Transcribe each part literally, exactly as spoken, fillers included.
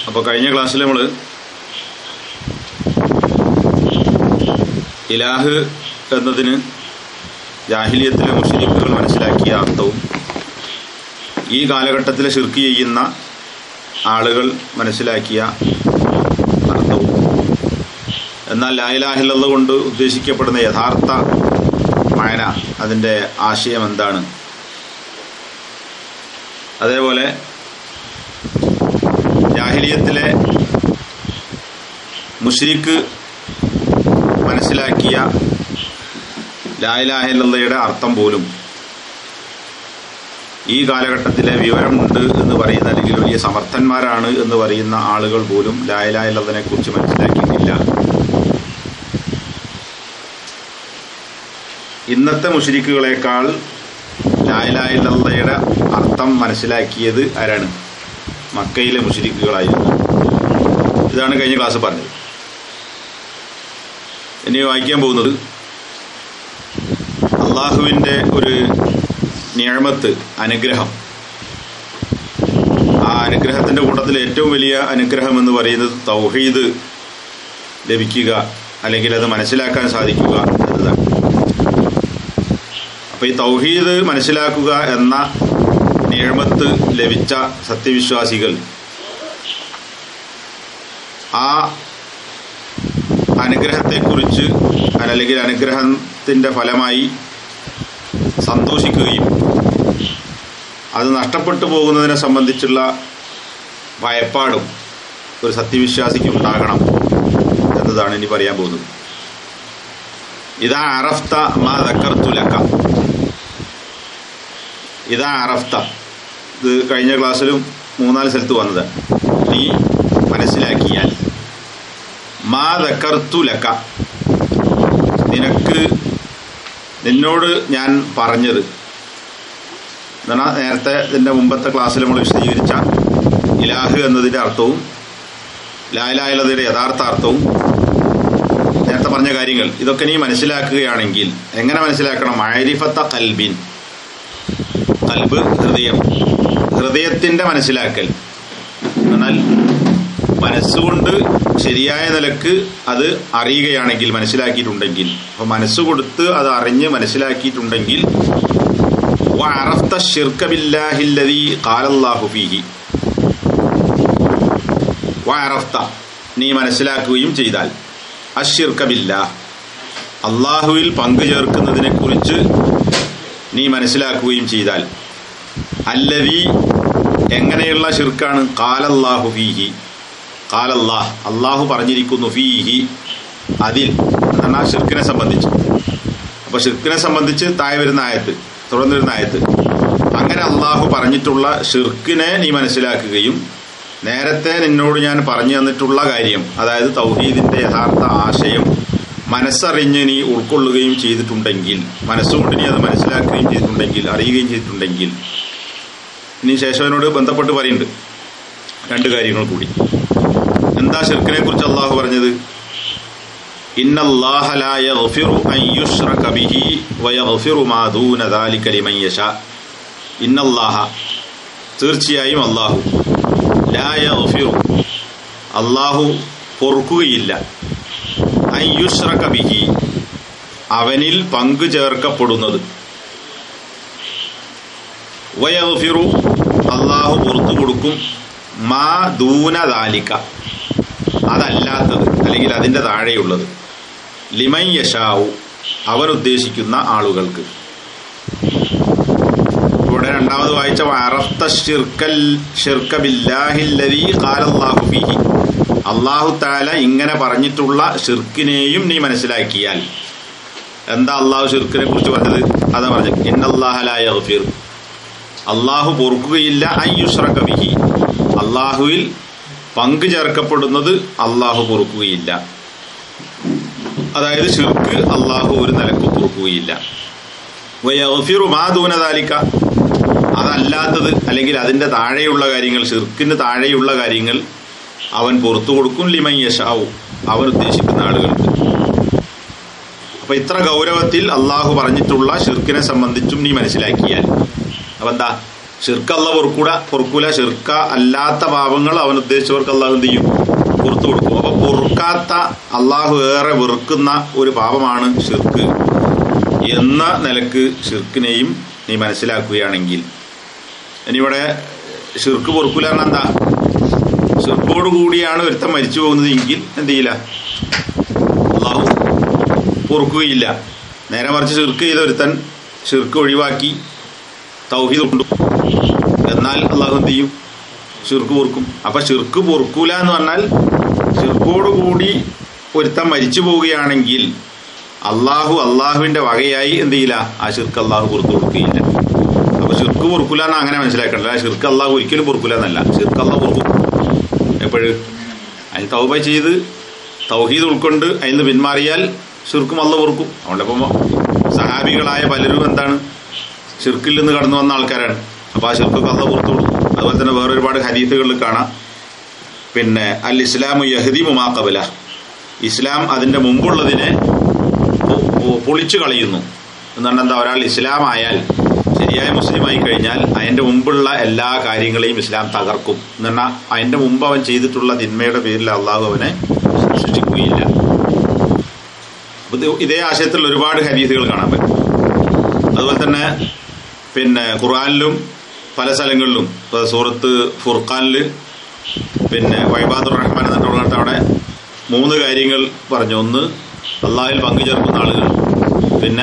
അപ്പോൾ കഴിഞ്ഞ ക്ലാസ്സിൽ നമ്മൾ ഇലാഹ് എന്നതിന് ജാഹിലിയത്തിലെ മുശ്രിക്കുകൾ മനസ്സിലാക്കിയ അർത്ഥവും ഈ കാലഘട്ടത്തിൽ ശിർക്ക് ചെയ്യുന്ന ആളുകൾ മനസ്സിലാക്കിയ അർത്ഥവും, എന്നാൽ ലാ ഇലാഹ ഇല്ലല്ലാഹ് കൊണ്ട് ഉദ്ദേശിക്കപ്പെടുന്ന യഥാർത്ഥ മാന, അതിൻ്റെ ആശയം എന്താണ്, അതേപോലെ ജാഹിലിയത്തിലെ മുശ്രിക്ക് മനസ്സിലാക്കിയ ലാ ഇലാഹ ഇല്ലല്ലാഹയുടെ അർത്ഥം പോലും ഈ കാലഘട്ടത്തിലെ വിവരമുണ്ട് എന്ന് പറയുന്ന, അല്ലെങ്കിൽ വലിയ സമർത്ഥന്മാരാണ് എന്ന് പറയുന്ന ആളുകൾ പോലും ലാ ഇലാഹ ഇല്ലല്ലാഹയെ കുറിച്ച് മനസ്സിലാക്കിയിട്ടില്ല. ഇന്നത്തെ മുശ്രിക്കുകളെക്കാൾ ലാ ഇലാഹ ഇല്ലല്ലാഹയുടെ അർത്ഥം മനസ്സിലാക്കിയത് ആരാണ്? മക്കയിലെ മുശ്രിക്കുകളായിരുന്നു. ഇതാണ് കഴിഞ്ഞ ക്ലാസ് പറഞ്ഞത്. ഇനി വായിക്കാൻ പോകുന്നത് അള്ളാഹുവിൻ്റെ ഒരു നിഅമത്ത്, അനുഗ്രഹം. ആ അനുഗ്രഹത്തിൻ്റെ കൂട്ടത്തിൽ ഏറ്റവും വലിയ അനുഗ്രഹം എന്ന് പറയുന്നത് തൗഹീദ് ലഭിക്കുക, അല്ലെങ്കിൽ അത് മനസ്സിലാക്കാൻ സാധിക്കുക എന്നതാണ്. അപ്പോൾ ഈ തൗഹീദ് മനസ്സിലാക്കുക എന്ന നിഅമത്ത് ലഭിച്ച സത്യവിശ്വാസികൾ ആ അനുഗ്രഹത്തെക്കുറിച്ച്, അല്ലെങ്കിൽ അനുഗ്രഹത്തിൻ്റെ ഫലമായി സന്തോഷിക്കുകയും അത് നഷ്ടപ്പെട്ടു പോകുന്നതിനെ സംബന്ധിച്ചുള്ള ഭയപ്പാടും ഒരു സത്യവിശ്വാസിക്ക് ഉണ്ടാകണം എന്നതാണ് ഇനി പറയാൻ പോകുന്നത്. ഇതാ അറഫ്ത മാ ദക്കർതു ലക. ഇതാ അറഫ്ത, ഇത് കഴിഞ്ഞ ക്ലാസ്സിലും മൂന്നാല് സ്ഥലത്ത് വന്നത്. നീ മനസ്സിലാക്കിയാൽ, മാ ദക്കർതു ലക, നിനക്ക് നിന്നോട് ഞാൻ പറഞ്ഞത് എന്നാണ്. നേരത്തെ ഇതിൻ്റെ മുമ്പത്തെ ക്ലാസ്സിൽ നമ്മൾ വിശദീകരിച്ച ഇലാഹ് എന്നതിൻ്റെ അർത്ഥവും ലാ ഇലാഹ ഇല്ലല്ലാഹയുടെ യഥാർത്ഥ അർത്ഥവും നേരത്തെ പറഞ്ഞ കാര്യങ്ങൾ, ഇതൊക്കെ നീ മനസ്സിലാക്കുകയാണെങ്കിൽ, എങ്ങനെ മനസ്സിലാക്കണം? മഅരിഫത്ത ഖൽബിൻ, ഖൽബ് ഹൃദയം, ഹൃദയത്തിൻ്റെ മനസ്സിലാക്കൽ. എന്നാൽ മനസ്സുകൊണ്ട് ശരിയായ നിലക്ക് അത് അറിയുകയാണെങ്കിൽ, മനസ്സിലാക്കിയിട്ടുണ്ടെങ്കിൽ, അപ്പോൾ മനസ്സ് കൊടുത്ത് അത് അറിഞ്ഞ് മനസ്സിലാക്കിയിട്ടുണ്ടെങ്കിൽ, വഅറഫ്ത ശിർക ബില്ലാഹി അല്ലദീ ഖാലല്ലാഹു ഫീഹി, വഅറഫ്ത, നീ മനസ്സിലാക്കുകയും ചെയ്താൽ, അശ്ശിർക ബില്ലാഹ്, അള്ളാഹുവിൽ പങ്കു ചേർക്കുന്നതിനെ കുറിച്ച് നീ മനസ്സിലാക്കുകയും ചെയ്താൽ, അല്ലദീ, എങ്ങനെയുള്ള ശിർക്കാണ്? ഖാലല്ലാഹു ഫീഹി, ഖാലല്ലാഹ്, അള്ളാഹു പറഞ്ഞിരിക്കുന്നു, ഫീഹി, അതിൽ, എന്നാണ് ഷിർക്കിനെ സംബന്ധിച്ച്. അപ്പോൾ ഷിർക്കിനെ സംബന്ധിച്ച് താഴെ വരുന്ന ആയത്ത്, തുടർന്ന് വരുന്ന ആയത്ത്, അങ്ങനെ അള്ളാഹു പറഞ്ഞിട്ടുള്ള ഷിർക്കിനെ നീ മനസ്സിലാക്കുകയും നേരത്തെ നിന്നോട് ഞാൻ പറഞ്ഞു തന്നിട്ടുള്ള കാര്യം, അതായത് തൗഹീദിന്റെ യഥാർത്ഥ ആശയം മനസ്സറിഞ്ഞ് നീ ഉൾക്കൊള്ളുകയും ചെയ്തിട്ടുണ്ടെങ്കിൽ, മനസ്സുകൊണ്ട് നീ അത് മനസ്സിലാക്കുകയും ചെയ്തിട്ടുണ്ടെങ്കിൽ, അറിയുകയും ചെയ്തിട്ടുണ്ടെങ്കിൽ, ഇനി ശേഷവനോട് ബന്ധപ്പെട്ട് പറയുന്നുണ്ട് രണ്ട് കാര്യങ്ങൾ കൂടി. എന്താ ഷിർക്കിനെ കുറിച്ച് അള്ളാഹു പറഞ്ഞത്? ഇന്നല്ലാഹ ലാ യഗ്ഫിറു അൻ യുശ്റക ബിഹി വയഗ്ഫിറു മാ ദൂന ദാലിക ലിമൻ യശാ. ഇന്നല്ലാഹ, തീർച്ചയായും അള്ളാഹു, ലാ യഗ്ഫിറു, അള്ളാഹു പൊറുക്കുകയില്ല, അൻ യുശ്റക ബിഹി, അവനിൽ പങ്കു ചേർക്കപ്പെടുന്നത്, വയഗ്ഫിറു, അള്ളാഹു പുറത്തു കൊടുക്കും, മാ ദൂന ദാലിക, അതല്ലാത്തത്, അല്ലെങ്കിൽ അതിൻ്റെ താഴെയുള്ളത്, ലിമൻ യശാഉ, അവൻ ഉദ്ദേശിക്കുന്ന ആളുകൾക്ക്. ഇവിടെ രണ്ടാമത് വായിച്ച വഅറഫ്ത ശിർകൽ ശിർക ബില്ലാഹി അല്ലദീ ഖാലല്ലാഹു ഫീഹി, അല്ലാഹു തആല ഇങ്ങനെ പറഞ്ഞിട്ടുള്ള ഷിർക്കിനെയും നീ മനസ്സിലാക്കിയാൽ. എന്താ അല്ലാഹു ഷിർക്കിനെ കുറിച്ച് പറഞ്ഞത്? അതാ പറഞ്ഞത്, ഇന്നല്ലാഹ ലാ യഗ്ഫിർ, അല്ലാഹു പൊറുക്കുകയില്ല, അൻ യുശ്റക ബിഹി, അല്ലാഹുവിൽ പങ്കു ചേർക്കപ്പെടുന്നത് അല്ലാഹു പൊറുക്കുകയില്ല. അതായത് ഷിർക്ക് അല്ലാഹു ഒരു നിലക്ക് പൊറുക്കുകയില്ല. വയഗ്ഫിറു മാ ദൂന ദാലിക, അതല്ലാത്തത്, അല്ലെങ്കിൽ അതിന്റെ താഴെയുള്ള കാര്യങ്ങൾ, ഷിർക്കിന് താഴെയുള്ള കാര്യങ്ങൾ അവൻ പുറത്തു കൊടുക്കും, ലിമൻ യശാഉ, അവൻ ഉദ്ദേശിക്കുന്ന ആളുകൾക്ക്. അപ്പൊ ഇത്ര ഗൗരവത്തിൽ അള്ളാഹു പറഞ്ഞിട്ടുള്ള ഷിർക്കിനെ സംബന്ധിച്ചും നീ മനസ്സിലാക്കിയാൽ, അപ്പൊ എന്താ ഷിർക്ക് അല്ലാഹു പൊറുക്കൂല പൊറുക്കൂല ഷിർക്ക അല്ലാത്ത പാപങ്ങൾ അവൻ ഉദ്ദേശിച്ചവർക്ക് അല്ലാഹു എന്ത് ചെയ്യും? പുറത്തു കൊടുക്കും. അപ്പൊ പൊറുക്കാത്ത അല്ലാഹു ഏറെ വെറുക്കുന്ന ഒരു പാപമാണ് ഷിർക്ക് എന്ന നിലക്ക് ഷിർക്കിനെയും നീ മനസ്സിലാക്കുകയാണെങ്കിൽ, ഇനിയിവിടെ ഷിർക്ക് പൊറുക്കൂല പറഞ്ഞാൽ എന്താ? ഷിർക്കോട് കൂടിയാണ് ഒരുത്തൻ മരിച്ചു പോകുന്നത് എങ്കിൽ എന്ത് ചെയ്യില്ല? അല്ലാഹു പൊറുക്കുകയില്ല. നേരെ മറിച്ച് ഷിർക്ക് ചെയ്ത ഒരുത്തൻ ഷിർക്ക് ഒഴിവാക്കി തൗഹീദ് കൊണ്ടു എന്നാൽ അല്ലാഹു എന്ത് ചെയ്യും? ഷിർക്ക് പൊറുക്കും. അപ്പൊ ഷിർക്ക് പൊറുക്കൂല എന്ന് പറഞ്ഞാൽ ഷിർക്കോട് കൂടി ഒരുത്തൻ മരിച്ചു പോവുകയാണെങ്കിൽ അള്ളാഹു അള്ളാഹുവിന്റെ വകയായി എന്ത് ചെയ്യില്ല? ആ ഷിർക്ക് അള്ളാഹു പുറത്തു കൊടുക്കുകയില്ല. അപ്പൊ ഷിർക്ക് പൊറുക്കൂല എന്ന് അങ്ങനെ മനസ്സിലാക്കണ്ട. ഷിർക്ക് അള്ളാഹു ഒരിക്കലും പൊറുക്കൂല എന്നല്ല, ഷിർക്ക് അള്ളാഹു പൊറുക്കും. എപ്പോഴും അതിന് തൗബ ചെയ്ത് തൗഹീദ് ഉൾക്കൊണ്ട് അതിൽ നിന്ന് പിന്മാറിയാൽ ഷിർക്കും അള്ളാഹു പൊറുക്കും. അതുകൊണ്ടിപ്പം സഹാബികളായ പലരും എന്താണ് ഷിർക്കിൽ നിന്ന് കടന്നു വന്ന ആൾക്കാരാണ്. അപ്പൊ ആ ഷിർക്കൊക്കെ അള്ളാഹു പുറത്തു കൊടുക്കും. അതുപോലെ തന്നെ വേറെ ഒരുപാട് ഹദീസുകളിൽ കാണാം, പിന്നെ അൽ ഇസ്ലാമു യഹ്ദിമു മാ ഖബല, ഇസ്ലാം അതിന്റെ മുമ്പുള്ളതിനെ പൊളിച്ചു കളയുന്നു എന്ന് പറഞ്ഞാൽ എന്താ? ഒരാൾ ഇസ്ലാം ആയാൽ, ശരിയായ മുസ്ലിം ആയി കഴിഞ്ഞാൽ അതിന്റെ മുമ്പുള്ള എല്ലാ കാര്യങ്ങളെയും ഇസ്ലാം തകർക്കും എന്ന് പറഞ്ഞാൽ അതിന്റെ മുമ്പ് അവൻ ചെയ്തിട്ടുള്ള തിന്മയുടെ പേരിൽ അള്ളാഹു അവനെ ശിക്ഷിക്കുകയില്ല. ഇതേ ആശയത്തിൽ ഒരുപാട് ഹദീസുകൾ കാണാൻ പറ്റും. അതുപോലെ തന്നെ പിന്നെ ഖുർആനിലും പല സ്ഥലങ്ങളിലും, സൂറത്ത് ഫുർഖാനില് പിന്നെ വൈബാദുർ റഹ്മാൻ എന്നിട്ട് അവിടെ മൂന്ന് കാര്യങ്ങൾ പറഞ്ഞു. ഒന്ന് അള്ളാഹിൽ പങ്കു ചേർക്കുന്ന ആളുകൾ, പിന്നെ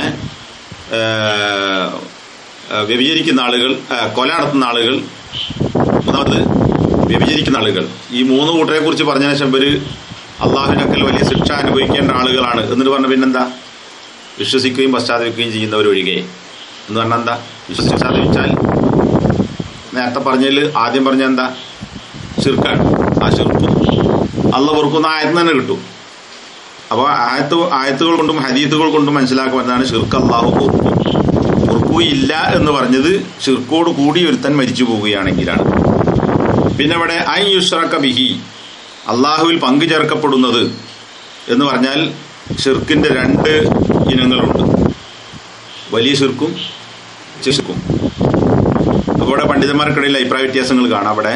വ്യഭിചരിക്കുന്ന ആളുകൾ, കൊല നടത്തുന്ന ആളുകൾ, മൂന്നാമത് വ്യഭിചരിക്കുന്ന ആളുകൾ. ഈ മൂന്ന് കൂട്ടരെ കുറിച്ച് പറഞ്ഞ ശേഷം ഇവര് അള്ളാഹുവിനക്കൽ വലിയ ശിക്ഷ അനുഭവിക്കേണ്ട ആളുകളാണ് എന്നിട്ട് പറഞ്ഞ പിന്നെന്താ? വിശ്വസിക്കുകയും പശ്ചാത്തപിക്കുകയും ചെയ്യുന്നവരൊഴികെ എന്ന് പറഞ്ഞാൽ എന്താ? വിശ്വസിച്ചാൽ നേരത്തെ പറഞ്ഞതിൽ ആദ്യം പറഞ്ഞ എന്താ? ഷിർക്കാണ്. ആ ഷിർക്കും അള്ളാഹു പൊറുക്കുന്ന ആയത്ത് തന്നെ കിട്ടും. അപ്പോൾ ആയത്ത് ആയത്തുകൾ കൊണ്ടും ഹദീസുകൾ കൊണ്ടും മനസ്സിലാക്കുവാനാണ് ഷിർക്ക് അള്ളാഹു പൊറുക്കും. പൊറുക്കുകയില്ല എന്ന് പറഞ്ഞത് ഷിർക്കോട് കൂടി ഒരുത്തൻ മരിച്ചു പോവുകയാണെങ്കിലാണ്. പിന്നെ ഇവിടെ ഐ യുശ്റക ബിഹി, അള്ളാഹുവിൽ പങ്കു ചേർക്കപ്പെടുന്നത് എന്ന് പറഞ്ഞാൽ ഷിർക്കിന്റെ രണ്ട് ഇനങ്ങളുണ്ട്, വലിയ ഷിർക്കും ഷിർക്കും. അപ്പോൾ ഇവിടെ പണ്ഡിതന്മാർക്കിടയിൽ അഭിപ്രായ വ്യത്യാസങ്ങൾ കാണാം. അവിടെ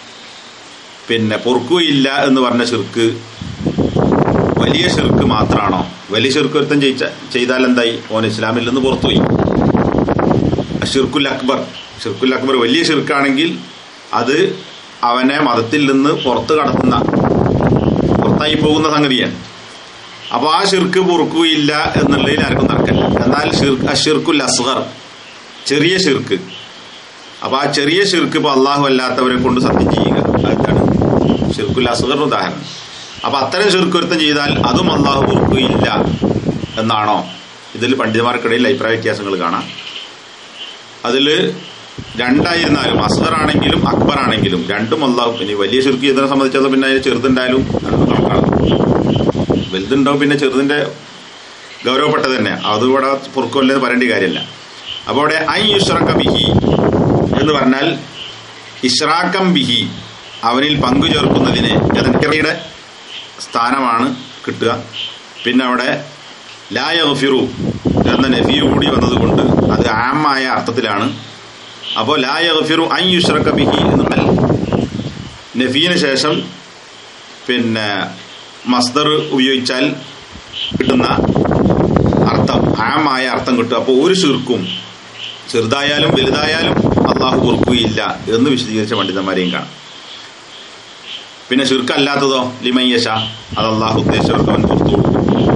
പിന്നെ പൊറുക്കുകയില്ല എന്ന് പറഞ്ഞ ഷിർക്ക് വലിയ ഷിർക്ക് മാത്രമാണോ? വലിയ ഷിർക്ക് ഒരുത്തൻ ചെയ്താൽ എന്തായി? ഓൻ ഇസ്ലാമിൽ നിന്ന് പുറത്തുപോയി. ഷിർക്കുൽ അക്ബർ, ഷിർക്കുൽ അക്ബർ വലിയ ഷിർക്കാണെങ്കിൽ അത് അവനെ മതത്തിൽ നിന്ന് പുറത്ത് കടത്തുന്ന, പുറത്തായി പോകുന്ന സംഗതിയാണ്. അപ്പൊ ആ ഷിർക്ക് പൊറുക്കുകയില്ല എന്നുള്ളതിൽ ആർക്കും തർക്കമില്ല. എന്നാൽ ഷിർക്കുൽ അസ്ഗർ, ചെറിയ ഷിർക്ക്, അപ്പൊ ആ ചെറിയ ഷിർക്ക് ഇപ്പൊ അള്ളാഹു അല്ലാത്തവരെ കൊണ്ട് സത്യം ചെയ്യുക, അതാണ് ഷിർക്കുൽ അസ്ഗർ ഉദാഹരണം. അപ്പൊ അത്തരം ഷിർക്ക് ഒരുത്തം ചെയ്താൽ അതും അള്ളാഹു പൊറുക്കുകയില്ല എന്നാണോ? ഇതിൽ പണ്ഡിതന്മാർക്കിടയിൽ അഭിപ്രായ വ്യത്യാസങ്ങൾ കാണാം. അതില് രണ്ടായിരുന്നാലും, അസ്ഗർ ആണെങ്കിലും അക്ബർ ആണെങ്കിലും രണ്ടും അള്ളാഹു. ഇനി വലിയ ഷിർക്ക് ചെയ്തതിനെ സംബന്ധിച്ചത് പിന്നെ അതിന് ചെറുതുണ്ടായാലും കണക്കാണ്. വലുതുണ്ടാവും, പിന്നെ ചെറുതിന്റെ ഗൗരവപ്പെട്ടത് തന്നെ, അതുകൂടെ പൊറുക്കല്ലെന്ന് പറയേണ്ട കാര്യമില്ല. അപ്പോൾ അവിടെ ഐ യുശ്റക ബിഹി എന്ന് പറഞ്ഞാൽ ഇഷ്റാക്കം ബിഹി, അവനിൽ പങ്കു ചേർക്കുന്നതിനെ യുടെ സ്ഥാനമാണ് കിട്ടുക. പിന്നെ അവിടെ ലാ യഗ്ഫിറു എന്ന നഫി കൂടി വന്നതുകൊണ്ട് അത് ആമായ അർത്ഥത്തിലാണ്. അപ്പോൾ ലാ യഗ്ഫിറു ഐ യുശ്റക ബിഹി എന്ന് പറഞ്ഞാൽ നഫീന് ശേഷം പിന്നെ മസ്ദർ ഉപയോഗിച്ചാൽ കിട്ടുന്ന അർത്ഥം ആമായ അർത്ഥം കിട്ടും. അപ്പോൾ ഒരു ഷിർക്കും ചെറുതായാലും വലുതായാലും അള്ളാഹു പൊറുക്കുകയില്ല എന്ന് വിശദീകരിച്ച പണ്ഡിതന്മാരെയും കാണാം. പിന്നെ ഷിർക്ക് അല്ലാത്തതോ ലിമയ്യശ, അത് അള്ളാഹു ഉദ്ദേശിച്ചവർക്ക് അവൻ പുറത്തു കൊടുക്കും.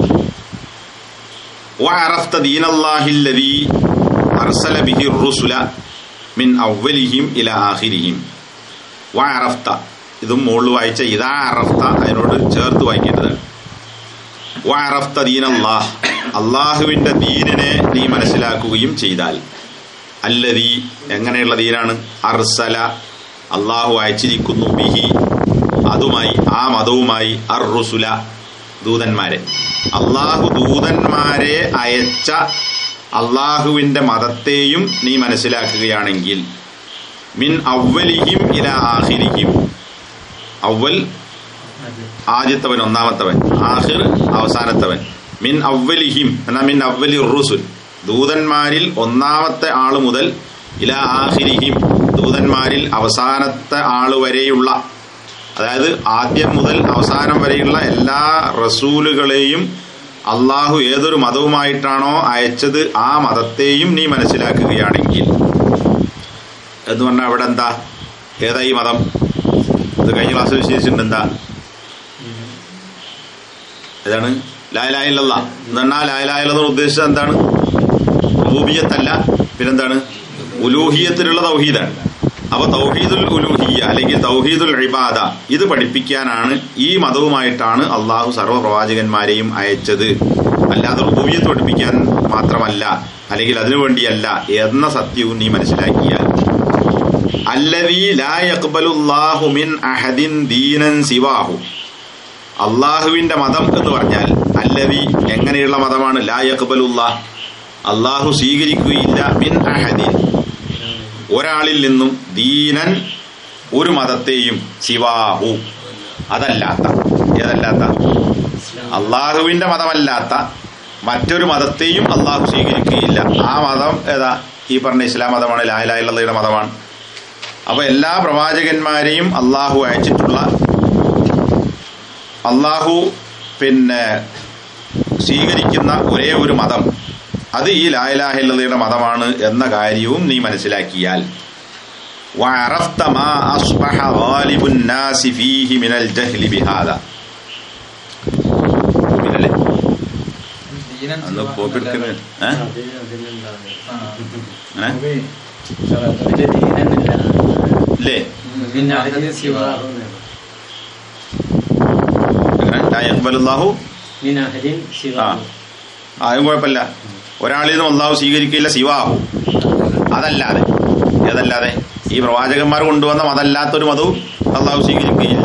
വഅറഫ്ത ദീനല്ലാഹില്ലദീ അർസല ബിഹി റുസുല മിൻ അവ്വലിഹിം ഇലാ ആഖിരിഹിം. വഅറഫ്ത, ഇതും മുകളിൽ വായിച്ച ഇദാ അറഫ്ത അതിനോട് ചേർത്ത് വായിക്കേണ്ടതാണ്. വഅറഫ്ത ദീനല്ലാഹ്, അള്ളാഹുവിന്റെ ദീനിനെ നീ മനസ്സിലാക്കുകയും ചെയ്താൽ. അല്ലദീ, എങ്ങനെയുള്ള ദീനാണ്? അർസല, അള്ളാഹു അയച്ചിരിക്കുന്നു, ബിഹി, അതുമായി, ആ മതവുമായി, അർ റുസുല, ദൂതന്മാരെ. അള്ളാഹു ദൂതന്മാരെ അയച്ച അള്ളാഹുവിന്റെ മതത്തെയും നീ മനസ്സിലാക്കുകയാണെങ്കിൽ, മിൻ അവ്വലിഹിം ഇലാ ആഖിരിഹിം, അവ്വൽ ആദ്യത്തവൻ ഒന്നാമത്തവൻ, ആഖിർ അവസാനത്തവൻ. മിൻ അവ്വലിഹിം എന്നാ മിൻ അവ്വലി റുസുൽ, ദൂതന്മാരിൽ ഒന്നാമത്തെ ആള് മുതൽ ഇലാ ആഖിരിഹിം, ദൂതന്മാരിൽ അവസാനത്തെ ആള് വരെയുള്ള, അതായത് ആദ്യം മുതൽ അവസാനം വരെയുള്ള എല്ലാ റസൂലുകളെയും അള്ളാഹു ഏതൊരു മതവുമായിട്ടാണോ അയച്ചത് ആ മതത്തെയും നീ മനസ്സിലാക്കുകയാണെങ്കിൽ എന്ന് പറഞ്ഞാൽ അവിടെ എന്താ, ഏതാ ഈ മതം? ഇത് കഴിഞ്ഞ ക്ലാസ്സിൽ വിശേഷിച്ചിട്ടുണ്ട്. എന്താ ഏതാണ്? ലാ ഇലാഹ ഇല്ലല്ലാഹ് എന്ന് പറഞ്ഞാൽ ലാ ഇലാഹ ഇല്ലല്ലാഹ് ഉദ്ദേശിച്ചത് എന്താണ്? റുബൂബിയ്യത്തല്ല, പിന്നെന്താണ്? ഉലൂഹിയത്തിലുള്ള തൗഹീദാണ്. അപ്പൊ തൗഹീദുൽ ഉലൂഹിയ്യ അല്ലെങ്കിൽ തൗഹീദുൽ ഇബാദ ഇത് പഠിപ്പിക്കാനാണ്, ഈ മതവുമായിട്ടാണ് അള്ളാഹു സർവ്വ പ്രവാചകന്മാരെയും അയച്ചത്. അല്ലാതെ റുബൂബിയ്യത്ത് പഠിപ്പിക്കാൻ മാത്രമല്ല, അല്ലെങ്കിൽ അതിനു വേണ്ടിയല്ല എന്ന സത്യവും നീ മനസ്സിലാക്കിയാൽ, അല്ലദീ ലാ യഖ്ബലുല്ലാഹു മിൻ അഹദിൻ ദീനൻ സിവാഹു, അള്ളാഹുവിന്റെ മതം എന്ന് പറഞ്ഞാൽ അല്ലദീ എങ്ങനെയുള്ള മതമാണ്? ലാ യഖ്ബലുല്ലാഹ്, അള്ളാഹു സ്വീകരിക്കുകയില്ല, മിൻ അഹദിൻ ഒരാളിൽ നിന്നും, ദീനൻ ഒരു മതത്തെയും, സിവാഹു അതല്ലാത്ത, ഏതല്ലാത്ത? അള്ളാഹുവിന്റെ മതമല്ലാത്ത മറ്റൊരു മതത്തെയും അള്ളാഹു സ്വീകരിക്കുകയില്ല. ആ മതം ഏതാ? ഈ പറഞ്ഞ ഇസ്ലാം മതമാണ്, ലാ ഇലാഹ ഇല്ലല്ലാഹയുടെ മതമാണ്. അപ്പൊ എല്ലാ പ്രവാചകന്മാരെയും അള്ളാഹു അയച്ചിട്ടുള്ള, അള്ളാഹു പിന്നെ സ്വീകരിക്കുന്ന ഒരേ ഒരു മതം അത് ഈ ലാ ഇലാഹ ഇല്ലല്ലാഹയുടെ മതമാണ് എന്ന കാര്യവും നീ മനസ്സിലാക്കിയാൽ, വഅറഫ്ത മാ അസ്ബഹ ഗാലിബുൻ നാസി ഫീഹി മിനൽ ജഹ്ലി ബിഹാദാ, അന്ന് പോപ്പിടുക്കുന്നത് അല്ലേ? ആരും കുഴപ്പമില്ല, ഒരാളിൽ നിന്നും അള്ളാഹു സ്വീകരിക്കില്ല, സിവാഹു അതല്ലാതെ, ഏതല്ലാതെ? ഈ പ്രവാചകന്മാർ കൊണ്ടുവന്ന മതല്ലാത്തൊരു മതവും അള്ളാഹു സ്വീകരിക്കുകയില്ല.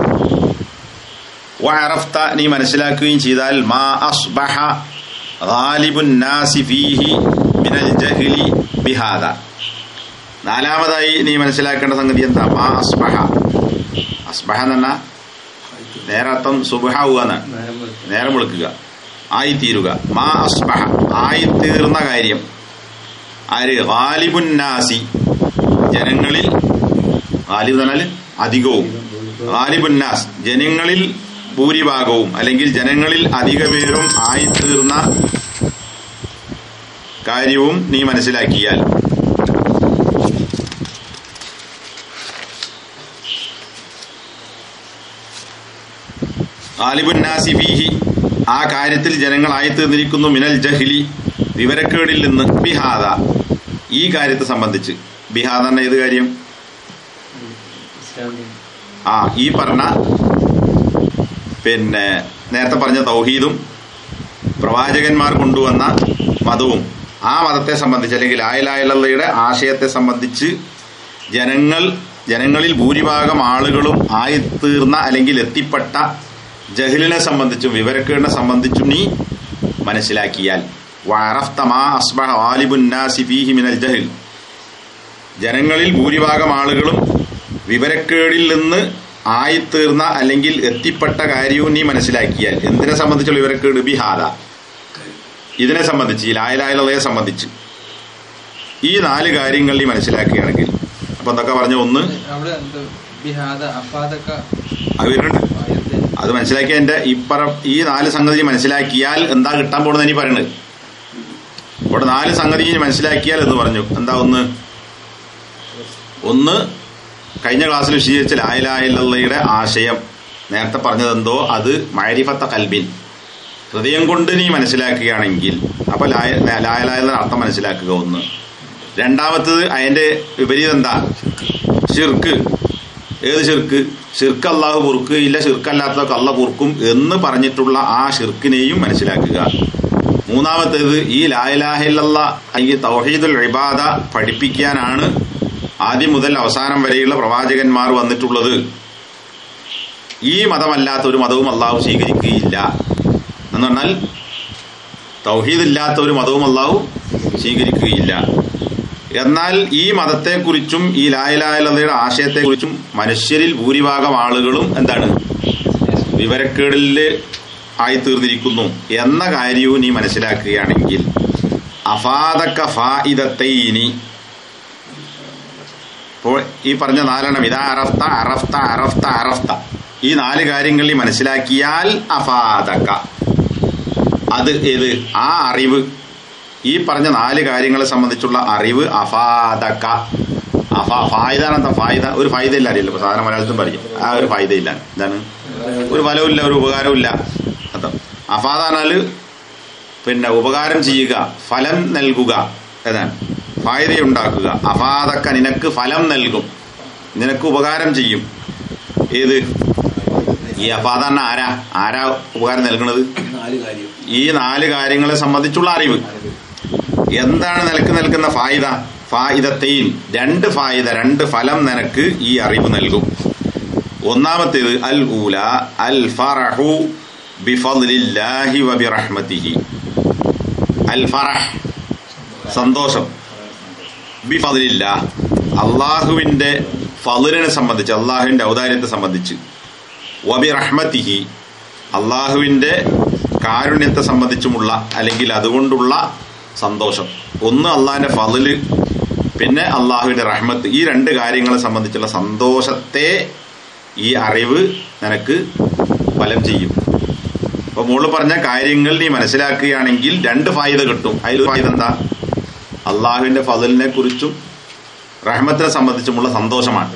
വഅറഫ്ത നീ മനസ്സിലാക്കുകയും ചെയ്താൽ, മാ അസ്ബഹ ഗാലിബുൻ നാസി ഫീഹി മിനൽ ജഹ്ലി ബിഹാദാ, നാലാമതായി നീ മനസ്സിലാക്കേണ്ട സംഗതി എന്താ? മാ അസ്ബഹ, അസ്ബഹ എന്ന് പറഞ്ഞാൽ നേരർത്ഥം സുബ്ഹാവുക എന്നാണ്, നേരം വിളിക്കുക, ആയിത്തീരുക. മാ അസ്ബഹ ആയിത്തീർന്ന കാര്യം, ആര്? ഗാലിബുൻ നാസി ജനങ്ങളിൽ, ഗാലിബ് എന്ന് പറഞ്ഞാൽ അധികവും, ഗാലിബുൻ നാസ് ജനങ്ങളിൽ ഭൂരിഭാഗവും അല്ലെങ്കിൽ ജനങ്ങളിൽ അധിക പേരും ആയിത്തീർന്ന കാര്യവും നീ മനസ്സിലാക്കിയാൽ, ഗാലിബുൻ നാസി ഫീഹി ആ കാര്യത്തിൽ ജനങ്ങൾ ആയിത്തീർന്നിരിക്കുന്നു, മിനൽ ജഹ്ലി വിവരക്കേടിൽ നിന്ന്, ബിഹാദ ഈ കാര്യത്തെ സംബന്ധിച്ച്. ബിഹാദ എന്ന ഏത് കാര്യം? ആ ഈ പറഞ്ഞ പിന്നെ നേരത്തെ പറഞ്ഞ തൗഹീദും പ്രവാചകന്മാർ കൊണ്ടുവന്ന മതവും ആ മതത്തെ സംബന്ധിച്ച് അല്ലെങ്കിൽ ലാ ഇലാഹ ഇല്ലല്ലാഹയുടെ ആശയത്തെ സംബന്ധിച്ച് ജനങ്ങൾ ജനങ്ങളിൽ ഭൂരിഭാഗം ആളുകളും ആയിത്തീർന്ന അല്ലെങ്കിൽ എത്തിപ്പെട്ട ജഹ്ലിനെ സംബന്ധിച്ചും വിവരക്കേടിനെ സംബന്ധിച്ചും നീ മനസ്സിലാക്കിയാൽ, വഅറഫ്ത മാ അസ്ബഹ ഗാലിബുൻ നാസി ഫീഹി മിനൽ ജഹ്ൽ ജനങ്ങളിൽ ഭൂരിഭാഗം ആളുകളും വിവരക്കേടിൽ നിന്ന് ആയിത്തീർന്ന അല്ലെങ്കിൽ എത്തിപ്പെട്ട കാര്യവും നീ മനസ്സിലാക്കിയാൽ, എന്തിനെ സംബന്ധിച്ചുള്ള വിവരക്കേട്? ബിഹാദ ഇതിനെ സംബന്ധിച്ച്, ഈ ലാ ഇലാഹ ഇല്ലല്ലാഹയെ സംബന്ധിച്ച് ഈ നാല് കാര്യങ്ങൾ നീ മനസ്സിലാക്കുകയാണെങ്കിൽ, അപ്പൊ എന്തൊക്കെ പറഞ്ഞു? ഒന്ന് അത് മനസ്സിലാക്കിയ എന്റെ ഇപ്പറ ഈ നാല് സംഗതി മനസ്സിലാക്കിയാൽ എന്താ കിട്ടാൻ പോണെന്ന് ഇനി പറയണത്. ഇവിടെ നാല് സംഗതി മനസ്സിലാക്കിയാൽ എന്ന് പറഞ്ഞു. എന്താ? ഒന്ന് ഒന്ന് കഴിഞ്ഞ ക്ലാസ്സിൽ വിശദീകരിച്ച ലാ ഇലാഹ ഇല്ലല്ലാഹയുടെ ആശയം നേരത്തെ പറഞ്ഞതെന്തോ അത് മഅരിഫത്ത ഖൽബിൻ ഹൃദയം കൊണ്ട് നീ മനസ്സിലാക്കുകയാണെങ്കിൽ അപ്പൊ ലാ ഇലാഹ ഇല്ലല്ലാഹയുടെ അർത്ഥം മനസ്സിലാക്കുക. ഒന്ന്. രണ്ടാമത്തത് അതിന്റെ വിപരീതം എന്താ? ശിർക്ക്. ഏത് ശിർക്ക്? ശിർക്ക് അള്ളാഹു പൊറുക്കുകയില്ല, ശിർക്കല്ലാത്തതൊക്കെ അള്ളാഹ് പൊറുക്കും എന്ന് പറഞ്ഞിട്ടുള്ള ആ ശിർക്കിനെയും മനസ്സിലാക്കുക. മൂന്നാമത്തേത് ഈ ലാ ഇലാഹ ഇല്ലല്ലാഹ് അല്ലെങ്കിൽ തൗഹീദുൽ ഇബാദ പഠിപ്പിക്കാനാണ് ആദ്യം മുതൽ അവസാനം വരെയുള്ള പ്രവാചകന്മാർ വന്നിട്ടുള്ളത്. ഈ മതമല്ലാത്ത ഒരു മതവും അള്ളാഹു സ്വീകരിക്കുകയില്ല എന്ന് പറഞ്ഞാൽ തൗഹീദില്ലാത്ത ഒരു മതവും അള്ളാഹു സ്വീകരിക്കുകയില്ല. എന്നാൽ ഈ മതത്തെക്കുറിച്ചും ഈ ലാ ഇലാഹ ഇല്ലല്ലാഹയുടെ ആശയത്തെക്കുറിച്ചും മനുഷ്യരിൽ ഭൂരിഭാഗം ആളുകളും എന്താണ്? വിവരക്കേടിൽ ആയിത്തീർന്നിരിക്കുന്നു എന്ന കാര്യവും നീ മനസ്സിലാക്കുകയാണെങ്കിൽ അഫാദക ഫായിദത്തൈനി അപ്പോൾ ഈ പറഞ്ഞ നാലെണ്ണം ഇതാ അറഫ്ത അറഫ്ത അറഫ്ത അറഫ്ത ഈ നാല് കാര്യങ്ങളിൽ മനസ്സിലാക്കിയാൽ അഫാദക, അത് ഏത് ആ അറിവ്, ഈ പറഞ്ഞ നാല് കാര്യങ്ങളെ സംബന്ധിച്ചുള്ള അറിവ് അഫാദക. അഫ ഫായിദാനെന്താ? ഫായിദ ഒരു ഫായിദ ഇല്ല അറിയില്ല, സാധാരണ മലയാളത്തിൽ പറയും ആ ഒരു ഫായിദ ഇല്ല. എന്താണ്? ഒരു ഫലവും ഇല്ല, ഒരു ഉപകാരവും ഇല്ല. അതാ അഫാദാനാല് പിന്നെ ഉപകാരം ചെയ്യുക, ഫലം നൽകുക, ഏതാണ് ഫായിദയുണ്ടാക്കുക. അഫാദക്ക നിനക്ക് ഫലം നൽകും, നിനക്ക് ഉപകാരം ചെയ്യും. ഏത് ഈ അഫാദാന ആരാ ആരാ ഉപകാരം നൽകുന്നത്? ഈ നാല് കാര്യങ്ങളെ സംബന്ധിച്ചുള്ള അറിവ്. എന്താണ് നിനക്ക് നൽകുന്ന ഫായിദ? ഫായിദത്തെയും രണ്ട് ഫായിദ, രണ്ട് ഫലം നിനക്ക് ഈ അറിവ് നൽകും. ഒന്നാമത്തേത് അൽ ഊല അൽ ഫറഹു ബിഫദ്ലില്ലാഹി വബിറഹ്മതിഹി. അൽ ഫറഹ് സന്തോഷം, ബിഫദ്ലില്ലാഹ് അള്ളാഹുവിന്റെ ഫദ്ലിനെ സംബന്ധിച്ച്, അള്ളാഹുവിന്റെ ഔദാര്യത്തെ സംബന്ധിച്ച്, വബിറഹ്മതിഹി അള്ളാഹുവിന്റെ കാരുണ്യത്തെ സംബന്ധിച്ചുമുള്ള അല്ലെങ്കിൽ അതുകൊണ്ടുള്ള സന്തോഷം. ഒന്ന് അള്ളാഹിന്റെ ഫദ്ല്, പിന്നെ അള്ളാഹുവിന്റെ റഹ്മത്ത്. ഈ രണ്ട് കാര്യങ്ങളെ സംബന്ധിച്ചുള്ള സന്തോഷത്തെ ഈ അറിവ് നിനക്ക് ഫലം ചെയ്യും. അപ്പൊ മുകളിൽ പറഞ്ഞ കാര്യങ്ങൾ നീ മനസ്സിലാക്കുകയാണെങ്കിൽ രണ്ട് ഫായിദ കിട്ടും. അതിൽ ഫായിദ എന്താ? അള്ളാഹുവിന്റെ ഫദ്ലിനെ കുറിച്ചും റഹ്മത്തിനെ സംബന്ധിച്ചുമുള്ള സന്തോഷമാണ്.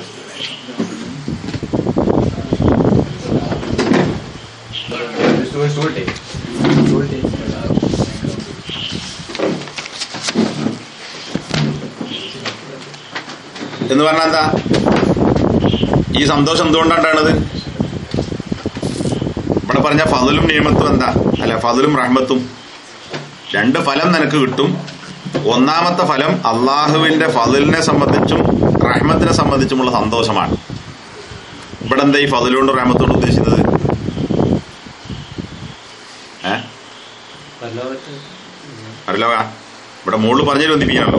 എന്ന് പറഞ്ഞാൽ എന്താ? ഈ സന്തോഷം എന്തുകൊണ്ടാണത്? ഇവിടെ പറഞ്ഞ ഫദ്ലും നിയമത്തും എന്താ? അല്ല, ഫദ്ലും റഹ്മത്തും രണ്ട് ഫലം നിനക്ക് കിട്ടും. ഒന്നാമത്തെ ഫലം അള്ളാഹുവിന്റെ ഫദ്ലിനെ സംബന്ധിച്ചും റഹ്മത്തിനെ സംബന്ധിച്ചുമുള്ള സന്തോഷമാണ്. ഇവിടെ എന്താ ഈ ഫദ്ലുകൊണ്ട് റഹ്മത്തോട് ഉദ്ദേശിക്കുന്നത്? ഏഹ് അറിയില്ല. ഇവിടെ മുകളിൽ പറഞ്ഞു ബന്ധിപ്പിക്കാനല്ലോ.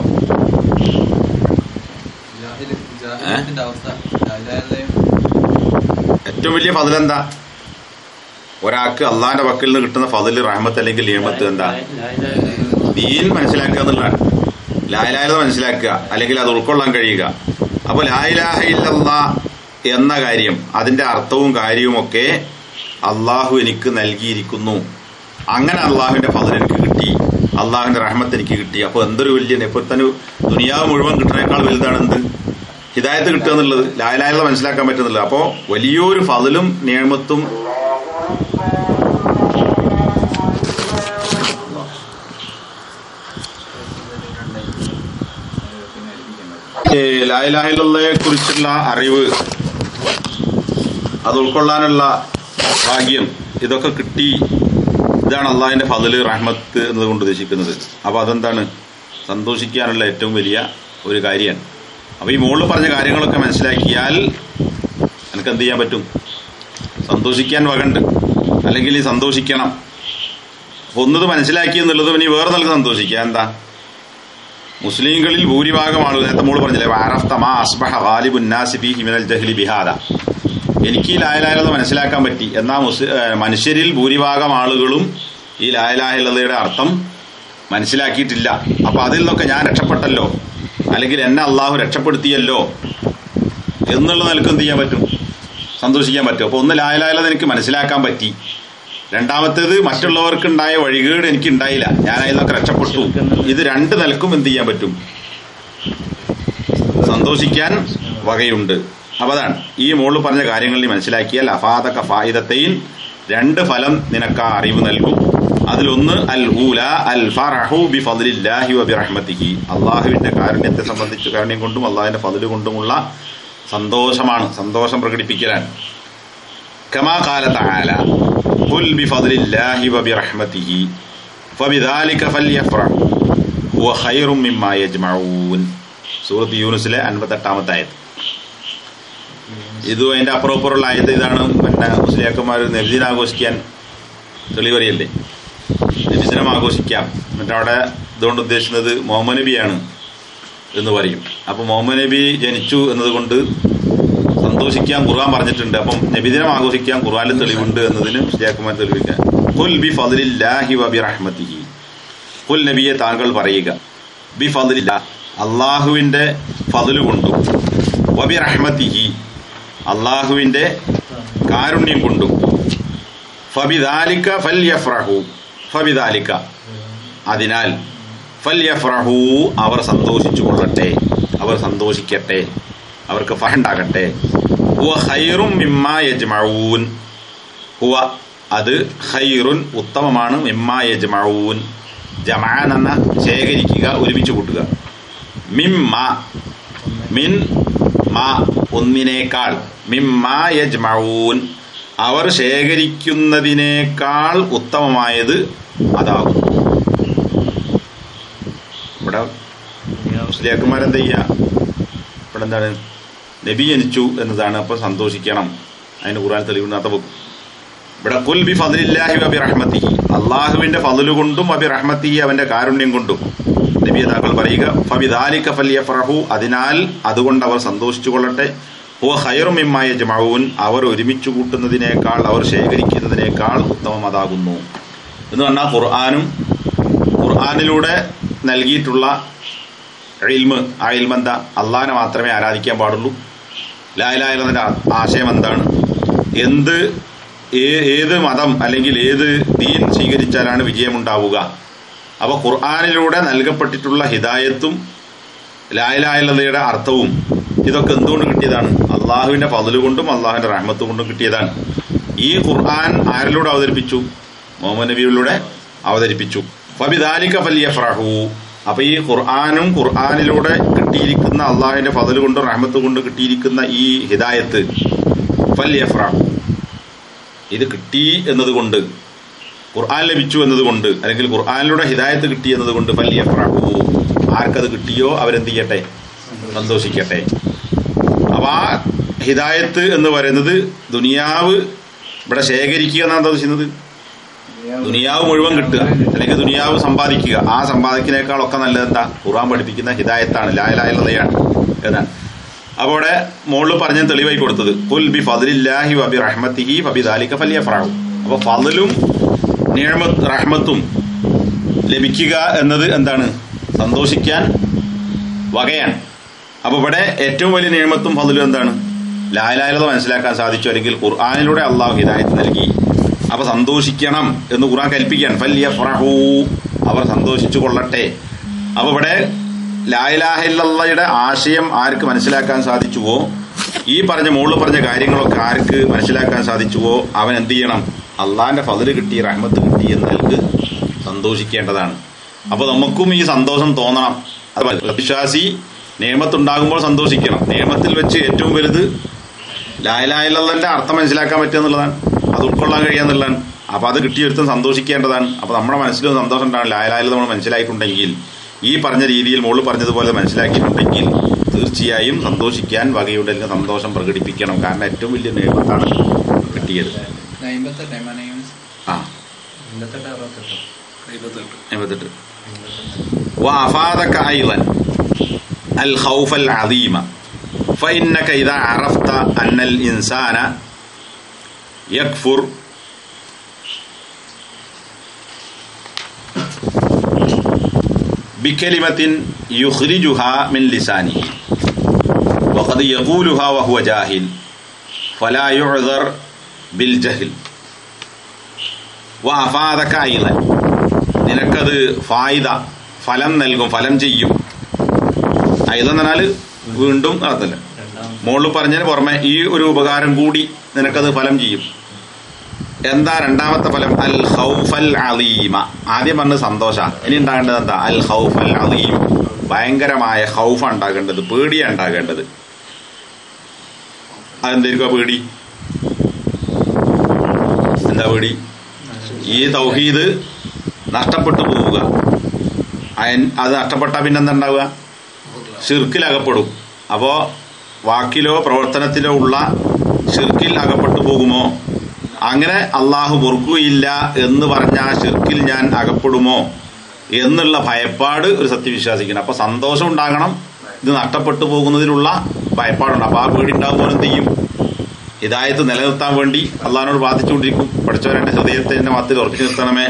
ഏറ്റവും വലിയ ഫദ്ൽ എന്താ? ഒരാൾക്ക് അള്ളാന്റെ വക്കിൽ നിന്ന് കിട്ടുന്ന ഫദ്ൽ റഹ്മത്ത് അല്ലെങ്കിൽ നിയമത്ത് എന്താ? ദീൻ മനസ്സിലാക്കുക എന്നുള്ളതാണ്. ലാ ഇലാഹ ഇല്ലല്ലാഹ് മനസ്സിലാക്കുക, അല്ലെങ്കിൽ അത് ഉൾക്കൊള്ളാൻ കഴിയുക. അപ്പൊ ലാ ഇലാഹ ഇല്ലല്ലാഹ് എന്ന കാര്യം, അതിന്റെ അർത്ഥവും കാര്യവും ഒക്കെ അള്ളാഹു എനിക്ക് നൽകിയിരിക്കുന്നു. അങ്ങനെ അള്ളാഹുവിന്റെ ഫദ്ൽ എനിക്ക് കിട്ടി, അള്ളാഹുവിന്റെ റഹ്മത്ത് എനിക്ക് കിട്ടി. അപ്പൊ എന്തൊരു വലിയ, ഇപ്പൊ തന്നെ ദുനിയാവ് മുഴുവൻ കിട്ടുന്നതിനേക്കാൾ വലുതാണ് എന്ത്? ഹിദായത്ത് കിട്ടുക എന്നുള്ളത്, ലാ ഇലാഹ ഇല്ലല്ലാഹ് മനസ്സിലാക്കാൻ പറ്റുന്നില്ല. അപ്പോ വലിയൊരു ഫദ്ലും നിഅമത്തും ലാ ഇലാഹ ഇല്ലല്ലാഹയെ കുറിച്ചുള്ള അറിവ്, അത് ഉൾക്കൊള്ളാനുള്ള ഭാഗ്യം, ഇതൊക്കെ കിട്ടി. ഇതാണ് അള്ളാഹിന്റെ ഫദ്ല് റഹ്മത്ത് എന്നതുകൊണ്ട് ഉദ്ദേശിക്കുന്നത്. അപ്പൊ അതെന്താണ്? സന്തോഷിക്കാനുള്ള ഏറ്റവും വലിയ ഒരു കാര്യമാണ്. അപ്പൊ ഈ മുകളിൽ പറഞ്ഞ കാര്യങ്ങളൊക്കെ മനസ്സിലാക്കിയാൽ എനിക്ക് എന്ത് ചെയ്യാൻ പറ്റും? സന്തോഷിക്കാൻ വകണ്ട്, അല്ലെങ്കിൽ ഈ സന്തോഷിക്കണം. അപ്പൊ ഒന്നത് മനസ്സിലാക്കി എന്നുള്ളത് ഇനി വേറെ നൽകി സന്തോഷിക്കുക. എന്താ? മുസ്ലിങ്ങളിൽ ഭൂരിഭാഗം ആളുകൾ, നേരത്തെ മോള് പറഞ്ഞില്ലേ, ബിഹാദ, എനിക്ക് ഈ ലാ ഇലാഹ ഇല്ലല്ലാഹ് മനസ്സിലാക്കാൻ പറ്റി. എന്നാൽ മനുഷ്യരിൽ ഭൂരിഭാഗം ആളുകളും ഈ ലാ ഇലാഹ ഇല്ലല്ലാഹയുടെ അർത്ഥം മനസ്സിലാക്കിയിട്ടില്ല. അപ്പൊ അതിൽ നിന്നൊക്കെ ഞാൻ രക്ഷപ്പെട്ടല്ലോ, അല്ലെങ്കിൽ എന്നെ അള്ളാഹു രക്ഷപ്പെടുത്തിയല്ലോ എന്നുള്ള നിലക്ക് എന്ത് ചെയ്യാൻ പറ്റും? സന്തോഷിക്കാൻ പറ്റും. അപ്പൊ ഒന്ന് ലാ ഇലാഹ ഇല്ലല്ലാഹ് എനിക്ക് മനസ്സിലാക്കാൻ പറ്റി. രണ്ടാമത്തേത് മറ്റുള്ളവർക്ക് ഉണ്ടായ വഴികേട് എനിക്ക് ഉണ്ടായില്ല, ഞാൻ അതിലൊക്കെ രക്ഷപ്പെട്ടു. ഇത് രണ്ട് നിലക്കും എന്ത് ചെയ്യാൻ പറ്റും? സന്തോഷിക്കാൻ വകയുണ്ട്. അപ്പൊ അതാണ് ഈ മുകളിൽ പറഞ്ഞ കാര്യങ്ങളിൽ മനസ്സിലാക്കിയാൽ അഫാദക ഫായിദത്തൈൻ, രണ്ട് ഫലം നിനക്ക് ആ അറിവ് നൽകും. അതിലൊന്ന് അൽ ഊല അൽ ഫറഹു ബിഫദ്ലില്ലാഹി വബിറഹ്മതിഹി, അള്ളാഹുവിന്റെ കാരുണ്യത്തെ സംബന്ധിച്ച്, കാരുണ്യം കൊണ്ടും അള്ളാഹുവിന്റെ ഫദ്ല് കൊണ്ടുമുള്ള സന്തോഷമാണ്, സന്തോഷം പ്രകടിപ്പിക്കലാണ്. കമാ ഖാല തആല ഖുൽ ബിഫദ്ലില്ലാഹി വബിറഹ്മതിഹി ഫബിദാലിക ഫൽയഫ്റഹു ഹുവ ഖൈറും മിമ്മാ യജ്മഊൻ. സൂറത്ത് യൂനുസിലെ അൻപത്തെട്ടാമത്തെ ആയത്ത്. ഇതും അതിന്റെ അപ്പുറപ്പുറമുള്ള ആയത്ത് ഇതാണ്. പിന്നെ മുസ്ലിയാക്കന്മാർ നബിദിനം ആഘോഷിക്കാൻ തെളിവറിയല്ലേ, നബിദിനം ആഘോഷിക്കാം. എന്നിട്ട് അവിടെ ഇതുകൊണ്ട് ഉദ്ദേശിക്കുന്നത് മുഹമ്മദ് നബിയാണ് എന്ന് പറയും. അപ്പൊ മുഹമ്മദ് നബി ജനിച്ചു എന്നതുകൊണ്ട് സന്തോഷിക്കാൻ ഖുർആൻ പറഞ്ഞിട്ടുണ്ട്. അപ്പം നബിദിനം ആഘോഷിക്കാൻ ഖുർആനിൽ തെളിവുണ്ട് എന്നതിന് മുസ്ലിയാക്കന്മാർ തെളിവിക്കാൻ. ഖുൽ ബിഫദ്ലില്ലാഹി വബിറഹ്മതിഹി, ഖുൽ നബിയെ താങ്കൾ പറയുക, ബിഫദ്ലില്ലാഹ് അള്ളാഹുവിന്റെ ഫദ്ല് കൊണ്ടും വബിറഹ്മതിഹി അള്ളാഹുവിന്റെ കാരുണ്യം കൊണ്ടും ഫബിദാലിക ഫൽയഫ്റഹു ഫബിദാലിക അതിനാൽ ഫൽയഫ്റഹു അവർ സന്തോഷിച്ചു കൊള്ളട്ടെ, അവർ സന്തോഷിക്കട്ടെ, അവർക്ക് ഫഹണ്ടാകട്ടെ. ഹുവ ഖൈറും മിമ്മാ യജ്മഊൻ ഹുവ അത് ഖൈറുൻ ഉത്തമമാണ്, മിമ്മാ യജ്മഊൻ ജമഅൻ എന്ന ശേഖരിക്കുക, ഒരുമിച്ച് കൂട്ടുക. മിമ്മ മിൻ മാ ഒന്നിനേക്കാൾ, മിമ്മാ യജ്മഊൻ അവർ ശേഖരിക്കുന്നതിനേക്കാൾ ഉത്തമമായത് അതാകും. ഇവിടെ മുസ്ലിയാക്കന്മാരെന്താ ചെയ്യുക? ഇവിടെ എന്താണ് നബി ജനിച്ചു എന്നതാണ്, അപ്പൊ സന്തോഷിക്കണം, അതിന് ഖുർആൻ തെളിവ് നടത്ത വെക്കും. ഇവിടെ കുൽ ബി ഫദ്ലില്ലാഹി വബി റഹ്മത്തിഹി അള്ളാഹുവിന്റെ ഫദ്ലു കൊണ്ടും വബി റഹ്മത്തിഹി അവന്റെ കാരുണ്യം കൊണ്ടും നബി താക്കൾ പറയുക ഫബിദാലിക ഫൽയഫ്റഹു അതിനാൽ അതുകൊണ്ട് അവർ സന്തോഷിച്ചു കൊള്ളട്ടെ. ഹുവ ഖൈറും മിമ്മാ യജ്മഊൻ അവർ ഒരുമിച്ച് കൂട്ടുന്നതിനേക്കാൾ, അവർ ശേഖരിക്കുന്നതിനേക്കാൾ ഉത്തമം അതാകുന്നു എന്ന് പറഞ്ഞാൽ ഖുർആനും ഖുർആനിലൂടെ നൽകിയിട്ടുള്ള ഇൽമ്, ആ ഇൽമ് എന്താ? അള്ളാഹിനെ മാത്രമേ ആരാധിക്കാൻ പാടുള്ളൂ. ലാ ഇലാഹ ഇല്ലല്ലാഹ് ആശയം എന്താണ്? എന്ത് ഏത് മതം അല്ലെങ്കിൽ ഏത് ദീൻ സ്വീകരിച്ചാലാണ് വിജയമുണ്ടാവുക? അപ്പൊ ഖുർആനിലൂടെ നൽകപ്പെട്ടിട്ടുള്ള ഹിദായത്തും ലാ ഇലാഹ ഇല്ലല്ലാഹയുടെ അർത്ഥവും ഇതൊക്കെ എന്തുകൊണ്ട് കിട്ടിയതാണ്? അള്ളാഹുവിന്റെ ഫദ്ല് കൊണ്ടും അള്ളാഹുവിന്റെ റഹ്മത്ത് കൊണ്ടും കിട്ടിയതാണ്. ഈ ഖുർആൻ ആരിലൂടെ അവതരിപ്പിച്ചു? മുഹമ്മദ് നബിയിലൂടെ അവതരിപ്പിച്ചു. ഫബിദാലിക ഫൽയഫ്റഹു അപ്പൊ ഈ ഖുർആനും ഖുർആനിലൂടെ കിട്ടിയിരിക്കുന്ന അള്ളാഹുവിന്റെ ഫദ്ല് കൊണ്ടും റഹ്മത്ത് കൊണ്ടും കിട്ടിയിരിക്കുന്ന ഈ ഹിദായത്ത് ഫൽയഫ്റഹു ഇത് കിട്ടി എന്നതുകൊണ്ട്, ഖുർആൻ ലഭിച്ചു എന്നതുകൊണ്ട്, അല്ലെങ്കിൽ ഖുർആനിലൂടെ ഹിദായത്ത് കിട്ടി എന്നതുകൊണ്ട് ഫൽയഫ്റഹു ആർക്കത് കിട്ടിയോ അവരെന്ത് ചെയ്യട്ടെ? സന്തോഷിക്കട്ടെ. അപ്പൊ ആ ഹിദായത്ത് എന്ന് പറയുന്നത് ദുനിയാവ് ഇവിടെ ശേഖരിക്കുക എന്നാണ് ഉദ്ദേശിക്കുന്നത്. ദുനിയാവ് മുഴുവൻ കിട്ടുക അല്ലെങ്കിൽ ദുനിയാവ് സമ്പാദിക്കുക, ആ സമ്പാദിക്കുന്നതിനേക്കാളൊക്കെ നല്ലതെന്താ? ഖുർആൻ പഠിപ്പിക്കുന്ന ഹിദായത്താണ്, ലാ ഇലാഹ ഇല്ലല്ലാഹയാണ് എന്നാണ്. അപ്പൊ അവിടെ മുകളിൽ പറഞ്ഞ തെളിവായി കൊടുത്തത് ഖുൽ ബി ഫദ്ലില്ലാഹി വബി റഹ്മത്തിഹി ഫബിദാലിക ഫൽയഫ്റഹു. അപ്പൊ ഫദ്ലും നിഅമത്തും റഹ്മത്തും ലഭിക്കുക എന്നത് എന്താണ്? സന്തോഷിക്കാൻ വകയാണ്. അപ്പൊ ഇവിടെ ഏറ്റവും വലിയ നിഅമത്തും ഫദ്ലും എന്താണ്? ലാ ഇലാഹ ഇല്ലല്ലാഹ് മനസ്സിലാക്കാൻ സാധിച്ചു, അല്ലെങ്കിൽ ഖുർആനിലൂടെ അള്ളാഹു ഹിദായത്ത് നൽകി. അപ്പൊ സന്തോഷിക്കണം എന്ന് ഖുർആൻ കൽപ്പിക്കുകയാണ്. ഫൽയഫ്റഹു അവർ സന്തോഷിച്ചു കൊള്ളട്ടെ. അപ്പൊ ഇവിടെ ലാ ഇലാഹ ഇല്ലല്ലാഹയുടെ ആശയം ആർക്ക് മനസ്സിലാക്കാൻ സാധിച്ചുവോ, ഈ പറഞ്ഞ മുകളിൽ പറഞ്ഞ കാര്യങ്ങളൊക്കെ ആർക്ക് മനസ്സിലാക്കാൻ സാധിച്ചുവോ അവൻ എന്ത് ചെയ്യണം? അള്ളാഹിന്റെ ഫദ്ല് കിട്ടി, റഹ്മത്ത് കിട്ടി എന്നൽക്ക് സന്തോഷിക്കേണ്ടതാണ്. അപ്പൊ നമുക്കും ഈ സന്തോഷം തോന്നണം. വിശ്വാസി നിയമത്തുണ്ടാകുമ്പോൾ സന്തോഷിക്കണം. നിയമത്തിൽ വെച്ച് ഏറ്റവും വലുത് ലാ ഇലാഹ ഇല്ലല്ലാഹന്റെ അർത്ഥം മനസ്സിലാക്കാൻ പറ്റുക എന്നുള്ളതാണ്, അത് ഉൾക്കൊള്ളാൻ കഴിയാന്നുള്ളതാണ്. അപ്പൊ അത് കിട്ടിയെടുത്തും സന്തോഷിക്കേണ്ടതാണ്. അപ്പൊ നമ്മുടെ മനസ്സിലും സന്തോഷം ഉണ്ടാകും. ലാ ഇലാഹ ഇല്ലല്ലാഹ് നമ്മൾ മനസ്സിലായിട്ടുണ്ടെങ്കിൽ, ഈ പറഞ്ഞ രീതിയിൽ മുകളിൽ പറഞ്ഞതുപോലെ മനസ്സിലാക്കിയിട്ടുണ്ടെങ്കിൽ തീർച്ചയായും സന്തോഷിക്കാൻ വകയുണ്ടെങ്കിൽ സന്തോഷം പ്രകടിപ്പിക്കണം. കാരണം ഏറ്റവും വലിയ നിയമത്താണ് കിട്ടിയത്. ആ എൺപത്തെട്ട് وأفادك أيضا الخوف العظيم فإنك إذا عرفت أن الإنسان يكفر بكلمة يخرجها من لسانه وقد يقولها وهو جاهل فلا يعذر بالجهل وأفادك أيضا നിനക്കത് ഫായിദ ഫലം നൽകും, ഫലം ചെയ്യും. അതെന്ന് പറഞ്ഞാൽ വീണ്ടും നടത്തില്ല, മുകളിൽ പറഞ്ഞതിന് പുറമെ ഈ ഒരു ഉപകാരം കൂടി നിനക്കത് ഫലം ചെയ്യും. എന്താ രണ്ടാമത്തെ ഫലം? അൽ ഖൗഫൽ അലീമ. ആദ്യം പറഞ്ഞത് സന്തോഷ, ഇനി ഉണ്ടാകേണ്ടത് എന്താ? അൽ ഖൗഫൽ അലീം, ഭയങ്കരമായ ഖൗഫ ഉണ്ടാകേണ്ടത്, പേടിയാ ഉണ്ടാകേണ്ടത്. അതെന്തായിരിക്കും പേടി? എന്താ പേടി? ഈ തൗഹീദ് നഷ്ടപ്പെട്ടു പോവുക. അത് നഷ്ടപ്പെട്ടാൽ പിന്നെന്താ ഉണ്ടാവുക? ഷിർക്കിൽ അകപ്പെടും. അപ്പോ വാക്കിലോ പ്രവർത്തനത്തിലോ ഉള്ള ഷിർക്കിൽ അകപ്പെട്ടു പോകുമോ? അങ്ങനെ അള്ളാഹു പൊറുക്കുകയില്ല എന്ന് പറഞ്ഞ ആ ഷിർക്കിൽ ഞാൻ അകപ്പെടുമോ എന്നുള്ള ഭയപ്പാട് ഒരു സത്യവിശ്വാസിക്കണം. അപ്പൊ സന്തോഷം ഉണ്ടാകണം, ഇത് നഷ്ടപ്പെട്ടു പോകുന്നതിലുള്ള ഭയപ്പാടുണ്ട്. അപ്പൊ ആ പേടി ഉണ്ടാകുമ്പോൾ എന്ത് ചെയ്യും? ഹിദായത്ത് നിലനിർത്താൻ വേണ്ടി അള്ളാഹിനോട് പ്രാർത്ഥിച്ചുകൊണ്ടിരിക്കും. പഠിച്ചവരെന്റെ ഹൃദയത്തിന്റെ മത്തിൽ ഉറപ്പിച്ചു നിർത്തണമേ.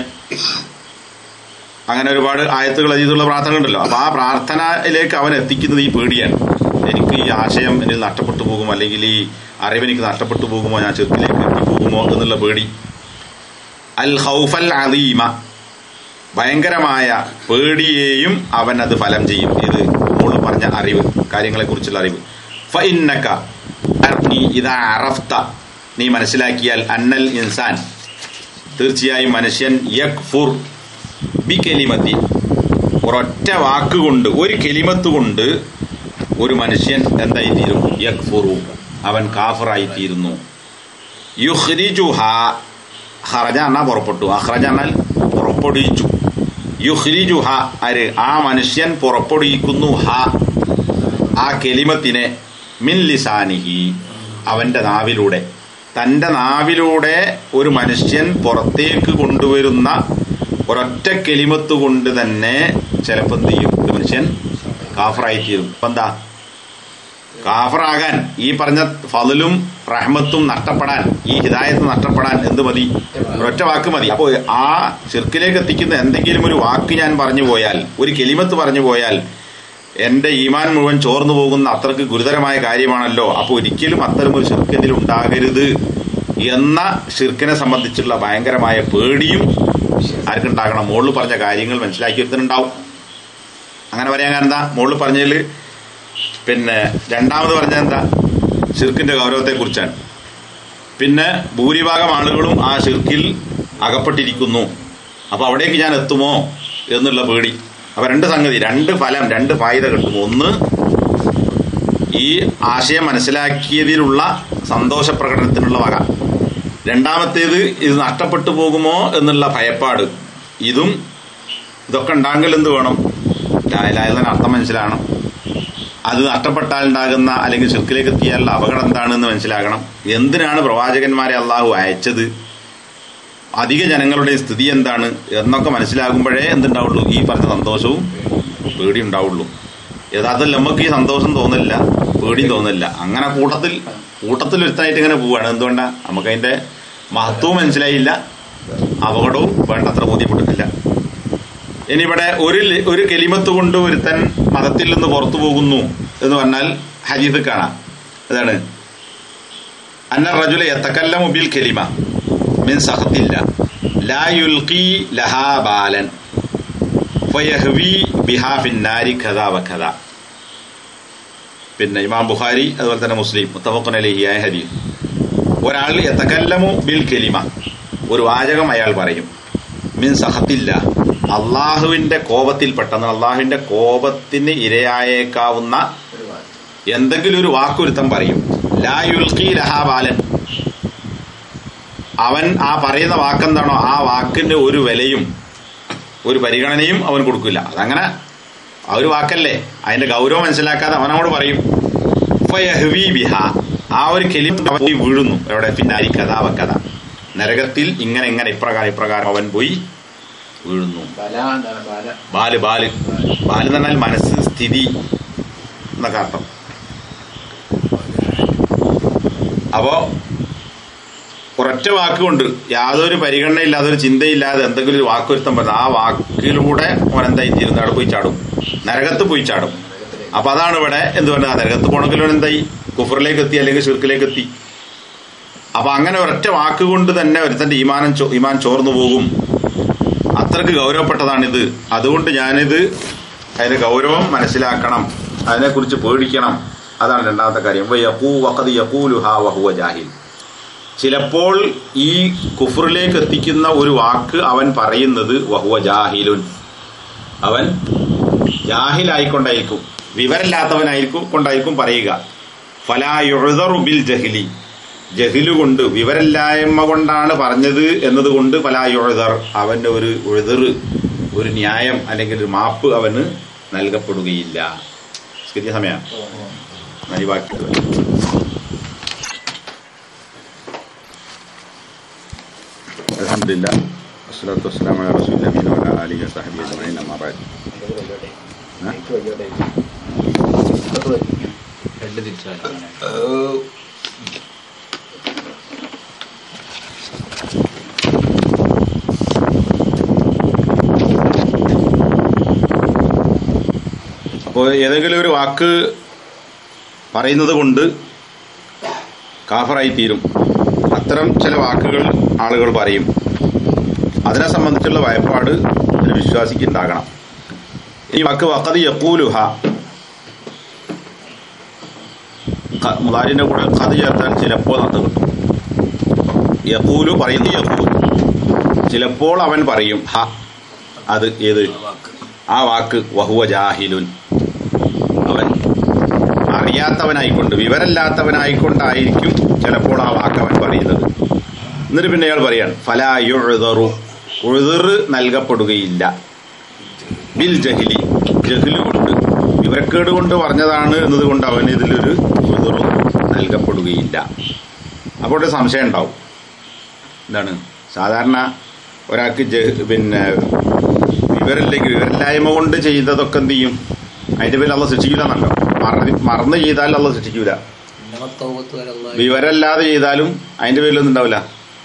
അങ്ങനെ ഒരുപാട് ആയത്തുകൾ അജീതുള്ള പ്രാർത്ഥന ഉണ്ടല്ലോ. അപ്പൊ ആ പ്രാർത്ഥനയിലേക്ക് അവൻ എത്തിക്കുന്നത് ഈ പേടിയാണ്. എനിക്ക് ഈ ആശയം എന്നിൽ നഷ്ടപ്പെട്ടു പോകുമോ, അല്ലെങ്കിൽ ഈ അറിവെനിക്ക് നഷ്ടപ്പെട്ടു പോകുമോ, ഞാൻ ചെറുക്കിലേക്ക് എത്തി പോകുമോ എന്നുള്ള പേടി. അൽ ഖൗഫൽ അദീമ, ഭയങ്കരമായ പേടിയെയും അവൻ അത് ഫലം ചെയ്യും. ഇത് മോള് പറഞ്ഞ അറിവ്, കാര്യങ്ങളെ കുറിച്ചുള്ള അറിവ്. ഫഇന്നക ഇദാ അറഫ്ത, നീ മനസ്സിലാക്കിയാൽ, അന്നൽ ഇൻസാൻ, തീർച്ചയായും മനുഷ്യൻ, യക്ഫുർ ബി കലിമത്തി, ഒരൊറ്റ വാക്കുകൊണ്ട്, ഒരു കലിമത്ത് കൊണ്ട് ഒരു മനുഷ്യൻ എന്തായിത്തീരും? യക്ഫുറു, അവൻ കാഫിറായിത്തീരുന്നു. യുഖ്രിജുഹ, ഖറജ എന്നാൽ പുറപ്പെട്ടു, അഖ്റജ എന്നാൽ പുറപ്പെടുവിച്ചു. യുഖ്രിജുഹ, ആര്? ആ മനുഷ്യൻ പുറപ്പെടുവിക്കുന്നു, ഹ, ആ കലിമത്തിനെ, മിൻ ലിസാനിഹി, അവന്റെ നാവിലൂടെ. തന്റെ നാവിലൂടെ ഒരു മനുഷ്യൻ പുറത്തേക്ക് കൊണ്ടുവരുന്ന ഒരൊറ്റ കലിമത്ത് കൊണ്ട് തന്നെ ചിലപ്പോൾ എന്ത് ചെയ്യും? ഒരു മനുഷ്യൻ കാഫറായിത്തീരും. ഇപ്പം എന്താ കാഫറാകാൻ, ഈ പറഞ്ഞ ഫളലും റഹ്മത്തും നഷ്ടപ്പെടാൻ, ഈ ഹിദായത്ത് നഷ്ടപ്പെടാൻ എന്ത് മതി? ഒരൊറ്റ വാക്ക് മതി. അപ്പോൾ ആ ശിർക്കിലേക്ക് എത്തിക്കുന്ന എന്തെങ്കിലും ഒരു വാക്ക് ഞാൻ പറഞ്ഞു പോയാൽ, ഒരു കലിമത്ത് പറഞ്ഞു പോയാൽ എന്റെ ഈമാൻ മുഴുവൻ ചോർന്നു പോകുന്ന അത്രക്ക് ഗുരുതരമായ കാര്യമാണല്ലോ. അപ്പോൾ ഒരിക്കലും അത്തരം ഒരു ശിർക്കിൽ ഉണ്ടാകരുത് എന്ന ശിർക്കിനെ സംബന്ധിച്ചുള്ള ഭയങ്കരമായ പേടിയും ആർക്കുണ്ടാകണം? മോളിൽ പറഞ്ഞ കാര്യങ്ങൾ മനസ്സിലാക്കി എടുത്തിട്ടുണ്ടാവും. അങ്ങനെ പറയാൻ കാരണം എന്താ? മോളിൽ പറഞ്ഞതിൽ പിന്നെ രണ്ടാമത് പറഞ്ഞത് എന്താ? ശിർക്കിന്റെ ഗൗരവത്തെ കുറിച്ചാണ്. പിന്നെ ഭൂരിഭാഗം ആളുകളും ആ ശിർക്കിൽ അകപ്പെട്ടിരിക്കുന്നു. അപ്പൊ അവിടേക്ക് ഞാൻ എത്തുമോ എന്നുള്ള പേടി. അപ്പൊ രണ്ട് സംഗതി, രണ്ട് ഫലം, രണ്ട് ഫായിദ കിട്ടും. ഒന്ന്, ഈ ആശയം മനസ്സിലാക്കിയതിലുള്ള സന്തോഷ പ്രകടനത്തിനുള്ള വക. രണ്ടാമത്തേത്, ഇത് നഷ്ടപ്പെട്ടു പോകുമോ എന്നുള്ള ഭയപ്പാട്. ഇതും ഇതൊക്കെ ഉണ്ടാകൽ എന്ത് വേണം? ലാ ഇലാഹ ഇല്ലല്ലാഹ് അർത്ഥം മനസ്സിലാകണം. അത് നഷ്ടപ്പെട്ടാൽ ഉണ്ടാകുന്ന, അല്ലെങ്കിൽ ശിർക്കിലേക്ക് എത്തിയാലുള്ള അപകടം എന്താണെന്ന് മനസ്സിലാക്കണം. എന്തിനാണ് പ്രവാചകന്മാരെ അള്ളാഹു അയച്ചത്, അധിക ജനങ്ങളുടെ സ്ഥിതി എന്താണ് എന്നൊക്കെ മനസ്സിലാകുമ്പോഴേ എന്തുണ്ടാവുള്ളൂ? ഈ പറഞ്ഞ സന്തോഷവും പേടി ഉണ്ടാവുള്ളൂ. യഥാർത്ഥത്തിൽ നമുക്ക് ഈ സന്തോഷം തോന്നില്ല, പേടിയും തോന്നില്ല. അങ്ങനെ കൂട്ടത്തിൽ കൂട്ടത്തിൽ ഒരുത്തായിട്ട് ഇങ്ങനെ പോവുകയാണ്. എന്തുകൊണ്ടാ? നമുക്കതിന്റെ മഹത്വവും മനസ്സിലായില്ല, അപകടവും വേണ്ടത്ര ബോധ്യപ്പെട്ടിട്ടില്ല. ഇനി ഇവിടെ ഒരു ഒരു കലിമത്ത് കൊണ്ട് ഒരുത്തൻ മതത്തിൽ നിന്ന് പുറത്തു പോകുന്നു എന്ന് പറഞ്ഞാൽ ഹദീസ് കാണാം. അതാണ് അന്ന റജുല യതകല്ലമു ബിൽ കലിമ മിൻ സഖത്തില്ല ലാ യുൽഖി ലഹാ ബാലൻ ഫയഹ്വി ബിഹാ ഫിന്നാരി കദാ വകദാ. പിന്നെ ഇമാം ബുഖാരി അതുപോലെ തന്നെ മുസ്ലിം മുത്തഫഖുൻ അലൈഹി ആയ ഹദീസ്. ഒരാൾ യതകല്ലമു ബിൽ കലിമ, ഒരു വാചകം അയാൾ പറയും, മിൻ സഖത്തില്ല, അള്ളാഹുവിന്റെ കോപത്തിൽപ്പെട്ടെന്ന്, അള്ളാഹുവിന്റെ കോപത്തിന് ഇരയായേക്കാവുന്ന എന്തെങ്കിലും ഒരു വാക്കൊരുത്തം പറയും. ലാ യുൽഖി ലഹാ ബാലൻ, അവൻ ആ പറയുന്ന വാക്കെന്താണോ ആ വാക്കിന്റെ ഒരു വിലയും ഒരു പരിഗണനയും അവൻ കൊടുക്കില്ല. അതങ്ങനെ ആ ഒരു വാക്കല്ലേ, അതിന്റെ ഗൗരവം മനസ്സിലാക്കാതെ അവനോട് പറയും. ഫയഹ്വി ബിഹ, ആ ഒരു കലിമ പോയി വീഴുന്നു. എവിടെ? പിന്നാരി കഥാ വക്കഥ, നരകത്തിൽ ഇങ്ങനെ ഇങ്ങനെ ഇപ്രകാരം ഇപ്രകാരം അവൻ പോയി വീഴുന്നു. ബാല് ബാല് ബാല് എന്ന് പറഞ്ഞാൽ മനസ്സ്, സ്ഥിതി എന്നൊക്കെ അർത്ഥം. അപ്പോ ഒരൊറ്റ വാക്കുകൊണ്ട് യാതൊരു പരിഗണനയില്ലാതെ ഒരു ചിന്തയില്ലാതെ എന്തെങ്കിലും ഒരു വാക്കുരുത്തം പറഞ്ഞാൽ ആ വാക്കിലൂടെ അവൻ എന്തായി തീരുന്നു? അവിടെ പോയി ചാടും, നരകത്ത് പോയി ചാടും. അപ്പൊ അതാണ് ഇവിടെ എന്ത് പറഞ്ഞാൽ നരകത്ത് പോണെങ്കിലും എന്തായി? കുഫറിലേക്ക് എത്തി, അല്ലെങ്കിൽ ഷിർക്കിലേക്ക് എത്തി. അപ്പൊ അങ്ങനെ ഒരൊറ്റ വാക്കുകൊണ്ട് തന്നെ ഒരുത്തന്റെ ഈമാനം ഈമാൻ ചോർന്നു പോകും. അത്രക്ക് ഗൗരവപ്പെട്ടതാണിത്. അതുകൊണ്ട് ഞാനിത് അതിന്റെ ഗൗരവം മനസ്സിലാക്കണം, അതിനെക്കുറിച്ച് പേടിക്കണം. അതാണ് രണ്ടാമത്തെ കാര്യം. ചിലപ്പോൾ ഈ കുഫറിലേക്ക് എത്തിക്കുന്ന ഒരു വാക്ക് അവൻ പറയുന്നത് വഹുവ ജാഹിലുൻ, അവൻ ജാഹിലായിക്കൊണ്ടായിരിക്കും, വിവരമില്ലാത്തവനായിരിക്കും കൊണ്ടായിരിക്കും പറയുക. ഫലാ യുഅ്ദറു ബിൽ ജഹ്ലി, ജഹിലു കൊണ്ട്, വിവരമില്ലായ്മ കൊണ്ടാണ് പറഞ്ഞത് എന്നതുകൊണ്ട് ഫലാ യുഅ്ദർ, അവന്റെ ഒരു ഉഴ്ദർ, ഒരു ന്യായം അല്ലെങ്കിൽ ഒരു മാപ്പ് അവന് നൽകപ്പെടുകയില്ല. ശരിയ സമയം ബാക്കി അൽഹംദുലില്ലാഹ് വസ്സലാത്തു വസ്സലാമു അലാ റസൂലില്ലാഹി വഅലാ ആലിഹി വസഹ്ബിഹി അജ്മഈൻ. അമ്മാ ബഅദ്. അപ്പോൾ ഏതെങ്കിലും ഒരു വാക്ക് പറയുന്നത് കൊണ്ട് കാഫറായി തീരും. അത്തരം ചില വാക്കുകൾ ആളുകൾ പറയും. അതിനെ സംബന്ധിച്ചുള്ള ഭയപ്പാട് ഒരു വിശ്വാസിക്ക് ഉണ്ടാകണം. ഈ വാക്ക് വഖദ് യഖൂലുഹ, മുദാരിന്റെ കൂടെ ഖദ് ചേർത്താൽ ചിലപ്പോൾ അത് കിട്ടും. യഖൂലു പറയുന്നു, യഖൂൽ ചിലപ്പോൾ അവൻ പറയും. ഹ അത് ഏത് ആ വാക്ക് വഹുവ ജാഹിലുൻ, അവൻ അറിയാത്തവനായിക്കൊണ്ട് വിവരമില്ലാത്തവനായിക്കൊണ്ടായിരിക്കും ചിലപ്പോൾ ആ വാക്ക് അവൻ പറയുന്നത്. എന്നിട്ട് പിന്നെ അയാൾ പറയാണ് ഫലാ യുഅ്ദറു, ഉഴ്ദർ നൽകപ്പെടുകയില്ല. ബിൽ ജഹിലി, ജഹില് കൊണ്ട് വിവരക്കേട് കൊണ്ട് പറഞ്ഞതാണ് എന്നതുകൊണ്ട് അവന് ഇതിലൊരു ഉഴ്ദർ നൽകപ്പെടുകയില്ല. അപ്പോൾ ഒരു സംശയം ഉണ്ടാവും. എന്താണ് സാധാരണ ഒരാൾക്ക് പിന്നെ വിവരമില്ലെങ്കിൽ വിവരമില്ലായ്മ കൊണ്ട് ചെയ്തതൊക്കെ എന്ത് ചെയ്യും? അതിന്റെ പേരിൽ അള്ളാഹ് ശിക്ഷിക്കൂല എന്നല്ലോ. മറന്ന് മറന്ന് ചെയ്താലും അള്ളാഹ് ശിക്ഷിക്കൂല. വിവരമില്ലാതെ ചെയ്താലും അതിന്റെ പേരിലൊന്നും ഉണ്ടാവില്ല.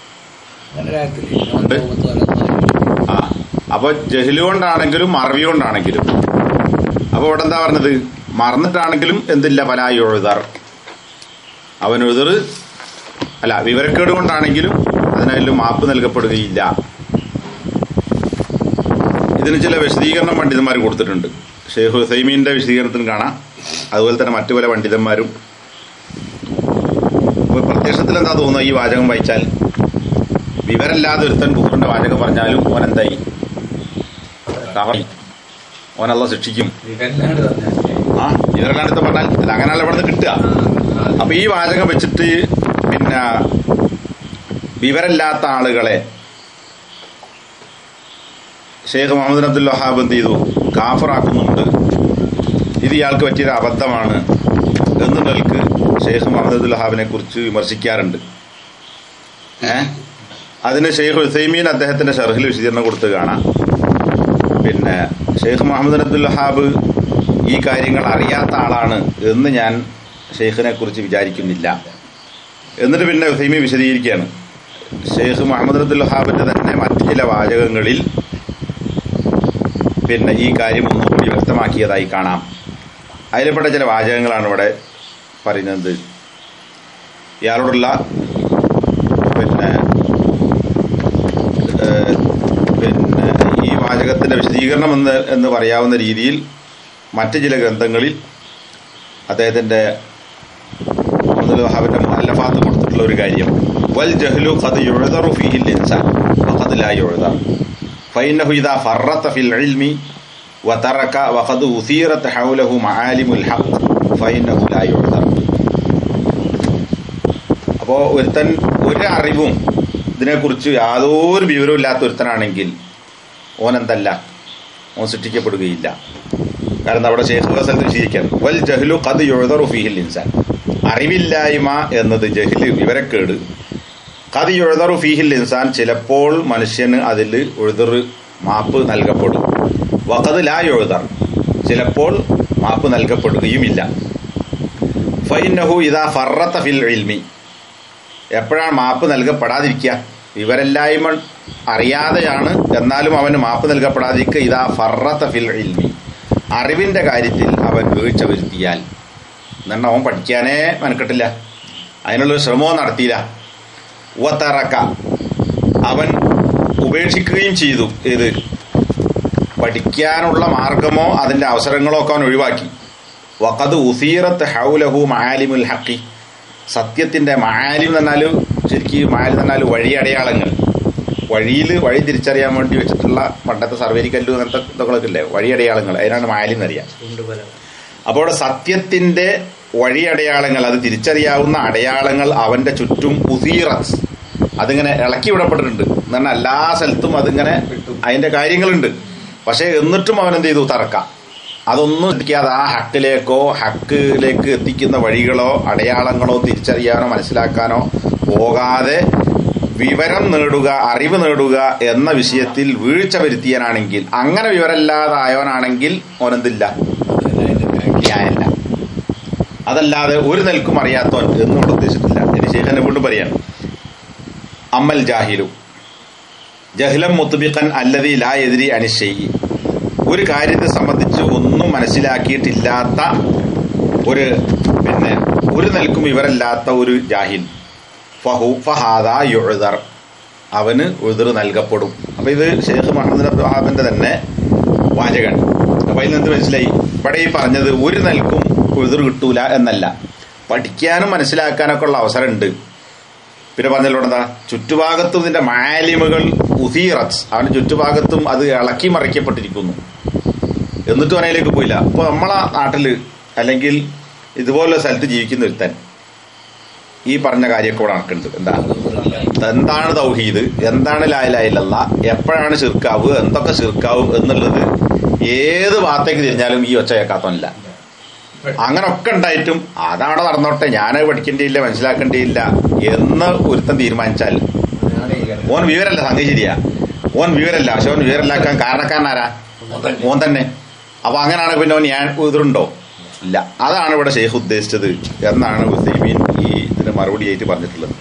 ആ അപ്പൊ ജഹില് കൊണ്ടാണെങ്കിലും മറവി കൊണ്ടാണെങ്കിലും, അപ്പൊ ഇവിടെ എന്താ പറഞ്ഞത്? മറന്നിട്ടാണെങ്കിലും എന്തില്ല, ഫലാ യുഅ്ദർ, അവൻ ഉഴ്ദർ അല്ല, വിവരക്കേട് കൊണ്ടാണെങ്കിലും അതിനായാലും മാപ്പ് നൽകപ്പെടുകയില്ല. ഇതിന് ചില വിശദീകരണം പണ്ഡിതന്മാർ കൊടുത്തിട്ടുണ്ട്. ഷെയ്ഖ് ഉസൈമീന്റെ വിശദീകരണത്തിന് കാണാം. അതുപോലെ തന്നെ മറ്റു പല പണ്ഡിതന്മാരും. പ്രത്യക്ഷത്തിൽ എന്താ തോന്നുക? ഈ വാചകം വായിച്ചാൽ വിവരമില്ലാതെ ഒരുത്തൻ ബുഖറിന്റെ വാചകം പറഞ്ഞാലും ഓൻ എന്തായി? ഓനല്ല ശിക്ഷിക്കും. ആ വിവരമില്ലാത്ത പറഞ്ഞാൽ അല്ല, അങ്ങനെയല്ല ഇവിടെ നിന്ന് കിട്ടുക. അപ്പൊ ഈ വാചകം വെച്ചിട്ട് പിന്നെ വിവരമില്ലാത്ത ആളുകളെ ഷെയ്ഖ് മുഹമ്മദ് അബ്ദുൽ വഹാബ് എന്ത് ചെയ്തു? കാഫറാക്കുന്നുണ്ട്. ഇത് ഇയാൾക്ക് പറ്റിയൊരു അബദ്ധമാണ് എന്ന് നിലക്ക് ഷെയ്ഖ് മുഹമ്മദ് അബ്ദുൽ വഹാബിനെ കുറിച്ച് വിമർശിക്കാറുണ്ട്. ഏഹ് അതിന് ഷെയ്ഖ് ഉസൈമീൻ അദ്ദേഹത്തിന്റെ ഷർഹിൽ വിശദീകരണം കൊടുത്ത് കാണാം. പിന്നെ ഷെയ്ഖ് മുഹമ്മദ് അബ്ദുൽ വഹാബ് ഈ കാര്യങ്ങൾ അറിയാത്ത ആളാണ് എന്ന് ഞാൻ ഷെയ്ഖിനെ കുറിച്ച് വിചാരിക്കുന്നില്ല. എന്നിട്ട് പിന്നെ ഉസൈമീൻ വിശദീകരിക്കുകയാണ്. ഷെയ്ഖ് മുഹമ്മദ് അബ്ദുൽ വഹാബിന്റെ തന്നെ മറ്റു ചില വാചകങ്ങളിൽ പിന്നെ ഈ കാര്യം ഒന്നുകൂടി വ്യക്തമാക്കിയതായി കാണാം. അതിൽപ്പെട്ട ചില വാചകങ്ങളാണ് ഇവിടെ പറയുന്നത്. ഇയാളോടുള്ള പിന്നെ പിന്നെ ഈ വാചകത്തിന്റെ വിശദീകരണം എന്ന് എന്ന് പറയാവുന്ന രീതിയിൽ മറ്റു ചില ഗ്രന്ഥങ്ങളിൽ അദ്ദേഹത്തിന്റെ മുഹമ്മദ് വഹാബിന്റെ മുഅല്ലഫാത്ത് കൊടുത്തിട്ടുള്ള ഒരു കാര്യം, വൽ ജഹ്ലു ഖദ് യുഅ്ദറു ഫീഹിൽ ഇൻസാൻ വഖദ് ലാ യുഅ്ദർ ഫഇന്നഹു ഇദാ ഫറത്ത ഫിൽ ഇൽമി വതറക വഖദ് ഉസീറത ഹൗലഹു മആലിമുൽ ഹഖ് ഫഇന്നഹു ലാ യുഅ്ദർ. അപ്പോ ഒരുത്തൻ ഒരു അറിവും ഇതിനെക്കുറിച്ച് യാതൊരു വിവരവും ഇല്ലാത്ത ഒരുത്തനാണെങ്കിൽ ഓൻ എന്തല്ല, ഓൻ ശിക്ഷിക്കപ്പെടുകയില്ല. കാരണം അവിടെ ശൈഖ് സ്ഥലത്ത് വിശദീകരിക്കാൻ വൽ ജഹ്ലു ഖദ് യുഅ്ദറു ഫീഹിൽ ഇൻസാൻ, അറിവില്ലായ്മ എന്നത് ജഹ്ല് വിവരക്കേട്, ഖദ് യുഅ്ദറു ഫീഹിൽ ഇൻസാൻ ചിലപ്പോൾ മനുഷ്യന് അതിൽ ഉഴ്ദർ മാപ്പ് നൽകപ്പെടും, വഖദ് ലാ യുഅ്ദർ ചിലപ്പോൾ മാപ്പ് നൽകപ്പെടുകയുമില്ല. ഫഇന്നഹു ഇദാ ഫറത്ത ഫിൽ ഇൽമി, എപ്പോഴാണ് മാപ്പ് നൽകപ്പെടാതിരിക്കുക? വിവരമില്ലായ്മ അറിയാതെയാണ്, എന്നാലും അവന് മാപ്പ് നൽകപ്പെടാതിരിക്കുക. ഇദാ ഫറത്ത ഫിൽ ഇൽമി, അറിവിന്റെ കാര്യത്തിൽ അവൻ വീഴ്ച വരുത്തിയാൽ, എന്നാൽ അവൻ പഠിക്കാനേ മെനക്കെട്ടില്ല, അതിനുള്ളൊരു ശ്രമവും നടത്തിയില്ല. വതറക, അവൻ ഉപേക്ഷിക്കുകയും ചെയ്തു. ഏത്? പഠിക്കാനുള്ള മാർഗമോ അതിന്റെ അവസരങ്ങളോ ഒക്കെ അവൻ ഒഴിവാക്കി. വഖദ് ഉസീറത്ത് ഹൗലഹു മആലിമുൽ ഹഖി, സത്യത്തിന്റെ മആലിം എന്ന് പറഞ്ഞാൽ ശരിക്കും മആലിം എന്ന് പറഞ്ഞാൽ വഴി അടയാളങ്ങൾ, വഴിയിൽ വഴി തിരിച്ചറിയാൻ വേണ്ടി വെച്ചിട്ടുള്ള പണ്ടത്തെ സർവേരിക്കല്ല് അങ്ങനത്തെ ഇതൊക്കെ ഇല്ലേ, വഴി അടയാളങ്ങൾ, അതിനാണ് മആലിം എന്നറിയാം. അപ്പോൾ സത്യത്തിന്റെ വഴി അടയാളങ്ങൾ, അത് തിരിച്ചറിയാവുന്ന അടയാളങ്ങൾ അവന്റെ ചുറ്റും ഉസീറത്ത്, അതിങ്ങനെ ഇളക്കി വിടപ്പെട്ടിട്ടുണ്ട് എന്ന് പറഞ്ഞാൽ എല്ലാ സ്ഥലത്തും അതിങ്ങനെ അതിന്റെ കാര്യങ്ങളുണ്ട്. പക്ഷെ എന്നിട്ടും അവൻ എന്ത് ചെയ്തു? തറക്കാം. അതൊന്നും എത്തിക്കാതെ ആ ഹക്കിലേക്കോ ഹക്കിലേക്ക് എത്തിക്കുന്ന വഴികളോ അടയാളങ്ങളോ തിരിച്ചറിയാനോ മനസ്സിലാക്കാനോ പോകാതെ വിവരം നേടുക, അറിവ് നേടുക എന്ന വിഷയത്തിൽ വീഴ്ച വരുത്തിയനാണെങ്കിൽ, അങ്ങനെ വിവരമില്ലാതായവനാണെങ്കിൽ ഓനെന്തില്ല, ന്യായമല്ല. അതല്ലാതെ ഒരു നിൽക്കും അറിയാത്തവൻ എന്നും ഇവിടെ ഉദ്ദേശിച്ചിട്ടില്ല. ഇനി ശേഖരനെ വീണ്ടും പറയാണ്, അമ്മൽ ജാഹിലു ജഹ്ലം മുത്ബിഖൻ അല്ലദീ ലാ യദ്രി അനി ശൈഇ, ഒരു കാര്യത്തെ സംബന്ധിച്ച് ഒന്നും മനസ്സിലാക്കിയിട്ടില്ലാത്ത ഒരു പിന്നെ ഒരു നിലക്കും വിവരമില്ലാത്ത ഒരു ജാഹിൽ ഫഹു ഫഹാദാ യുഅ്ദർ, അവന് ഉദ്ർ നൽകപ്പെടും. അപ്പൊ ഇത് ഷെയ്ഖ് മുഹമ്മദ് അബ്ദുൽ വഹാബിന്റെ തന്നെ വാചകൻ. അപ്പൊ അതിൽ നിന്ന് മനസ്സിലായി ഇവിടെ ഈ പറഞ്ഞത് ഒരു നിലക്കും ഉദ്ർ കിട്ടൂല എന്നല്ല, പഠിക്കാനും മനസ്സിലാക്കാനൊക്കെ ഉള്ള അവസരമുണ്ട്. പിന്നെ പറഞ്ഞല്ലോ എന്താ, ചുറ്റുഭാഗത്തും ഇതിന്റെ മാലിമുകൾ ഉസീറത്ത്, അവന്റെ ചുറ്റുഭാഗത്തും അത് ഇളക്കി മറിക്കപ്പെട്ടിരിക്കുന്നു, എന്നിട്ടും അതിലേക്ക് പോയില്ല. അപ്പൊ നമ്മളെ നാട്ടില് അല്ലെങ്കിൽ ഇതുപോലുള്ള സ്ഥലത്ത് ജീവിക്കുന്ന ഒരുത്തൻ ഈ പറഞ്ഞ കാര്യമൊക്കെ ഇവിടെ നടക്കുന്നുണ്ട്. എന്താ എന്താണ് തൗഹീദ്, എന്താണ് ലാ ഇലാഹ ഇല്ലല്ലാഹ്, എപ്പോഴാണ് ശിർക്കാവുക, എന്തൊക്കെ ശിർക്കാവും എന്നുള്ളത് ഏത് ഭാഗത്തേക്ക് തിരിഞ്ഞാലും ഈ ഒച്ച കേൾക്കാത്തല്ല. അങ്ങനൊക്കെ ഉണ്ടായിട്ടും അതവിടെ നടന്നോട്ടെ, ഞാനത് പഠിക്കേണ്ടിയില്ല മനസ്സിലാക്കേണ്ടിയില്ല എന്ന് ഒരുത്തൻ തീരുമാനിച്ചാൽ ഓൻ വിവരല്ല, സംഗതി ശരിയാ, ഓൻ വിവരല്ല. പക്ഷെ ഓൻ വിവരമില്ലാക്കാൻ കാരണക്കാരനാരാ? ഓൻ തന്നെ. അപ്പൊ അങ്ങനെയാണ് പിന്നെ ഓൻ ഞാൻ എതിരുണ്ടോ? ഇല്ല. അതാണ് ഇവിടെ ഷെയ്ഖ് ഉദ്ദേശിച്ചത് എന്നാണ് ഉസൈമീൻ ഈ ഇതിന് മറുപടിയായിട്ട് പറഞ്ഞിട്ടുള്ളത്.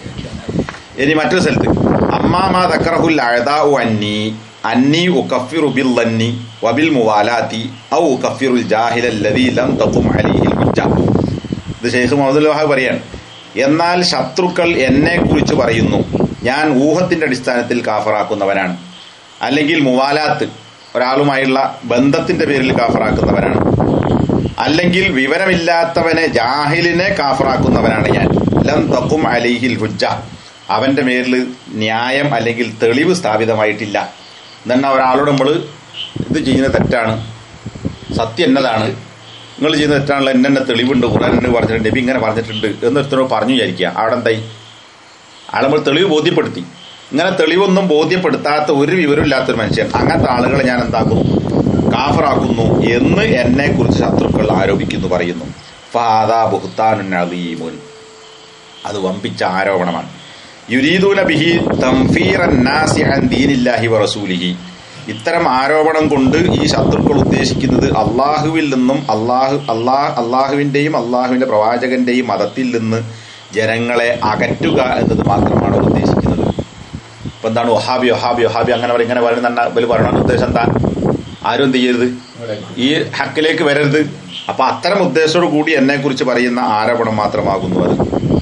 ഇനി മറ്റൊരു സ്ഥലത്ത് അമ്മാമാ ദക്കറഹുൽ അഅദാഉ അന്നി അന്നി ഉകഫിറു ബില്ലന്നി വബിൽ മുവാലാത്തി ഔ ഉകഫിറുൽ ജാഹില അല്ലദീ ലം തഖും അലൈഹിൽ ഹുജ്ജ. ഇത് ഷെയ്ഖ് മുഹമ്മദ് വഹാബ് പറയാണ്, എന്നാൽ ശത്രുക്കൾ എന്നെ കുറിച്ച് പറയുന്നു ഞാൻ ഊഹത്തിന്റെ അടിസ്ഥാനത്തിൽ കാഫറാക്കുന്നവനാണ്, അല്ലെങ്കിൽ മുവാലാത്ത് ഒരാളുമായുള്ള ബന്ധത്തിന്റെ പേരിൽ കാഫറാക്കുന്നവനാണ്, അല്ലെങ്കിൽ വിവരമില്ലാത്തവനെ ജാഹിലിനെ കാഫറാക്കുന്നവനാണ് ഞാൻ. ലം തഖും അലൈഹിൽ ഹുജ്ജ, അവന്റെ മേലിൽ ന്യായം അല്ലെങ്കിൽ തെളിവ് സ്ഥാപിതമായിട്ടില്ല. എന്നാൽ ഒരാളോട് നമ്മൾ ഇത് ചെയ്യുന്നത് തെറ്റാണ്, സത്യം എന്നതാണ്, നിങ്ങൾ ചെയ്യുന്നത് തെറ്റാണല്ലോ, എന്നെ തെളിവുണ്ട്, ഖുർആൻ എന്ന് പറഞ്ഞിട്ടുണ്ട്, നബി ഇങ്ങനെ പറഞ്ഞിട്ടുണ്ട് എന്നൊരുത്തനോട് പറഞ്ഞു വിചാരിക്കുക. അവിടെ എന്തായി? ആളെ നമ്മൾ തെളിവ് ബോധ്യപ്പെടുത്തി. ഇങ്ങനെ തെളിവൊന്നും ബോധ്യപ്പെടുത്താത്ത ഒരു വിവരമില്ലാത്തൊരു മനുഷ്യൻ, അങ്ങനത്തെ ആളുകളെ ഞാൻ എന്താക്കുന്നു? കാഫറാക്കുന്നു എന്ന് എന്നെ കുറിച്ച് ശത്രുക്കൾ ആരോപിക്കുന്നു, പറയുന്നു. ഫഹാദാ ബുഹ്താനുൻ അദീമുൻ, അത് വമ്പിച്ച ആരോപണമാണ്. യുരീദൂന ബിഹി തംഫീറൻ നാസി അൻ ദീനില്ലാഹി വറസൂലിഹി, ഇത്തരം ആരോപണം കൊണ്ട് ഈ ശത്രുക്കൾ ഉദ്ദേശിക്കുന്നത് അള്ളാഹുവിൽ നിന്നും അള്ളാഹു അള്ളാഹ് അള്ളാഹുവിന്റെയും അള്ളാഹുവിന്റെ പ്രവാചകന്റെയും മതത്തിൽ നിന്ന് ജനങ്ങളെ അകറ്റുക എന്നത് മാത്രമാണ് ഉദ്ദേശിക്കുന്നത്. ഇപ്പൊ എന്താണ് വഹാബി വഹാബി വഹാബി അങ്ങനെ പറയും, ഇങ്ങനെ പറയുന്ന ഇവര് പറയണ ഉദ്ദേശം എന്താ? ആരും എന്ത് ചെയ്യരുത്, ഈ ഹക്കിലേക്ക് വരരുത്. അപ്പൊ അത്തരം ഉദ്ദേശത്തോടു കൂടി എന്നെ കുറിച്ച് പറയുന്ന ആരോപണം മാത്രമാകുന്നു അത്.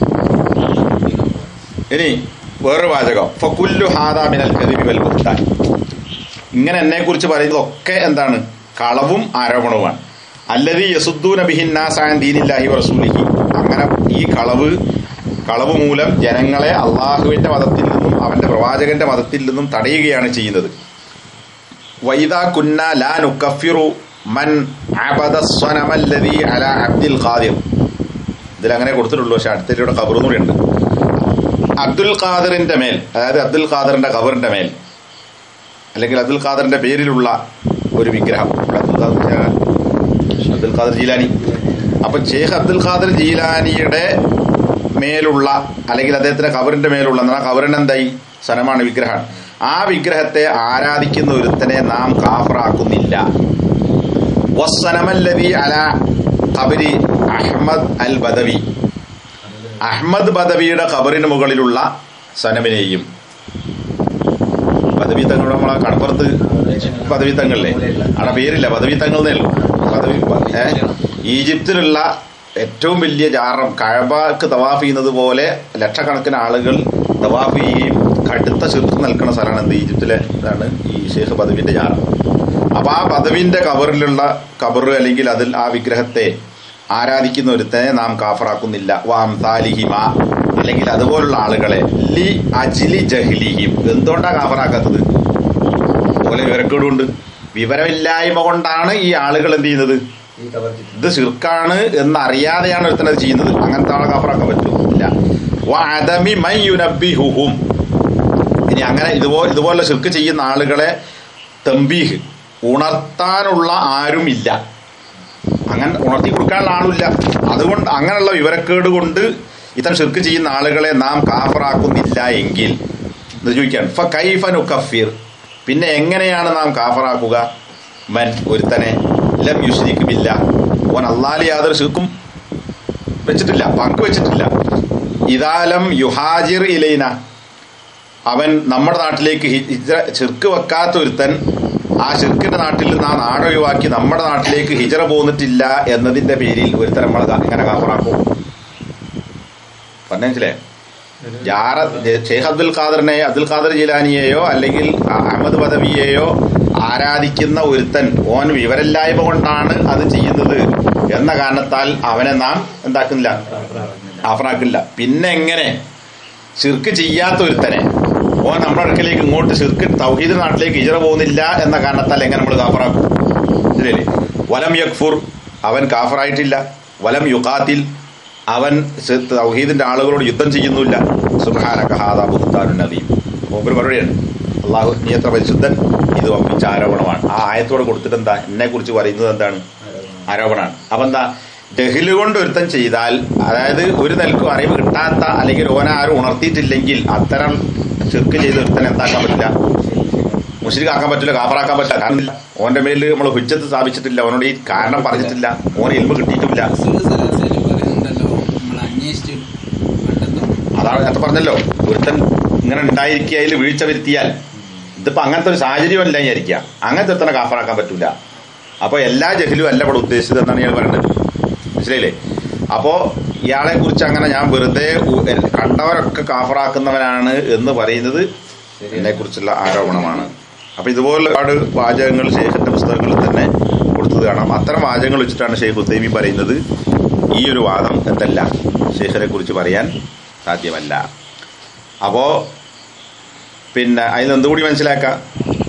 ഇനി വേറൊരു വാചകം, ഫകുല്ലു ഹാദാ മിനൽ കദിബി വൽ ബുഹ്താൻ, ഇങ്ങനെ എന്നെ കുറിച്ച് പറയുന്നതൊക്കെ എന്താണ്? കളവും ആരോപണവുമാണ്. അല്ലദീ യസുദ്ദൂന ബിഹിൻ നാസ അൻ ദീനില്ലാഹി വറസൂലിഹി, അങ്ങനെ ഈ കളവ് കളവ് മൂലം ജനങ്ങളെ അള്ളാഹുവിന്റെ മതത്തിൽ നിന്നും അവന്റെ പ്രവാചകന്റെ മതത്തിൽ നിന്നും തടയുകയാണ് ചെയ്യുന്നത്. വൈദാ കുന്ന ലാ നുകഫിറു മൻ അബദ സ്വനമല്ലദീ അലാ അബ്ദുൽ ഖാദിർ, ഇതിലങ്ങനെ കൊടുത്തിട്ടുള്ളൂ, പക്ഷെ അടുത്തിലൂടെ ഖബറും കൂടി ഉണ്ട്. അബ്ദുൽ ഖാദിറിന്റെ മേൽ, അതായത് അബ്ദുൽ ഖാദിറിന്റെ ഖബറിന്റെ മേൽ, അല്ലെങ്കിൽ അബ്ദുൽ ഖാദിറിന്റെ പേരിലുള്ള ഒരു വിഗ്രഹം, അബ്ദുൽ ഖാദിർ ജീലാനി. അപ്പൊ ഷെയ്ഖ് അബ്ദുൽ ഖാദിർ ജീലാനിയുടെ മേലുള്ള അല്ലെങ്കിൽ അദ്ദേഹത്തിന്റെ ഖബറിന്റെ മേലുള്ള, എന്നാൽ ഖബറിന് എന്തായി? സനമാണ്, വിഗ്രഹമാണ്. ആ വിഗ്രഹത്തെ ആരാധിക്കുന്ന ഒരുത്തനെ നാം കാഫറാക്കുന്നില്ല. വസ്സനമല്ലദീ അലാ ഖബരി അഹ്മദ് അൽ ബദവി, അഹ്മദ് ബദവിയുടെ ഖബറിന് മുകളിലുള്ള സനമിനെയും, ബദവി തങ്ങൾ നമ്മളെ കടപ്പുറത്ത് ബദവി തങ്ങളിലെ അവിടെ പേരില്ല, ബദവി തങ്ങൾ എന്നേ ഉള്ളൂ. ബദവി ഈജിപ്തിലുള്ള ഏറ്റവും വലിയ ജാറം, കഅബക്ക് തവാഫ് ചെയ്യുന്നത് പോലെ ലക്ഷക്കണക്കിന് ആളുകൾ തവാഫ് ചെയ്യുകയും കടുത്ത ശിർക്ക് നിൽക്കുന്ന സ്ഥലമാണ് എന്ത്? ഈജിപ്തിലെ ഇതാണ് ഈ ഷെയ്ഖ് ബദവിന്റെ ജാറം. അപ്പൊ ആ ബദവിന്റെ ഖബറിലുള്ള ഖബർ അല്ലെങ്കിൽ അതിൽ ആ വിഗ്രഹത്തെ ആരാധിക്കുന്ന ഒരുത്തനെ നാം കാഫറാക്കുന്നില്ല. വാംസാലിഹിമ, അല്ലെങ്കിൽ അതുപോലുള്ള ആളുകളെ ലി അജ്ലി ജഹ്ലിഹിം, എന്തുകൊണ്ടാ കാഫറാക്കാത്തത്? അതുപോലെ വിവരക്കേടുകൊണ്ട്, വിവരമില്ലായ്മ കൊണ്ടാണ് ഈ ആളുകൾ എന്ത് ചെയ്യുന്നത്? ഇത് ശിർക്കാണ് എന്നറിയാതെയാണ് ഒരുത്തനത് ചെയ്യുന്നത്. അങ്ങനത്തെ ആളെ കാഫറാക്കാൻ പറ്റില്ല. വഅദമി മൻ യുനബ്ബിഹുഹും, ഇനി അങ്ങനെ ഇതുപോലെ ഇതുപോലെ ശിർക്ക് ചെയ്യുന്ന ആളുകളെ തംബീഹ്, ഉണർത്താനുള്ള ആരും ഇല്ല, അങ്ങനെ ഉണർത്തി കൊടുക്കാനുള്ള ആളില്ല. അതുകൊണ്ട് അങ്ങനെയുള്ള വിവരക്കേട് കൊണ്ട് ഇത്തരം ശിർക്ക് ചെയ്യുന്ന ആളുകളെ നാം കാഫറാക്കുന്നില്ല എങ്കിൽ ഇത് ചോദിക്കാൻ ഫ കൈഫ നുകഫിർ, പിന്നെ എങ്ങനെയാണ് നാം കാഫറാക്കുക? മൻ, ഒരുത്തനെ ലം യുശ്രിക് ബില്ലാഹ്, ഓൻ അല്ലാഹുവിൽ യാതൊരു ശിർക്കും വെച്ചിട്ടില്ല, പങ്ക് വെച്ചിട്ടില്ല. ഇദാലം യുഹാജിർ ഇലൈന, അവൻ നമ്മുടെ നാട്ടിലേക്ക് ഹിജ്റ, ശിർക്ക് വെക്കാത്ത ഒരുത്തൻ ആ ശിർക്കിന്റെ നാട്ടിൽ നിന്ന് ആ നാടൊഴിവാക്കി നമ്മുടെ നാട്ടിലേക്ക് ഹിജ്റ പോന്നിട്ടില്ല എന്നതിന്റെ പേരിൽ ഒരുത്തൻ നമ്മൾ എങ്ങനെ കാഫറാക്കും? പറഞ്ഞേ ജാറ ഷെയ്ഖ് അബ്ദുൽ ഖാദറിനെ അബ്ദുൽ ഖാദർ ജീലാനിയെയോ അല്ലെങ്കിൽ അഹമ്മദ് ബദവിയെയോ ആരാധിക്കുന്ന ഒരുത്തൻ ഓൻ വിവരമില്ലായ്മ കൊണ്ടാണ് അത് ചെയ്യുന്നത് എന്ന കാരണത്താൽ അവനെ നാം എന്താക്കുന്നില്ല, കാഫറാക്കില്ല. പിന്നെ എങ്ങനെ ശിർക്ക് ചെയ്യാത്ത ഒരുത്തനെ ഓൻ നമ്മുടെ അടുക്കലേക്ക് ഇങ്ങോട്ട് ശിർക്ക് തൗഹീദ് നാട്ടിലേക്ക് ഹിജ്റ പോകുന്നില്ല എന്ന കാരണത്താൽ എങ്ങനെ നമ്മൾ കാഫറാക്കും? ശരിയല്ലേ? വലം യക്ഫുർ, അവൻ കാഫറായിട്ടില്ല. വലം യുഖാത്തിൽ, അവൻ തൗഹീദിന്റെ ആളുകളോട് യുദ്ധം ചെയ്യുന്നില്ല. സുബ്ഹാനക ഹാദാ ബുഹ്താനുൻ അദീം. മൂപ്പര് മറുപടിയാണ്, അള്ളാഹു നീ എത്ര പരിശുദ്ധൻ, ഇത് വമ്പിച്ച ആരോപണമാണ്. ആ ആയത്തോട് കൊടുത്തിട്ട് എന്താ എന്നെ കുറിച്ച് പറയുന്നത് എന്താണ്? ആരോപണമാണ്. അപ്പൊ എന്താ, ജഹില് കൊണ്ട് ഒരുത്തൻ ചെയ്താൽ, അതായത് ഒരു നിലക്കും അറിവ് കിട്ടാത്ത അല്ലെങ്കിൽ ഓനെ ആരും ഉണർത്തിയിട്ടില്ലെങ്കിൽ അത്തരം ശിർക്ക് ചെയ്ത് ഒരുത്തൻ എന്താക്കാൻ പറ്റില്ല, മുശ്രിക്കാക്കാൻ പറ്റില്ല, കാഫറാക്കാൻ പറ്റില്ല. കാരണം ഓന്റെ മേലിൽ നമ്മൾ ഹുജ്ജത്ത് സ്ഥാപിച്ചിട്ടില്ല, ഓനോട് ഈ കാരണം പറഞ്ഞിട്ടില്ല, ഓന് ഇൽമ കിട്ടിയിട്ടില്ല. അതാണ് നേരത്തെ പറഞ്ഞല്ലോ, ഒരുത്തൻ ഇങ്ങനെ ഉണ്ടായിരിക്കുക, അതിൽ വീഴ്ച വരുത്തിയാൽ, ഇതിപ്പോ അങ്ങനത്തെ ഒരു സാഹചര്യം അല്ല വിചാരിക്കുക, അങ്ങനത്തെ ഒരുത്തനെ കാഫറാക്കാൻ പറ്റൂല. അപ്പൊ എല്ലാ ജഹിലും അല്ല ഇവിടെ ഉദ്ദേശിച്ചത് എന്നാണ് ഞാൻ പറയുന്നത്. മനസ്സിലായില്ലേ? അപ്പോ ഇയാളെ കുറിച്ച് അങ്ങനെ ഞാൻ വെറുതെ കണ്ടവരൊക്കെ കാഫറാക്കുന്നവനാണ് എന്ന് പറയുന്നത് എന്നെ കുറിച്ചുള്ള ആരോപണമാണ്. അപ്പൊ ഇതുപോലെ ഒരുപാട് വാചകങ്ങൾ ഷെയ്ഖിന്റെ പുസ്തകങ്ങളിൽ തന്നെ കൊടുത്തത് കാണാം. അത്തരം വാചകങ്ങൾ വെച്ചിട്ടാണ് ഷെയ്ഖ് ഉത്തൈമി പറയുന്നത് ഈ ഒരു വാദം എന്തല്ല, ഷെയ്ഖിനെ കുറിച്ച് പറയാൻ സാധ്യമല്ല. അപ്പോ പിന്നെ അതിൽ എന്തുകൂടി മനസ്സിലാക്കാം,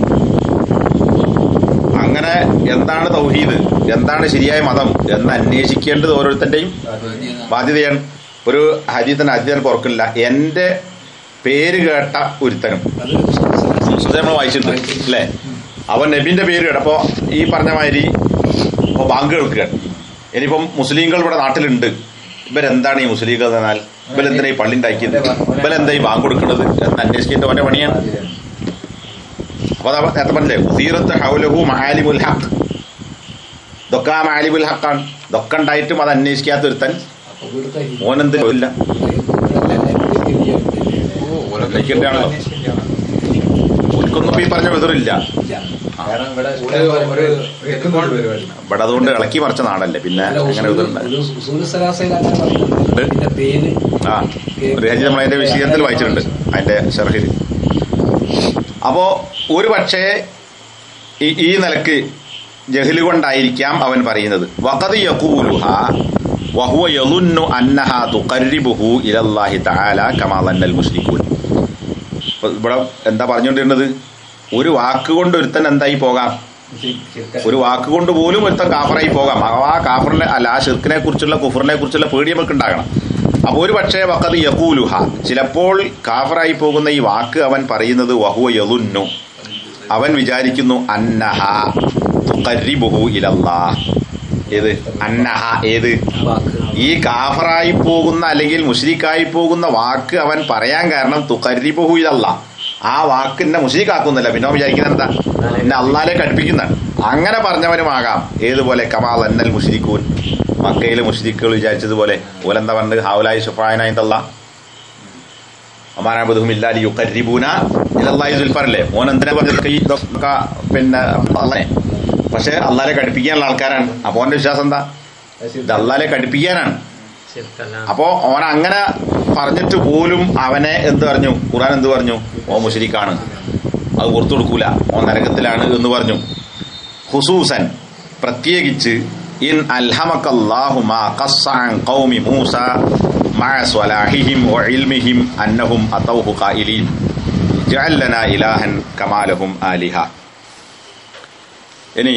അങ്ങനെ എന്താണ് തൗഹീദ്, എന്താണ് ശരിയായ മതം എന്ന് അന്വേഷിക്കേണ്ടത് ഓരോരുത്തന്റെയും ബാധ്യതയാണ്. ഒരു ഹദീസിന്റെ ഹദീസിന് പുറക്കില്ല, എന്റെ പേര് കേട്ട ഒരുത്തനും നമ്മൾ വായിച്ചിട്ടുണ്ട് അല്ലേ, അവൻ നബിന്റെ പേര് കേട്ടപ്പോ ഈ പറഞ്ഞ മാതിരി ഇപ്പൊ ബാങ്ക് കേൾക്കുകയാണ്. ഇനിയിപ്പം മുസ്ലിങ്ങൾ ഇവിടെ നാട്ടിലുണ്ട്, ഇവരെന്താണ് ഈ മുസ്ലിങ്ങൾ എന്നാൽ, ഇവരെന്തിനാ ഈ പള്ളി ഉണ്ടാക്കിയത്, ഇവരെന്താ ഈ ബാങ്ക് കൊടുക്കുന്നത് എന്ന് അന്വേഷിക്കേണ്ട അവന്റെ പണിയാണ്. അപ്പൊ അതാ നേരത്തെ പറഞ്ഞില്ലേ, സീറത്ത് ഹൗലഹു മഹാലിമുൽ ഹഖ്, ഇതൊക്കെ ആ മഹാലിമുൽ ഹഖാണ്. ഇതൊക്കെ ഉണ്ടായിട്ടും അത് അന്വേഷിക്കാത്ത ഒരുത്തൻ ഓനെന്ത് ഇല്ല, ഓനൊക്കെയാണല്ലോ, ഓർക്കൊന്നും ഈ പറഞ്ഞ ബദറില്ല. ഇവിടെ അതുകൊണ്ട് ഇളക്കി മറിച്ച നാടല്ലേ, പിന്നെ അങ്ങനെ ആ ഒരു ഹദീസ് നമ്മൾ അതിന്റെ വിശദീകരണത്തിൽ വായിച്ചിട്ടുണ്ട്, അതിന്റെ ശർഹിൽ. അപ്പോ ഒരു പക്ഷേ ഈ നിലക്ക് ജഹ്ല് കൊണ്ടായിരിക്കാം അവൻ പറയുന്നത്. വഖദ് യഖൂലുഹ വഹുവ യളുന്നു അന്നഹാ തുഖർരിബുഹു ഇലല്ലാഹി തആല കമാ ളന്നൽ മുശ്രികൂൻ. ഇവിടെ എന്താ പറഞ്ഞുകൊണ്ടിരുന്നത്, ഒരു വാക്കുകൊണ്ട് ഒരുത്തൻ എന്തായി പോകാം, ഒരു വാക്കുകൊണ്ട് പോലും ഒരുത്തൻ കാഫറായി പോകാം. ആ കാഫറിനെ അല്ല, ആ ഷിർക്കിനെ കുറിച്ചുള്ള കുഫറിനെ കുറിച്ചുള്ള പേടി നമുക്ക് ഉണ്ടാകണം. അപ്പൊ ഒരു പക്ഷേ വഖദ് യഖൂലുഹ, ചിലപ്പോൾ കാഫറായി പോകുന്ന ഈ വാക്ക് അവൻ പറയുന്നത് വഹുവ യളുന്നു, അവൻ വിചാരിക്കുന്നു അന്നഹ തുഖർരിബുഹു ഇലല്ലാഹ്. ഏത് അന്നഹ, ഏത് ഈ കാഫറായി പോകുന്ന അല്ലെങ്കിൽ മുശ്രിക്കായി പോകുന്ന വാക്ക് അവൻ പറയാൻ കാരണം തുഖർരിബുഹു ഇലല്ലാഹ്, ആ വാക്കിന്റെ മുശ്രിക്കാക്കുന്നില്ല, പിന്നെ വിചാരിക്കുന്നത് എന്താ, എന്നെ അള്ളാഹിലേക്ക് അടുപ്പിക്കുന്നതാണ്. അങ്ങനെ പറഞ്ഞവനുമാകാം. ഏതുപോലെ കമാ ളന്നൽ മുശ്രികൂൻ, മക്കയിലെ മുശ്രിക്കുകൾ വിചാരിച്ചതുപോലെ. ഓലെന്താ പറഞ്ഞത്, ഹൗലായി ശുഫാഅനാ ഇൻദല്ലാഹ് വമാ നഅബുദുഹും ഇല്ലാ ലിയുഖർരിബൂന ഇലല്ലാഹി സുൽഫറല്ലേ. ഓൻ എന്തിനാ പറഞ്ഞത് ഈ ഇതൊക്കെ പിന്നെ അള്ളാഹെ, പക്ഷെ അള്ളാഹിലേക്ക് അടുപ്പിക്കാനുള്ള ആൾക്കാരാണ്. അപ്പൊ ഓന്റെ വിശ്വാസം എന്താ, ഇത് അള്ളാഹിലേക്ക് അടുപ്പിക്കാനാണ്. അപ്പോ ഓൻ അങ്ങനെ പറഞ്ഞിട്ട് പോലും അവനെ എന്ത് പറഞ്ഞു, ഖുർആൻ എന്ത് പറഞ്ഞു, ഓ മുശ്രിക്കാണ്, അത് പുറത്തു കൊടുക്കൂല, ഓൻ നരകത്തിലാണ് എന്ന് പറഞ്ഞു. ഖുസൂസൻ, പ്രത്യേകിച്ച് ഇൻ അൽഹമക്കല്ലാഹു മാ ഖസ്സ അൻ ഖൗമി മൂസ മഅ സ്വലാഹിഹിം വഇൽമിഹിം അന്നഹും അതൗഹു ഖായിലീൻ ജഅൽ ലനാ ഇലാഹൻ കമാ ലഹും ആലിഹ. ഇനി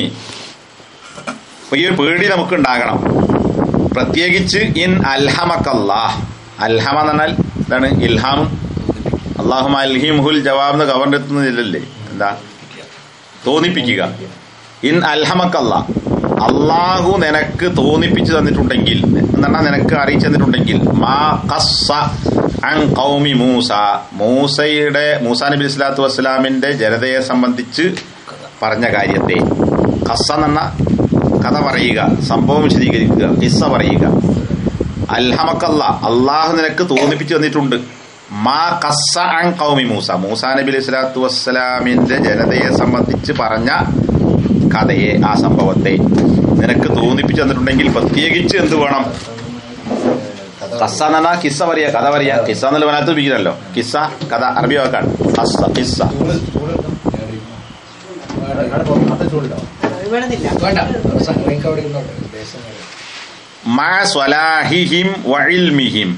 ഈ ഒരു പേടി നമുക്ക് ഉണ്ടാകണം. പ്രത്യേകിച്ച് ഇൻ അൽഹമക്കല്ലാഹ്, അൽഹമ എന്ന് പറഞ്ഞാൽ എന്താണ്, ഇൽഹാം. അല്ലാഹുമ്മ അൽഹിംഹുൽ ജവാബ് എന്ന് കവറിലെത്തുന്നില്ലല്ലേ, എന്താ തോന്നിപ്പിക്കുക. ഇൻ അൽഹമക്കല്ലാഹ്, അള്ളാഹു നിനക്ക് തോന്നിപ്പിച്ചു തന്നിട്ടുണ്ടെങ്കിൽ, എന്നാ നിനക്ക് അറിയിച്ചു തന്നിട്ടുണ്ടെങ്കിൽ, മാ ഖസ്സ അൻ ഖൗമി മൂസ, മൂസയുടെ മൂസാ നബി സ്വല്ലല്ലാഹു അലൈഹി വസല്ലമിന്റെ ജനതയെ സംബന്ധിച്ച് പറഞ്ഞ കാര്യത്തെ, ഖസ്സ എന്ന കഥ പറയുക, സംഭവം വിശദീകരിക്കുക, ഖിസ്സ പറയുക. അൽഹമക്കല്ല, അള്ളാഹു നിനക്ക് തോന്നിപ്പിച്ചു തന്നിട്ടുണ്ട്. മാ ഖസ്സ അൻ ഖൗമി മൂസ, മൂസാ നബി സ്വല്ലല്ലാഹു അലൈഹി വസല്ലമിന്റെ ജനതയെ സംബന്ധിച്ച് പറഞ്ഞ കഥയെ, ആ സംഭവത്തെ നിനക്ക് തോന്നിപ്പിച്ചു തന്നിട്ടുണ്ടെങ്കിൽ പ്രത്യേകിച്ച് എന്ത് വേണം, ഖസ്സ എന്ന് പറഞ്ഞാൽ കിസ്സ പറയാ, കഥ പറയാ. കിസ്സ എന്നുള്ള വനത്ത് ഉപയോഗിക്കണല്ലോ. കിസ്സ കഥ അറബി വാക്കാണ്. ഖസ്സ കിസ്സ. മഅ സ്വലാഹിഹിം വഇൽമിഹിം.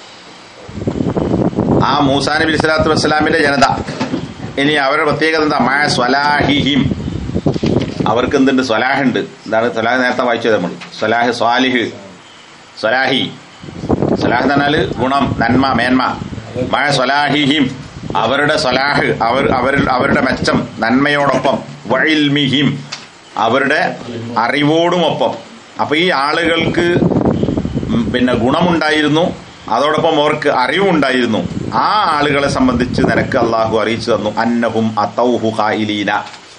ആ മൂസാ നബി സ്വല്ലല്ലാഹു അലൈഹി വസല്ലമിന്റെ ജനത. ഇനി അവരുടെ പ്രത്യേകത എന്താ? മഅ സ്വലാഹിഹിം. അവർക്ക് എന്തുണ്ട്? സ്വലാഹുണ്ട്. എന്താണ് സ്വലാഹ്? നേരത്തെ വായിച്ചത് നമ്മൾ. സ്വലാഹ്, സ്വാലിഹ്, സ്വലാഹി. സ്വലാഹ് എന്ന് പറഞ്ഞാൽ ഗുണം, നന്മ, മേന്മ. മഅ സ്വലാഹിഹിം, അവരുടെ സ്വലാഹ്, അവർ അവർ അവരുടെ മെച്ചം, നന്മയോടൊപ്പം. വഇൽമിഹിം, അവരുടെ അറിവോടുമൊപ്പം. അപ്പൊ ഈ ആളുകൾക്ക് പിന്നെ ഗുണമുണ്ടായിരുന്നു, അതോടൊപ്പം അവർക്ക് അറിവുണ്ടായിരുന്നു. ആ ആളുകളെ സംബന്ധിച്ച് നിനക്ക് അള്ളാഹു അറിയിച്ചു തന്നു. അന്നഹും അതൗഹു ഖായിലീന.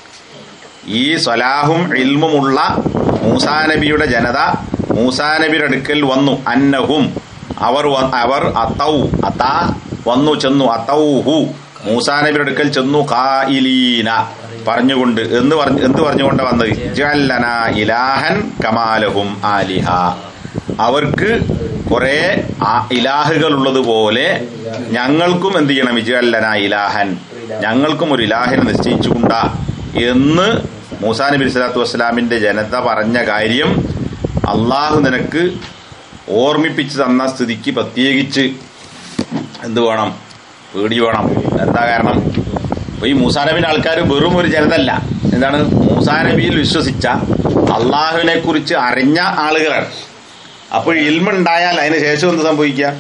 ഈ സ്വലാഹും ഇൽമുമുള്ള മൂസാ നബിയുടെ ജനത മൂസാ നബിയുടെ അടുക്കൽ വന്നു. അന്നഹും, അവർ അവർ അതൗ അതാ വന്നു ചെന്നു. അതൗഹു, മൂസാ നബിയുടെ അടുക്കൽ ചെന്നു. ഖായിലീന, പറഞ്ഞുകൊണ്ട്. എന്ന് പറഞ്ഞു എന്ത് പറഞ്ഞുകൊണ്ട് വന്നത്? ഇജ്അൽ ലനാ ഇലാഹൻ കമാലഹും ആലിഹ. അവർക്ക് കുറെ ഇലാഹുകൾ ഉള്ളതുപോലെ ഞങ്ങൾക്കും എന്ത് ചെയ്യണം? ഇജ്അൽ ലനാ ഇലാഹൻ, ഞങ്ങൾക്കും ഒരു ഇലാഹിനെ നിശ്ചയിച്ചുകൊണ്ടാ എന്ന് മൂസാ നബി സ്വല്ലല്ലാഹു അലൈഹി വസല്ലമിന്റെ ജനത പറഞ്ഞ കാര്യം അള്ളാഹു നിനക്ക് ഓർമ്മിപ്പിച്ചു തന്ന സ്ഥിതിക്ക് പ്രത്യേകിച്ച് എന്ത് വേണം? പേടി വേണം. എന്താ കാരണം? ഈ മൂസാ നബിന്റെ ആൾക്കാർ വെറും ഒരു ജനതല്ല. എന്താണ്? മൂസാ നബിയിൽ വിശ്വസിച്ച, അള്ളാഹുവിനെ കുറിച്ച് അറിഞ്ഞ ആളുകളാണ്. അപ്പോൾ ഇൽമുണ്ടായാൽ അതിന് ശേഷം എന്ത് സംഭവിക്കാം?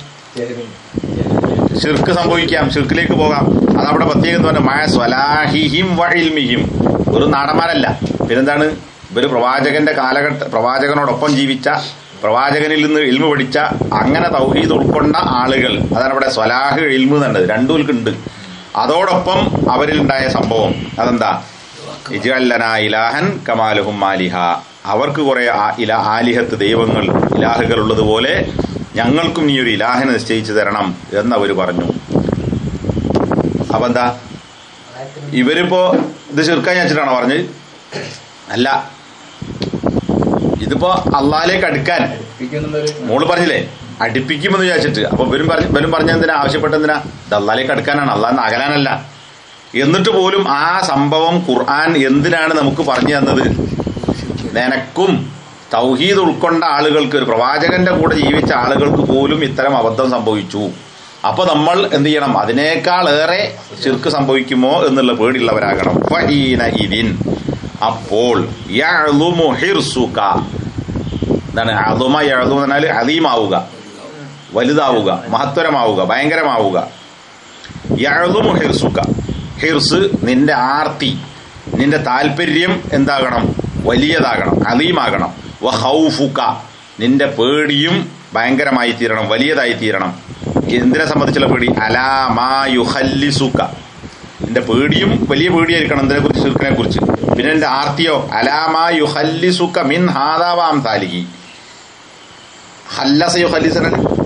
ശിർക്ക് സംഭവിക്കാം, ശിർക്കിലേക്ക് പോകാം. അതവിടെ പ്രത്യേകം പറഞ്ഞ മഅ സ്വലാഹിഹിം വഇൽമിഹിം. ഒരു നാടന്മാരല്ല. പിന്നെന്താണ്? ഇവര് പ്രവാചകന്റെ കാലഘട്ട പ്രവാചകനോടൊപ്പം ജീവിച്ച, പ്രവാചകനിൽ നിന്ന് ഇൽമു പഠിച്ച, അങ്ങനെ തൗഹീദ് ഉൾക്കൊണ്ട ആളുകൾ. അതാണ് ഇവിടെ സ്വലാഹ് ഇൽമു എന്നുള്ളത്. രണ്ടുപേർക്കുണ്ട്. അതോടൊപ്പം അവരിലുണ്ടായ സംഭവം അതെന്താ? ഇജ്അൽ ലനാ ഇലാഹൻ കമാലഹും ആലിഹ. അവർക്ക് കുറെ ആലിഹത്ത്, ദൈവങ്ങൾ, ഇലാഹുകൾ ഉള്ളതുപോലെ ഞങ്ങൾക്കും നീ ഒരു ഇലാഹിനെ നിശ്ചയിച്ചു തരണം എന്നവർ പറഞ്ഞു. അപ്പൊ എന്താ? ഇവരിപ്പോ ഇത് ശിർക്കായി വെച്ചിട്ടാണോ പറഞ്ഞത്? അല്ല, ഇതിപ്പോ അള്ളാഹിലേക്ക് അടുക്കാൻ മോള് പറഞ്ഞില്ലേ, അടുപ്പിക്കുമെന്ന് വിചാരിച്ചിട്ട്. അപ്പൊ ഇവരും പറഞ്ഞു ഇവരും പറഞ്ഞ എന്തിനാ? ആവശ്യപ്പെട്ടെന്തിനാ? ഇത് അള്ളാഹിലേക്ക് അടുക്കാനാണ്, അള്ളാഹിന്ന് അകലാനല്ല. എന്നിട്ട് പോലും ആ സംഭവം ഖുർആൻ എന്തിനാണ് നമുക്ക് പറഞ്ഞു തന്നത്? നിനക്കും തൗഹീദ് ഉൾക്കൊണ്ട ആളുകൾക്ക്, ഒരു പ്രവാചകന്റെ കൂടെ ജീവിച്ച ആളുകൾക്ക് പോലും ഇത്തരം അബദ്ധം സംഭവിച്ചു. അപ്പൊ നമ്മൾ എന്ത് ചെയ്യണം? അതിനേക്കാൾ ഏറെ ശിർക്ക് സംഭവിക്കുമോ എന്നുള്ള പേടിയുള്ളവരാകണം. ഫഈന ഇദിൻ, അപ്പോൾ യഅ്ലുമു ഹിർസുക. എന്താണ് അളുമ? യഅ്ലു എന്ന് പറഞ്ഞാൽ അലീമാവുക, വലുതാവുക, മഹത്വരമാവുക, ഭയങ്കരമാവുക. യഅ്ലുമു ഹിർസുക. ഹിർസ് നിന്റെ ആർത്തി, നിന്റെ താല്പര്യം എന്താകണം? വലിയതാകണം, അലീമാകണം. വഖൗഫുക, നിന്റെ പേടിയും ഭയങ്കരമായി തീരണം, വലിയതായി തീരണം. എന്തിനെ സംബന്ധിച്ചുള്ള പേടി? അലാ മാ യുഖല്ലിസുക, നിന്റെ പേടിയും വലിയ പേടിയായിരിക്കണം എന്തിനെ കുറിച്ച്? ശിർക്കിനെ കുറിച്ച്. പിന്നെ നിന്റെ ആർത്തിയോ? അലാ മാ യുഖല്ലിസുക മിൻ ഹാദാ വ അംസാലിഹി. ഹല്ലസ യുഖല്ലിസന,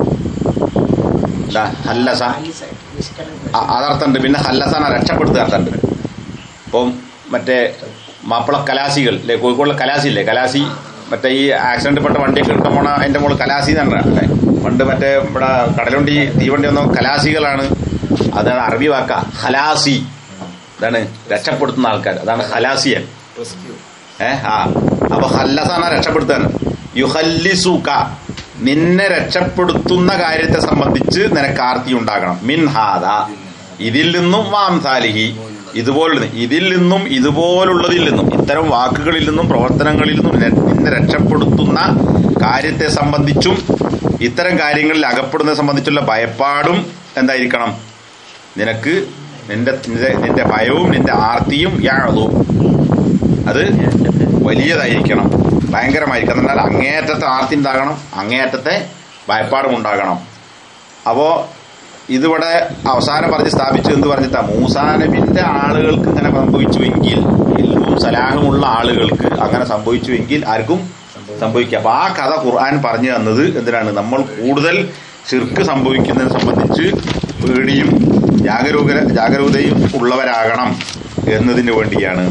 ഹല്ലസ അതർത്ഥമുണ്ട്. പിന്നെ ഹല്ലസാന രക്ഷപ്പെടുത്തുക അർത്ഥമുണ്ട്. ഇപ്പം മറ്റേ മാപ്പിള കലാസികൾ അല്ലെ, കോഴിക്കോടുള്ള കലാസി ഇല്ലേ, കലാസി മറ്റേ ഈ ആക്സിഡന്റ് പെട്ട വണ്ടിയൊക്കെ എടുക്കാൻ പോണ അതിന്റെ മുകളിൽ കലാസി എന്നാണ് അല്ലെ. പണ്ട് മറ്റേ ഇവിടെ കടലുണ്ടി തീവണ്ടി ഒന്നും കലാസികളാണ്. അതാണ് അറബി വാക്ക ഹലാസി. അതാണ് രക്ഷപ്പെടുത്തുന്ന ആൾക്കാർ, അതാണ് ഹലാസിയൻ. ഏഹ് ആ അപ്പൊ ഹല്ലസാന രക്ഷപ്പെടുത്താണ്. യുഹല്ലിസുക, നിന്നെ രക്ഷപ്പെടുത്തുന്ന കാര്യത്തെ സംബന്ധിച്ച് നിനക്ക് ആർത്തി ഉണ്ടാകണം. മിൻ ഹാദ, ഇതിൽ നിന്നും വാംസാലിഹി, ഇതുപോലുള്ള ഇതിൽ നിന്നും ഇതുപോലുള്ളതിൽ നിന്നും, ഇത്തരം വാക്കുകളിൽ നിന്നും പ്രവർത്തനങ്ങളിൽ നിന്നും നിന്നെ രക്ഷപ്പെടുത്തുന്ന കാര്യത്തെ സംബന്ധിച്ചും ഇത്തരം കാര്യങ്ങളിൽ അകപ്പെടുന്നതിനെ സംബന്ധിച്ചുള്ള ഭയപ്പാടും എന്തായിരിക്കണം? നിനക്ക് നിന്റെ നിന്റെ ഭയവും നിന്റെ ആർത്തിയും യാഴു അത് വലിയതായിരിക്കണം, ഭയങ്കരമായിരിക്കണം. എന്നാൽ അങ്ങേയറ്റത്തെ ആർത്തി ഉണ്ടാകണം, അങ്ങേയറ്റത്തെ ഭയപ്പാടും ഉണ്ടാകണം. അപ്പോ ഇതിവിടെ അവസാനം പറഞ്ഞ് സ്ഥാപിച്ചു എന്ന് പറഞ്ഞിട്ടാ മൂസാ നബിന്റെ ആളുകൾക്ക് ഇങ്ങനെ സംഭവിച്ചുവെങ്കിൽ, ഇൽമും സലാഹുമുള്ള ആളുകൾക്ക് അങ്ങനെ സംഭവിച്ചുവെങ്കിൽ ആർക്കും സംഭവിക്കാം. അപ്പൊ ആ കഥ ഖുർആൻ പറഞ്ഞു തന്നത് എന്തിനാണ്? നമ്മൾ കൂടുതൽ ശിർക്ക് സംഭവിക്കുന്നതിനെ സംബന്ധിച്ച് പേടിയും ജാഗരൂക ജാഗരൂകതയും ഉള്ളവരാകണം എന്നതിന് വേണ്ടിയാണ്.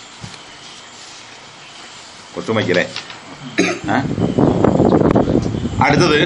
കൊച്ചുമയ്ക്കല്ലേ? ആ അടുത്തത്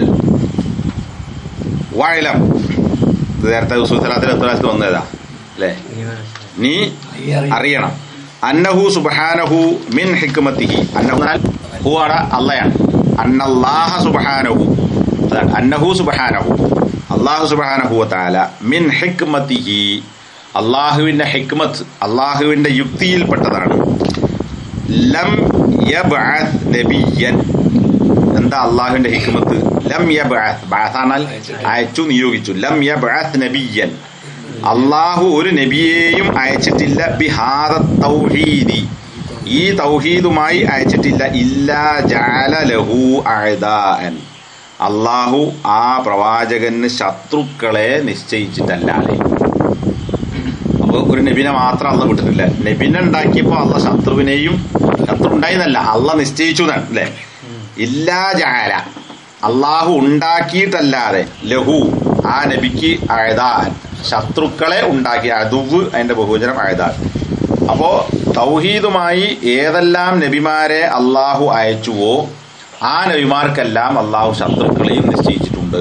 വഅലം, നേരത്തെ ഉസൂൽ എത്ര വന്നതാ അല്ലേ? നീ അറിയണം. അന്നഹു സുബ്ഹാനഹു മിൻ ഹിക്മത്തിഹി, അന്നഹു ഹു ആണ് അള്ളയാണ്. അന്നല്ലാഹ സുബ്ഹാനഹു, അതാണ് അന്നഹു സുബ്ഹാനഹു, അല്ലാഹു സുബ്ഹാനഹു വ തആല മിൻ ഹിക്മത്തിഹി, അള്ളാഹുവിന്റെ ഹിക്മത്ത്, അള്ളാഹുവിന്റെ യുക്തിയിൽപ്പെട്ടതാണ്. ലം യബ്അസ് നബിയ്യൻ, എന്താ അള്ളാഹുവിന്റെ ഹിക്മത്ത്? ലം യബ്അസ്, ബഅസാനാൽ അയച്ചു നിയോഗിച്ചു. ലം യബ്അസ് നബിയ്യൻ, അള്ളാഹു ഒരു നബിയെയും അയച്ചിട്ടില്ല. ബിഹാദ തൗഹീദി, ഈ തൗഹീദുമായി അയച്ചിട്ടില്ല. ഇല്ലാ ജഅല ലഹു അഅദാഅൻ, അള്ളാഹു ആ പ്രവാചകന് ശത്രുക്കളെ നിശ്ചയിച്ചിട്ടല്ലാതെ. അപ്പൊ ഒരു നബിനെ മാത്രം അള്ള വിട്ടിട്ടില്ല. നബിനെ ഉണ്ടാക്കിയപ്പോ അള്ള ശത്രുവിനെയും, ശത്രു ഉണ്ടായിരുന്നല്ല അള്ള നിശ്ചയിച്ചു അല്ലേ? ഇല്ലാ ജഅല, അള്ളാഹു ഉണ്ടാക്കിയിട്ടല്ലാതെ, ലഹു ആ നബിക്ക് അഅദാഅൻ, ശത്രുക്കളെ ഉണ്ടാക്കി. അദുവ് അതിന്റെ ബഹുവചനം അഅദാഅൻ. അപ്പോ തൗഹീദുമായി ഏതെല്ലാം നബിമാരെ അള്ളാഹു അയച്ചുവോ ആ നബിമാർക്കെല്ലാം അള്ളാഹു ശത്രുക്കളെയും നിശ്ചയിച്ചിട്ടുണ്ട്.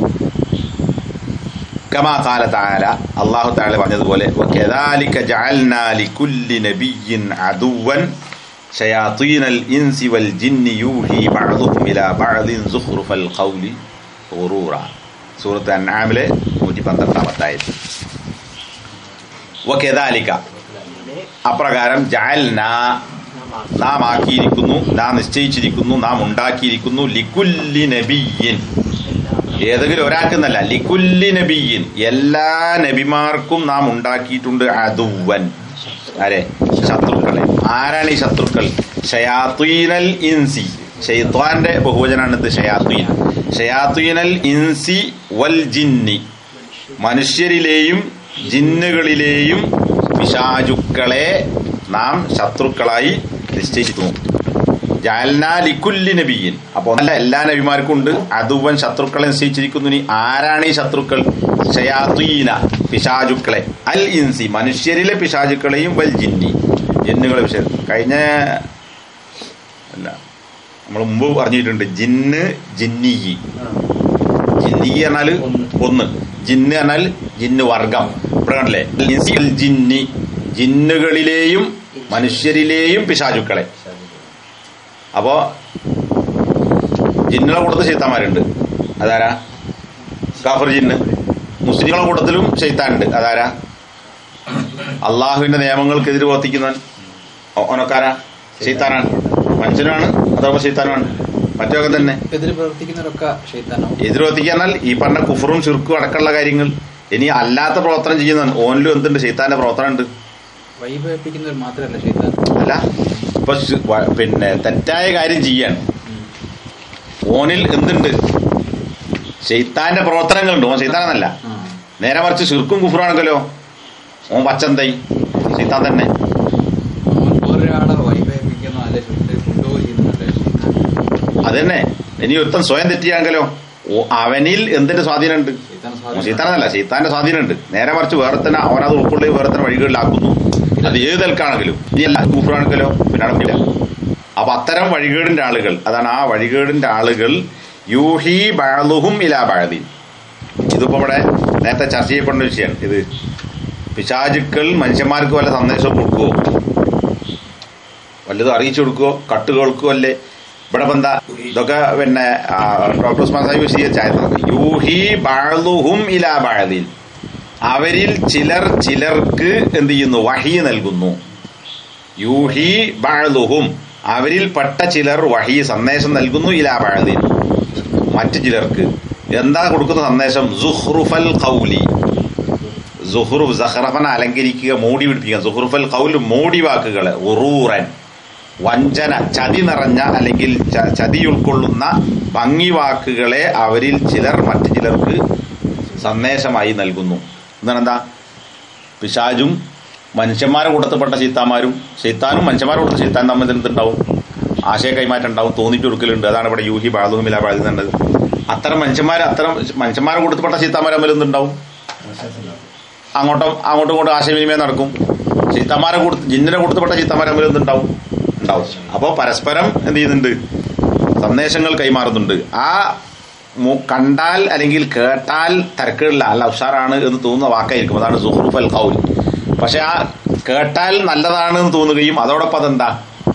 കമാ ഖാല തആല, അല്ലാഹു തആല പറഞ്ഞതുപോലെ, വകദാലിക ജഅൽനാ ലികുല്ലി നബിയ്യിൻ അദുവൻ ശയാത്തീനൽ ഇൻസി വൽ ജിന്നി യൂഹി ബഅദുഹും ഇലാ ബഅദിൻ സുഖ്റുഫൽ ഖൗലി ഗുറൂറ. സൂറത്ത് അൻആമിലെ നൂറ്റി പന്ത്രണ്ടാമത്തെ ആയത്ത്. വകദാലിക, അപ്രകാരം, ജഅൽനാ നാം ആക്കിയിരിക്കുന്നു, നാം നിശ്ചയിച്ചിരിക്കുന്നു, നാം ഉണ്ടാക്കിയിരിക്കുന്നു, ലികുല്ലി നബിയ്യിൻ, ഏതെങ്കിലും ഒരാൾക്കെന്നല്ല, ലികുല്ലി നബിയ്യിൻ, എല്ലാ നബിമാർക്കും നാം ഉണ്ടാക്കിയിട്ടുണ്ട്. അദുവൻ, ആരെ? ശത്രുക്കളെ. ആരാണ് ഈ ശത്രുക്കൾ? ശയാത്തീനൽ ഇൻസി, ശൈത്വാന്റെ ബഹുവചനാണിത് ശയാത്തീൻ. ശയാത്തീനൽ ഇൻസി വൽ ജിന്നി, മനുഷ്യരിലെയും ജിന്നുകളിലെയും പിശാചുക്കളെ നാം ശത്രുക്കളായി നിശ്ചയിച്ചിരുന്നു. ജഅൽനാ ലികുല്ലി നബിയ്യിൻ, അപ്പോൾ നല്ല എല്ലാ നബിമാർക്കും ഉണ്ട് അദുവൻ, ശത്രുക്കളെ നിശ്ചയിച്ചിരിക്കുന്നു. ഇനി ആരാണ് ഈ ശത്രുക്കൾ? ശയാത്തീന, പിശാചുക്കളെ. അൽ ഇൻസി, മനുഷ്യരിലെ പിശാചുക്കളെയും. വൽ ജിന്നി, ജിന്നുകളെ വിഷയം കഴിഞ്ഞ അല്ല നമ്മൾ മുമ്പ് പറഞ്ഞിട്ടുണ്ട്. ജിന്ന്, ജിന്നി. ജിന്നി എന്നാൽ ഒന്ന്, ജിന്ന് എന്നാൽ ജിന്ന് വർഗം. ഇപ്പോഴല്ലേ ജിന്നി, ജിന്നുകളിലെയും മനുഷ്യരിലെയും പിശാചുക്കളെ. അപ്പോ ജിന്നുകളെ കൂട്ടത്തിൽ ശൈത്താന്മാരുണ്ട്. അതാരാ? കാഫിർ ജിന്ന്. മുസ്ലിങ്ങളെ കൂട്ടത്തിലും ശൈത്താനുണ്ട്. അതാരാ? അള്ളാഹുവിന്റെ നിയമങ്ങൾക്കെതിരെ പ്രവർത്തിക്കുന്നവൻ. ഓനക്കാരാ? ശൈത്താനാണ്. മനുഷ്യനാണ് അഥവാ ശൈത്താനാണ്. മറ്റൊക്കെ തന്നെ എതിര് പ്രവർത്തിക്കുന്നവരൊക്കെ ശൈത്താനാണ്. എതിര് പ്രവർത്തിക്കാനാൽ ഈ പറഞ്ഞ കുഫറും ശിർക്കും അടക്കമുള്ള കാര്യങ്ങൾ. ഇനി അല്ലാത്ത പ്രവർത്തനം ചെയ്യുന്നവൻ, ഓനിലും എന്തുണ്ട്? ശൈത്താന്റെ പ്രവർത്തനം ഉണ്ട്. വൈഭവിപ്പിക്കുന്നവർ മാത്രമല്ല ശൈത്താൻ. അല്ല, ഇപ്പൊ പിന്നെ തെറ്റായ കാര്യം ചെയ്യാൻ ഓനിൽ എന്തുണ്ട്? ശൈത്താന്റെ പ്രവർത്തനങ്ങളുണ്ട്. ഓൻ ശൈത്താനെന്നല്ല. നേരെ മറിച്ച് ശിർക്കും കുഫറാണെങ്കിലോ ഓൻ പച്ചന്തൈ ശൈത്താൻ തന്നെ. അതന്നെ. ഇനി ഒരുത്തൻ സ്വയം തെറ്റിയാണെങ്കിലോ അവനിൽ എന്തിന്റെ സ്വാധീനമുണ്ട്? ശൈത്താനല്ല, ശൈത്താന്റെ സ്വാധീനമുണ്ട്. നേരെ മറിച്ച് വേറെ തന്നെ അവനത് ഉൾക്കൊള്ളി വേറെ തന്നെ വഴികളിലാക്കുന്നു. അത് ഏത് തൽക്കാണെങ്കിലും. ഇനി അല്ല കുഫറാണെങ്കിലോ പിന്നെ നടക്കില്ല. അപ്പൊ അത്തരം വഴികേടിന്റെ ആളുകൾ, അതാണ് ആ വഴികേടിന്റെ ആളുകൾ. യൂഹി ബഅദുഹും ഇലാ ബഅദിൻ, ഇതിപ്പോ ഇവിടെ നേരത്തെ ചർച്ച ചെയ്യപ്പെടുന്ന വിഷയമാണ്. ഇത് പിശാചുക്കൾ മനുഷ്യന്മാർക്ക് വല്ല സന്ദേശം കൊടുക്കുവോ, വല്ലതും അറിയിച്ചു കൊടുക്കുവോ, കട്ട് കേൾക്കുവോ അല്ലേ? ഇവിടെ ഇപ്പൊ എന്താ ഇതൊക്കെ പിന്നെ ഡോക്ടർ ഉസ്മാൻ സാഹിബ് വിശദീകരിച്ചായിരുന്നു. യൂഹി ബഅദുഹും ഇലാ ബഅദിൻ, അവരിൽ ചിലർ ചിലർക്ക് എന്ത് ചെയ്യുന്നു? വഹി നൽകുന്നു. യൂഹി ബഅദുഹും, അവരിൽ പെട്ട ചിലർ വഹി സന്ദേശം നൽകുന്നു. ഇലാ ബഅദിൻ, മറ്റു ചിലർക്ക്. എന്താ കൊടുക്കുന്ന സന്ദേശം? സുഖ്റുഫൽ ഖൗലി, സുഹ്റുഫ് സഖറഫന അലങ്കരിക്കുക, മോടി പിടിപ്പിക്കുക. സുഹ്റുഫൽ ഖൗൽ, മോടി വാക്കുകള്. ഉറൂറൻ, വഞ്ചന, ചതി നിറഞ്ഞ അല്ലെങ്കിൽ ചതി ഉൾക്കൊള്ളുന്ന ഭംഗി വാക്കുകളെ അവരിൽ ചിലർ മറ്റു ചിലർക്ക് സന്ദേശമായി നൽകുന്നു. എന്താണ്? എന്താ? പിശാചും മനുഷ്യന്മാരെ കൂട്ടത്തിൽപ്പെട്ട ശൈത്താന്മാരും ശൈത്താനും മനുഷ്യന്മാരെ കൂട്ടത്തിൽ ശൈത്താൻ തമ്മിൽ എന്തുണ്ടാവും? ആശയ കൈമാറ്റം ഉണ്ടാവും, തോന്നിട്ട് കൊടുക്കലുണ്ട്. അതാണ് ഇവിടെ യൂഹി ബഅദുഹും ഇലാ ബഅദിൻ എന്നത്. അത്തരം മനുഷ്യന്മാർ അത്തരം മനുഷ്യന്മാരെ കൂട്ടത്തിൽപ്പെട്ട ശൈത്താന്മാർ തമ്മിൽ എന്തുണ്ടാവും? അങ്ങോട്ടും അങ്ങോട്ടും ഇങ്ങോട്ടും ആശയവിനിമയം നടക്കും. ശൈത്താന്മാരെ കൂട്ട ജിന്നിനെ കൂട്ടത്തിൽപ്പെട്ട ശൈത്താന്മാരെ തമ്മിൽ എന്തുണ്ടാവും? ഉണ്ടാവും. അപ്പോൾ പരസ്പരം എന്ത് ചെയ്യുന്നുണ്ട്? സന്ദേശങ്ങൾ കൈമാറുന്നുണ്ട്. ആ കണ്ടാൽ അല്ലെങ്കിൽ കേട്ടാൽ തരക്കേടില്ല, അല്ല ഉഷാറാണ് എന്ന് തോന്നുന്ന വാക്കായിരിക്കും. അതാണ് സുഹ്റുഫൽ ഖൗൽ. പക്ഷെ ആ കേട്ടാൽ നല്ലതാണ് എന്ന് തോന്നുകയും അതോടൊപ്പം അതെന്താ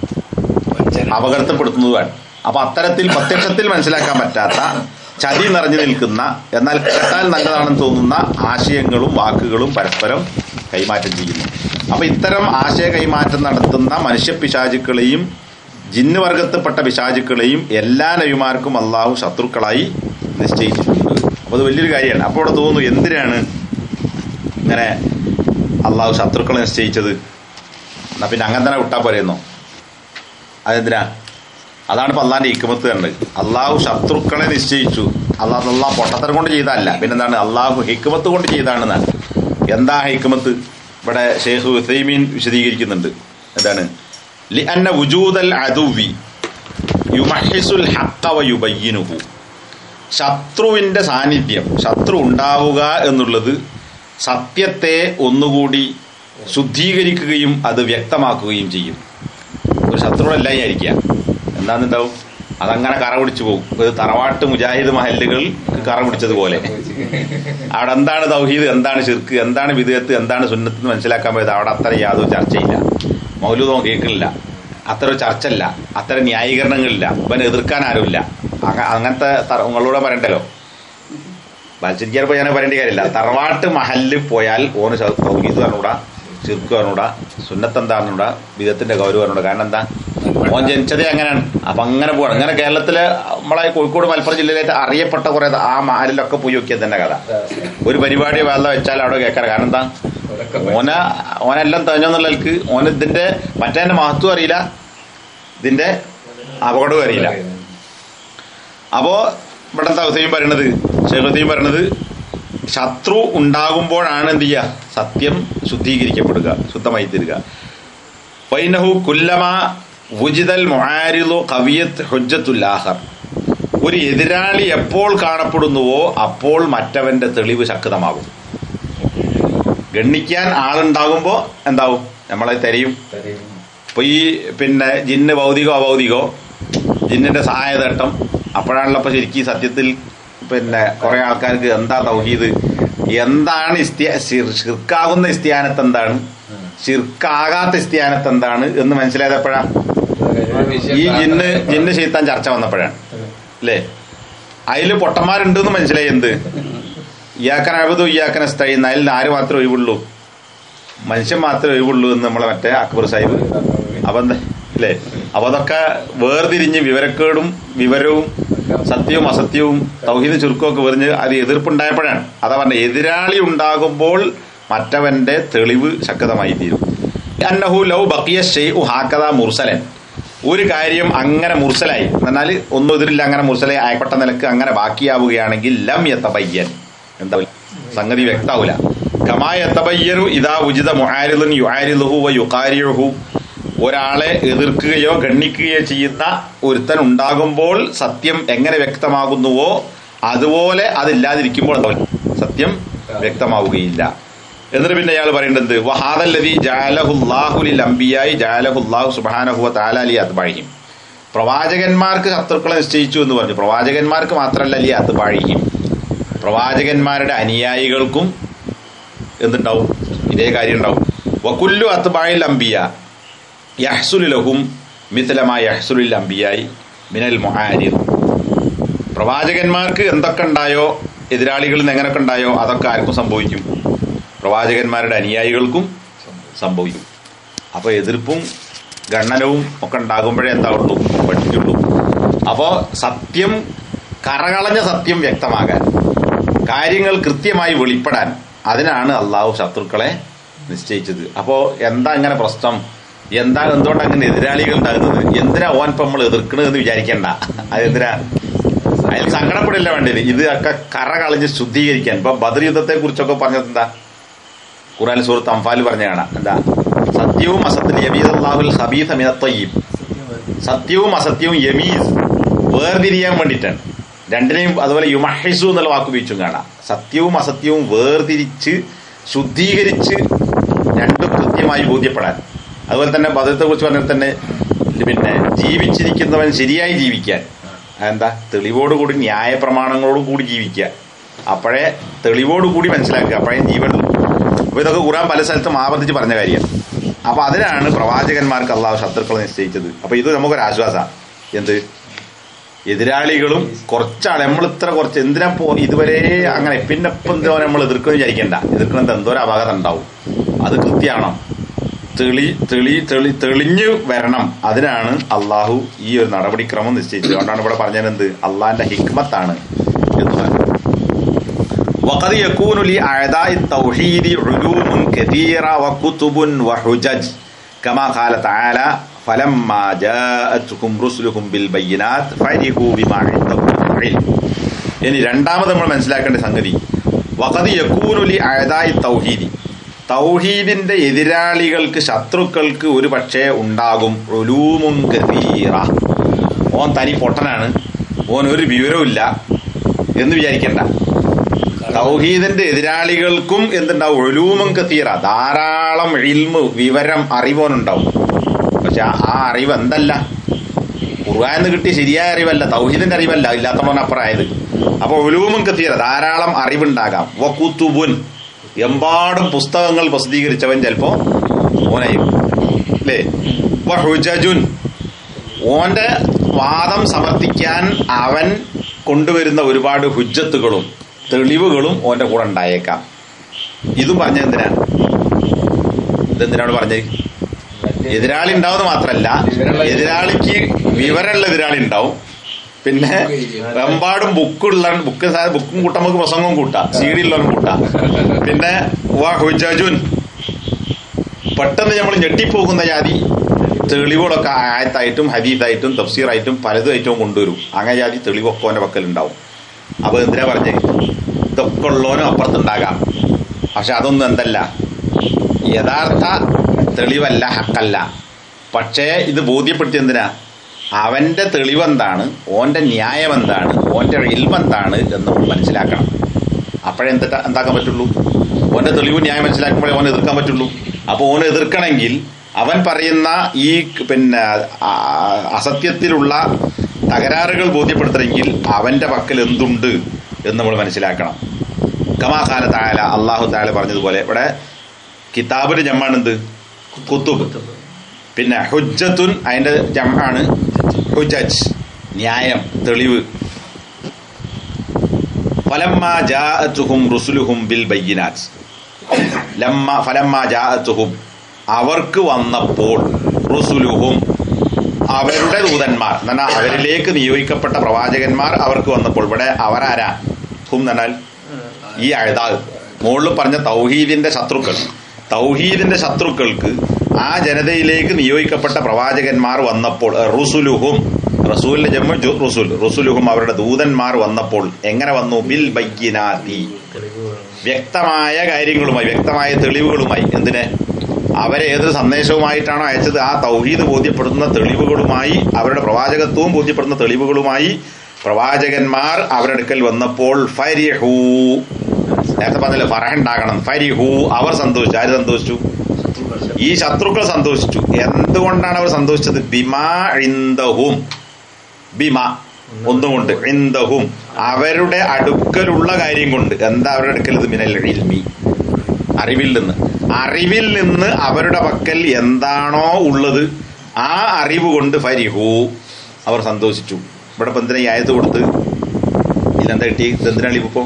അപകടത്തിൽപ്പെടുത്തുന്നതുമാണ്. അപ്പൊ അത്തരത്തിൽ പ്രത്യക്ഷത്തിൽ മനസ്സിലാക്കാൻ പറ്റാത്ത ചതി നിറഞ്ഞു നിൽക്കുന്ന എന്നാൽ കേട്ടാൽ നല്ലതാണെന്ന് തോന്നുന്ന ആശയങ്ങളും വാക്കുകളും പരസ്പരം കൈമാറ്റം ചെയ്യുന്നു. അപ്പൊ ഇത്തരം ആശയ കൈമാറ്റം നടത്തുന്ന മനുഷ്യപിശാചുക്കളെയും ജിന്ന് വർഗത്തിൽപ്പെട്ട പിശാചുക്കളെയും എല്ലാ നബിമാർക്കും അള്ളാഹു ശത്രുക്കളായി നിശ്ചയിച്ചിട്ടുണ്ട്. അപ്പൊ അത് വലിയൊരു കാര്യമാണ്. അപ്പോൾ അവിടെ തോന്നുന്നു എന്തിനാണ് ഇങ്ങനെ അള്ളാഹു ശത്രുക്കളെ നിശ്ചയിച്ചത്? എന്നാ പിന്നെ അങ്ങനെ തന്നെ വിട്ടാ പോരെന്നോ? അതെന്തിനാ? അതാണ് ഇപ്പൊ അള്ളാന്റെ ഹിക്മത്ത് കണ്ടത്. അള്ളാഹു ശത്രുക്കളെ നിശ്ചയിച്ചു. അള്ളാഹ് അള്ളാഹ് പൊട്ടത്തരം കൊണ്ട് ചെയ്തതല്ല, പിന്നെന്താണ് അള്ളാഹു ഹിക്മത്ത് കൊണ്ട് ചെയ്താണെന്നാണ്. എന്താ ഹിക്മത്ത്? ഇവിടെ ഷെയ്ഖ് ഉസൈമീൻ വിശദീകരിക്കുന്നുണ്ട്. എന്താണ്? ലിഅന്ന വുജൂദൽ അദുവി യുമഹിസുൽ ഹഖ്ഖ വയുബയ്യിനുഹു. ശത്രുവിന്റെ സാന്നിധ്യം, ശത്രു ഉണ്ടാവുക എന്നുള്ളത് സത്യത്തെ ഒന്നുകൂടി ശുദ്ധീകരിക്കുകയും അത് വ്യക്തമാക്കുകയും ചെയ്യും. ഒരു ശത്രുവല്ല ആയിരിക്കുക എന്താന്നുണ്ടാവും, അതങ്ങനെ കറ പിടിച്ചു പോകും. ഒരു തറവാട്ട് മുജാഹിദ് മഹല്ലുകൾ കറ പിടിച്ചതുപോലെ അവിടെ എന്താണ് തൗഹീദ്, എന്താണ് ശിർക്ക്, എന്താണ് വിദ്അത്ത്, എന്താണ് സുന്നത്ത് എന്ന് മനസ്സിലാക്കാൻ പോയത് അവിടെ അത്ര യാതൊരു ചർച്ചയില്ല. മൗലൂദോ കേൾക്കില്ല, അത്ര ചർച്ചയില്ല, അത്തരം ന്യായീകരണങ്ങളില്ല, ഇവനെ എതിർക്കാൻ ആരുമില്ല. അങ്ങനത്തെ നിങ്ങളോട് പറയണ്ടല്ലോ, മത്സരിക്കാൻ ഞാൻ പറയേണ്ട കാര്യമില്ല. തറവാട്ട് മഹല്ലിൽ പോയാൽ ഓന് തൗഹീദ് പറഞ്ഞൂടാ, ശിർക്ക് പറഞ്ഞൂടാ, സുന്നത്ത് എന്താണെന്നൂടാ, വിദത്തിന്റെ ഗൗരവം പറഞ്ഞൂടാ. കാരണം എന്താ, ഓൻ ജനിച്ചതേ അങ്ങനെയാണ്. അപ്പൊ അങ്ങനെ പോവാണ്. അങ്ങനെ കേരളത്തില് നമ്മളെ കോഴിക്കോട് മലപ്പുറം ജില്ലയിലായിട്ട് അറിയപ്പെട്ട കുറെ ആ മഹലിലൊക്കെ പോയി നോക്കിയത് തന്നെ കഥ. ഒരു പരിപാടി വേണ്ട വെച്ചാൽ അവിടെ കേൾക്കാൻ. കാരണം എന്താ, ഓന ഓനെല്ലാം തേഞ്ഞെന്നുള്ളവർക്ക് ഓന് ഇതിന്റെ മറ്റേ മഹത്വം അറിയില്ല, ഇതിന്റെ അപകടവും അറിയില്ല. അപ്പോ ഇവിടെ എന്താ ഹുസൈൻ പറയണത്, ഷെയ്ഖ് ഹുസൈൻ പറയണത്, ശത്രു ഉണ്ടാകുമ്പോഴാണ് എന്ത് ചെയ്യുക, സത്യം ശുദ്ധീകരിക്കപ്പെടുക, ശുദ്ധമായി തീരുക. ഫൈനഹു കുല്ലമാ വുജിദൽ മുആരിദു ഖവിയത് ഹുജ്ജത്തുൽ ആഖർ. ഒരു എതിരാളി എപ്പോൾ കാണപ്പെടുന്നുവോ അപ്പോൾ മറ്റവന്റെ തെളിവ് ശക്തമാകും. ഗണ്ണിക്കാൻ ആളുണ്ടാകുമ്പോ എന്താവും, നമ്മളെ തെരയും. ഇപ്പൊ ഈ പിന്നെ ജിന്ന് ഭൗതികോ അഭൗതികോ ജിന്നിന്റെ സഹായ തേട്ടം അപ്പോഴാണല്ലോ ഇപ്പൊ ശരിക്കും സത്യത്തിൽ പിന്നെ കുറെ ആൾക്കാർക്ക് എന്താ തൗഹീദ്, എന്താണ് ശിർക്കാകുന്ന ഇസ്തിയാനത്ത് എന്താണ്, ശിർക്കാകാത്ത ഇസ്തിയാനത്ത് എന്താണ് എന്ന് മനസ്സിലായപ്പോഴാ ഈ ജിന്ന് ജിന്ന് ശൈത്താൻ ചർച്ച വന്നപ്പോഴാണ് അല്ലേ. അതില് പൊട്ടന്മാരുണ്ടെന്ന് മനസ്സിലായി. എന്ത് ഇയാക്കൻ അഴുതു ഇയാക്കൻ നസ്തഈൻ, അതിൽ ആര് മാത്രമേ ഒഴിവുള്ളൂ, മനുഷ്യൻ മാത്രമേ ഒഴിവുള്ളൂ എന്ന് നമ്മളെ മറ്റേ അക്ബർ സാഹിബ്. അപ്പൊ എന്താ അല്ലേ, അപ്പൊ അതൊക്കെ വേർതിരിഞ്ഞ് വിവരക്കേടും വിവരവും സത്യവും അസത്യവും തൗഹീദ് ചുരുക്കവും ഒക്കെ വെറിഞ്ഞ് അത് എതിർപ്പുണ്ടായപ്പോഴാണ്. അതാ പറഞ്ഞ എതിരാളി ഉണ്ടാകുമ്പോൾ മറ്റവന്റെ തെളിവ് ശക്തമായി തീരും. അന്നഹു ലൗ ബഖിയ ശൈഉ ഹാകദാ മുർസലൻ. ഒരു കാര്യം അങ്ങനെ മുർസലായി എന്നാൽ ഒന്നും എതിരില്ല, അങ്ങനെ മുർസലായി ആയപ്പെട്ട നിലക്ക് അങ്ങനെ ബാക്കിയാവുകയാണെങ്കിൽ ലം യതബയ്യൻ, എന്താ സംഗതി വ്യക്താവൂല. കമാ യതബയ്യനു ഇദാ ഉജിദ മുആരിദുൻ യുആരിദുഹു വ യുഖാരിഉഹു. ഒരാളെ എതിർക്കുകയോ ഗണ്ണിക്കുകയോ ചെയ്യുന്ന ഒരുത്തൻ ഉണ്ടാകുമ്പോൾ സത്യം എങ്ങനെ വ്യക്തമാകുന്നുവോ അതുപോലെ അതില്ലാതിരിക്കുമ്പോൾ സത്യം വ്യക്തമാവുകയില്ല. എന്നിട്ട് പിന്നെ അയാൾ പറയേണ്ടത് വഹാദല്ലദീ ജഅലഹുല്ലാഹു ലിൽ അംബിയായി ജഅലഹുല്ലാഹു സുബ്ഹാനഹു വ തആല ലി അത്ബഅഹിം. പ്രവാചകന്മാർക്ക് ശത്രുക്കളെ നിശ്ചയിച്ചു എന്ന് പറഞ്ഞു. പ്രവാചകന്മാർക്ക് മാത്രമല്ല ലി അത്ബഅഹിം, പ്രവാചകന്മാരുടെ അനുയായികൾക്കും എന്തുണ്ടാവും, ഇതേ കാര്യം ഉണ്ടാവും. വകുല്ലു അത്ബഅിൽ അംബിയ യഹ്സുലു ലഹും മിത്ല മാ യഹ്സുലു ലിൽ അംബിയായി മിനൽ മുആരിദ്. പ്രവാചകന്മാർക്ക് എന്തൊക്കെ ഉണ്ടായോ, എതിരാളികളിൽ നിന്ന് എങ്ങനെയൊക്കെ ഉണ്ടായോ അതൊക്കെ ആർക്കും സംഭവിക്കും, പ്രവാചകന്മാരുടെ അനുയായികൾക്കും സംഭവിക്കും. അപ്പൊ എതിർപ്പും ഗണ്ണനവും ഒക്കെ ഉണ്ടാകുമ്പോഴേ എന്താവുള്ളൂ, പഠിക്കുള്ളൂ. അപ്പോ സത്യം, കറകളഞ്ഞ സത്യം വ്യക്തമാകാൻ, കാര്യങ്ങൾ കൃത്യമായി വെളിപ്പെടാൻ, അതിനാണ് അള്ളാഹു ശത്രുക്കളെ നിശ്ചയിച്ചത്. അപ്പോ എന്താ ഇങ്ങനെ പ്രശ്നം, എന്താ എന്തുകൊണ്ടാണ് അങ്ങനെ എതിരാളികൾ ഉണ്ടാകുന്നത്, എന്തിനാ ഓൻ ഇപ്പൊ നമ്മൾ എതിർക്കണെന്ന് വിചാരിക്കണ്ട. അതെന്തിനാ, അതിൽ സങ്കടപ്പെടില്ല വേണ്ടത്. ഇത് ഒക്കെ കറ കളഞ്ഞ് ശുദ്ധീകരിക്കാൻ. ഇപ്പൊ ബദർ യുദ്ധത്തെ കുറിച്ചൊക്കെ പറഞ്ഞത് എന്താ, ഖുർആൻ സൂറത്ത് അംഫാൽ പറഞ്ഞ കാണാം. എന്താ, സത്യവും അസത്യവും യമീദുല്ലാഹുൽ ഖബീസ മിനത് ത്വയ്യിബ്. സത്യവും അസത്യവും യമീസ് വേർതിരിയാൻ വേണ്ടിയിട്ടാണ്. രണ്ടിനെയും അതുപോലെ യുമഹിസു എന്നുള്ള വാക്ക് ഉപയോഗിച്ചും കാണാം. സത്യവും അസത്യവും വേർതിരിച്ച് ശുദ്ധീകരിച്ച് രണ്ടും കൃത്യമായി ബോധ്യപ്പെടാൻ. അതുപോലെ തന്നെ ബദറത്തെ കുറിച്ച് പറഞ്ഞാൽ തന്നെ പിന്നെ ജീവിച്ചിരിക്കുന്നവൻ ശരിയായി ജീവിക്കാൻ, അതെന്താ? തെളിവോടുകൂടി ന്യായ പ്രമാണങ്ങളോട് കൂടി ജീവിക്കുക. അപ്പോഴേ തെളിവോടുകൂടി മനസ്സിലാക്കുക, അപ്പോഴേ ജീവൻ. അപ്പൊ ഇതൊക്കെ ഖുർആൻ പല സ്ഥലത്തും ആവർത്തിച്ച് പറഞ്ഞ കാര്യമാണ്. അപ്പൊ അതിനാണ് പ്രവാചകന്മാർക്ക് അള്ളാഹു ശത്രുക്കളെ നിശ്ചയിച്ചത്. അപ്പൊ ഇത് നമുക്കൊരു ആശ്വാസമാണ്. എന്ത്? എതിരാളികളും കുറച്ചാൾ നമ്മൾ ഇത്ര കുറച്ച് എന്തിനാ പോ ഇതുവരെ അങ്ങനെ പിന്നെ ഇപ്പം എന്തോ നമ്മൾ എതിർക്കുന്നു വിചാരിക്കണ്ട. എതിർക്കുന്നത് എന്തോ ഒരു അപകടം ഉണ്ടാവും. അത് കൃത്യമാണോ? തെളി തെളി തെളി തെളിഞ്ഞു വരണം. അതിനാണ് അള്ളാഹു ഈ ഒരു നടപടിക്രമം നിശ്ചയിച്ചത്. അതുകൊണ്ടാണ് ഇവിടെ പറഞ്ഞത് എന്ത്? അള്ളാഹിന്റെ ഹിക്മത്താണ് എന്ന് പറഞ്ഞു. വഖദ് യകൂനു ലി അഅദാഇ തൗഹീദി ഉലൂമുൻ കതീറ വകുതുബുൻ വഹുജജ് കമാ ഖാല തആല ഫലമ്മാ ജാഅത്ഹും റുസുലുഹും ബിൽ ബയ്യിനാത്ത് ഫരിഹൂ ബിമാ ഇൻദഹും ഇൽം. ഇനി രണ്ടാമത് നമ്മൾ മനസ്സിലാക്കേണ്ട സംഗതി, വഖദ് യകൂനു ലി അഅദാഇ തൗഹീദി, തൗഹീദിന്റെ എതിരാളികൾക്ക്, ശത്രുക്കൾക്ക് ഒരു പക്ഷേ ഉണ്ടാകും ഉലൂമുൻ കതീറ. ഓൻ തനി പൊട്ടനാണ്, ഓൻ ഒരു വിവരവുമില്ല എന്ന് വിചാരിക്കണ്ട. തൗഹീദിന്റെ എതിരാളികൾക്കും എന്തുണ്ടാവും? ഉലൂമുൻ കതീറ, ധാരാളം ഇൽമ്, വിവരം, അറിവോനുണ്ടാവും. പക്ഷെ ആ അറിവ് എന്തല്ല? ഖുർആനിൽ കിട്ടിയ ശരിയായ അറിവല്ല, തൗഹീദിന്റെ അറിവല്ല, ഇല്ലാത്തവൻ അപ്പുറമായത്. അപ്പൊ ഉലൂമുൻ കതീറ, ധാരാളം അറിവുണ്ടാകാം. വകുതുബുൻ, എമ്പാടും പുസ്തകങ്ങൾ പ്രസിദ്ധീകരിച്ചവൻ ചിലപ്പോ ഓനായിരിക്കും, അല്ലേ? വഹുജജുൻ, ഓന്റെ വാദം സമർത്ഥിക്കാൻ അവൻ കൊണ്ടുവരുന്ന ഒരുപാട് ഹുജ്ജത്തുകളും തെളിവുകളും ഓന്റെ കൂടെ ഉണ്ടായേക്കാം. ഇതും പറഞ്ഞത് എന്തിനാണ്? ഇതെന്തിനാണ് പറഞ്ഞത്? എതിരാളി ഉണ്ടാവുന്നത് മാത്രല്ല, എതിരാളിക്ക് വിവരമുള്ള എതിരാളി ഉണ്ടാവും. പിന്നെ എമ്പാടും ബുക്കുള്ള ബുക്ക് ബുക്കും കൂട്ടാം, നമുക്ക് പ്രസംഗവും കൂട്ടാം, സി ഡി ഉള്ളവരും കൂട്ടാം. പിന്നെ വഹുജജുൻ, പെട്ടെന്ന് നമ്മൾ ഞെട്ടിപ്പോകുന്ന ജാതി തെളിവുകളൊക്കെ ആയത്തായിട്ടും ഹദീസായിട്ടും തഫ്സീറായിട്ടും പലതുമായിട്ടും കൊണ്ടുവരും. അങ്ങനെ ജാതി തെളിവൊക്കെ ഓന്റെ പക്കലുണ്ടാവും. അപ്പൊ എന്തിനാ പറഞ്ഞേ? ഇതൊക്കെ ഉള്ളവനും അപ്പുറത്തുണ്ടാകാം. പക്ഷെ അതൊന്നും എന്തല്ല, യഥാർത്ഥ തെളിവല്ല, ഹക്കല്ല. പക്ഷേ ഇത് ബോധ്യപ്പെടുത്തി എന്തിനാ? അവന്റെ തെളിവെന്താണ്, ഓന്റെ ന്യായം എന്താണ്, ഓന്റെ ഇൽമെന്താണ് എന്ന് നമ്മൾ മനസ്സിലാക്കണം. അപ്പോഴേ എന്താ എന്താക്കാൻ പറ്റുള്ളൂ? ഓന്റെ തെളിവ് ന്യായം മനസ്സിലാക്കുമ്പോഴേ ഓനെ എതിർക്കാൻ പറ്റുള്ളൂ. അപ്പൊ ഓനെ എതിർക്കണമെങ്കിൽ അവൻ പറയുന്ന ഈ പിന്നെ അസത്യത്തിലുള്ള തകരാറുകൾ ബോധ്യപ്പെടുത്തണമെങ്കിൽ അവന്റെ പക്കൽ എന്തുണ്ട് എന്ന് നമ്മൾ മനസ്സിലാക്കണം. കമാ ഖാല തആല, അല്ലാഹു തആല പറഞ്ഞതുപോലെ, ഇവിടെ കിതാബിന്റെ ജമ്മാണ് എന്ത്? കുത്തുബ്. പിന്നെ ഹുജ്ജത്തുൻ, അതിന്റെ ജമ്മാണ് ഹുജജ്, ന്യായം, തെളിവ്. ഫലമ്മാ ജാഅത്ഹും റുസുലുഹും ബിൽ ബയ്യിനാത്ത്, ലമ്മ ഫലമ്മാ ജാഅത്ഹും, അവർക്ക് വന്നപ്പോൾ, റുസുലുഹും, അവരുടെ ദൂതന്മാർ എന്നാൽ അവരിലേക്ക് നിയോഗിക്കപ്പെട്ട പ്രവാചകന്മാർ അവർക്ക് വന്നപ്പോൾ, ഇവിടെ അവരാരാ? ഹും എന്നാൽ ഈ അഴതാവ് മുകളിൽ പറഞ്ഞ തൗഹീദിന്റെ ശത്രുക്കൾ, തൗഹീദിന്റെ ശത്രുക്കൾക്ക് ആ ജനതയിലേക്ക് നിയോഗിക്കപ്പെട്ട പ്രവാചകന്മാർ വന്നപ്പോൾ, റുസുലുഹും, റസൂലിന്റെ ജമ്മ റുസുൽ, റുസുലുഹും, അവരുടെ ദൂതന്മാർ വന്നപ്പോൾ എങ്ങനെ വന്നു? ബിൽ ബയ്യിനാത്തി, വ്യക്തമായ കാര്യങ്ങളുമായി, വ്യക്തമായ തെളിവുകളുമായി. എന്തിന്? അവരെ ഏതൊരു സന്ദേശവുമായിട്ടാണോ അയച്ചത് ആ തൗഹീദ് ബോധ്യപ്പെടുന്ന തെളിവുകളുമായി, അവരുടെ പ്രവാചകത്വവും ബോധ്യപ്പെടുന്ന തെളിവുകളുമായി പ്രവാചകന്മാർ അവരുടെ അടുക്കൽ വന്നപ്പോൾ ഫരിഹൂ, നേരത്തെ പറഞ്ഞില്ല ഫറഹുണ്ടാകണം, ഫരിഹൂ, അവർ സന്തോഷിച്ചു. ആര് സന്തോഷിച്ചു? ഈ ശത്രുക്കൾ സന്തോഷിച്ചു. എന്തുകൊണ്ടാണ് അവർ സന്തോഷിച്ചത്? ബിമാ ഇൻദഹും, ബിമാ ഒന്നുകൊണ്ട്, ഇൻദഹും, അവരുടെ അടുക്കലുള്ള കാര്യം കൊണ്ട്. എന്താ അവരുടെ അടുക്കൽ? ഇത് മിനൽ ഇൽമി, അറിവിൽ നിന്ന്. അറിവിൽ നിന്ന് അവരുടെ പക്കൽ എന്താണോ ഉള്ളത് ആ അറിവ് കൊണ്ട് ഫരിഹൂ, അവർ സന്തോഷിച്ചു. ഇവിടെ ഇപ്പൊ എന്തിനാ ഈ ആയത്ത് കൊടുത്ത്? ഇതെന്താ കിട്ടി? എന്തിനാണ് ഇപ്പൊ?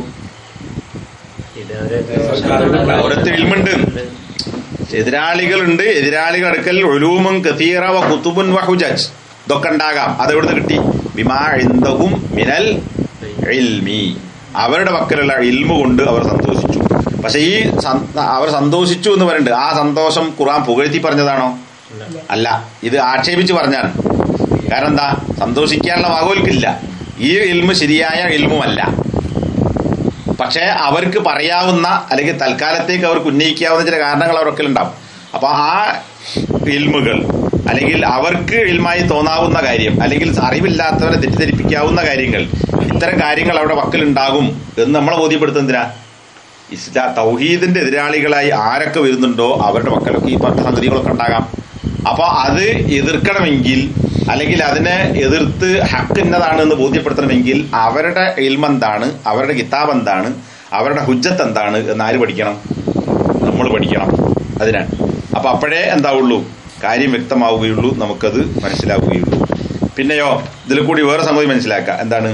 ഓരോരുത്തർ ഇൽമുണ്ട്, എതിരാളികളുണ്ട്. എതിരാളികൾ അടുക്കൽ ഉലൂമുൻ കതീറ വ കുതുബുൻ വ ഹുജജ്, ഇതൊക്കെ ഉണ്ടാകാം. അതെവിടുന്ന് കിട്ടി? ബിമാ ഇൻദഹും മിനൽ ഇൽമി, അവരുടെ പക്കലുള്ള ഇൽമു കൊണ്ട് അവർ സന്തോഷിച്ചു. പക്ഷെ ഈ അവർ സന്തോഷിച്ചു എന്ന് പറയുന്നുണ്ട്, ആ സന്തോഷം ഖുർആൻ പുകഴ്ത്തി പറഞ്ഞതാണോ? അല്ല, ഇത് ആക്ഷേപിച്ച് പറഞ്ഞാണ്. കാരണം എന്താ? സന്തോഷിക്കാനുള്ള വാഗോൽക്കില്ല, ഈ ഇൽമു ശരിയായ ഇൽമുമല്ല. പക്ഷെ അവർക്ക് പറയാവുന്ന അല്ലെങ്കിൽ തൽക്കാലത്തേക്ക് അവർക്ക് ഉന്നയിക്കാവുന്ന ചില കാരണങ്ങൾ അവരൊക്കെ ഉണ്ടാവും. അപ്പൊ ആ ഇൽമുകൾ അല്ലെങ്കിൽ അവർക്ക് ഇൽമായി തോന്നാവുന്ന കാര്യം അല്ലെങ്കിൽ അറിവില്ലാത്തവരെ തെറ്റിദ്ധരിപ്പിക്കാവുന്ന കാര്യങ്ങൾ, ഇത്തരം കാര്യങ്ങൾ അവിടെ പക്കലുണ്ടാകും എന്ന് നമ്മളെ ബോധ്യപ്പെടുത്തുന്നതിനാ. ഇസ്ലാ തൗഹീദിന്റെ എതിരാളികളായി ആരൊക്കെ വരുന്നുണ്ടോ അവരുടെ പക്കലൊക്കെ ഈ പറഞ്ഞ സംഗതികളൊക്കെ ഉണ്ടാകാം. അപ്പൊ അത് എതിർക്കണമെങ്കിൽ അല്ലെങ്കിൽ അതിനെ എതിർത്ത് ഹക്ക് ഇന്നതാണ് എന്ന് ബോധ്യപ്പെടുത്തണമെങ്കിൽ അവരുടെ ഇൽമ എന്താണ്, അവരുടെ കിതാബ് എന്താണ്, അവരുടെ ഹുജ്ജത്ത് എന്താണ് എന്ന് ആര് പഠിക്കണം? നമ്മൾ പഠിക്കണം. അതിനാണ്. അപ്പൊ അപ്പോഴേ എന്താവുള്ളൂ, കാര്യം വ്യക്തമാവുകയുള്ളൂ, നമുക്കത് മനസ്സിലാവുകയുള്ളൂ. പിന്നെയോ ഇതിൽ കൂടി വേറെ സംഗതി മനസ്സിലാക്കുക. എന്താണ്?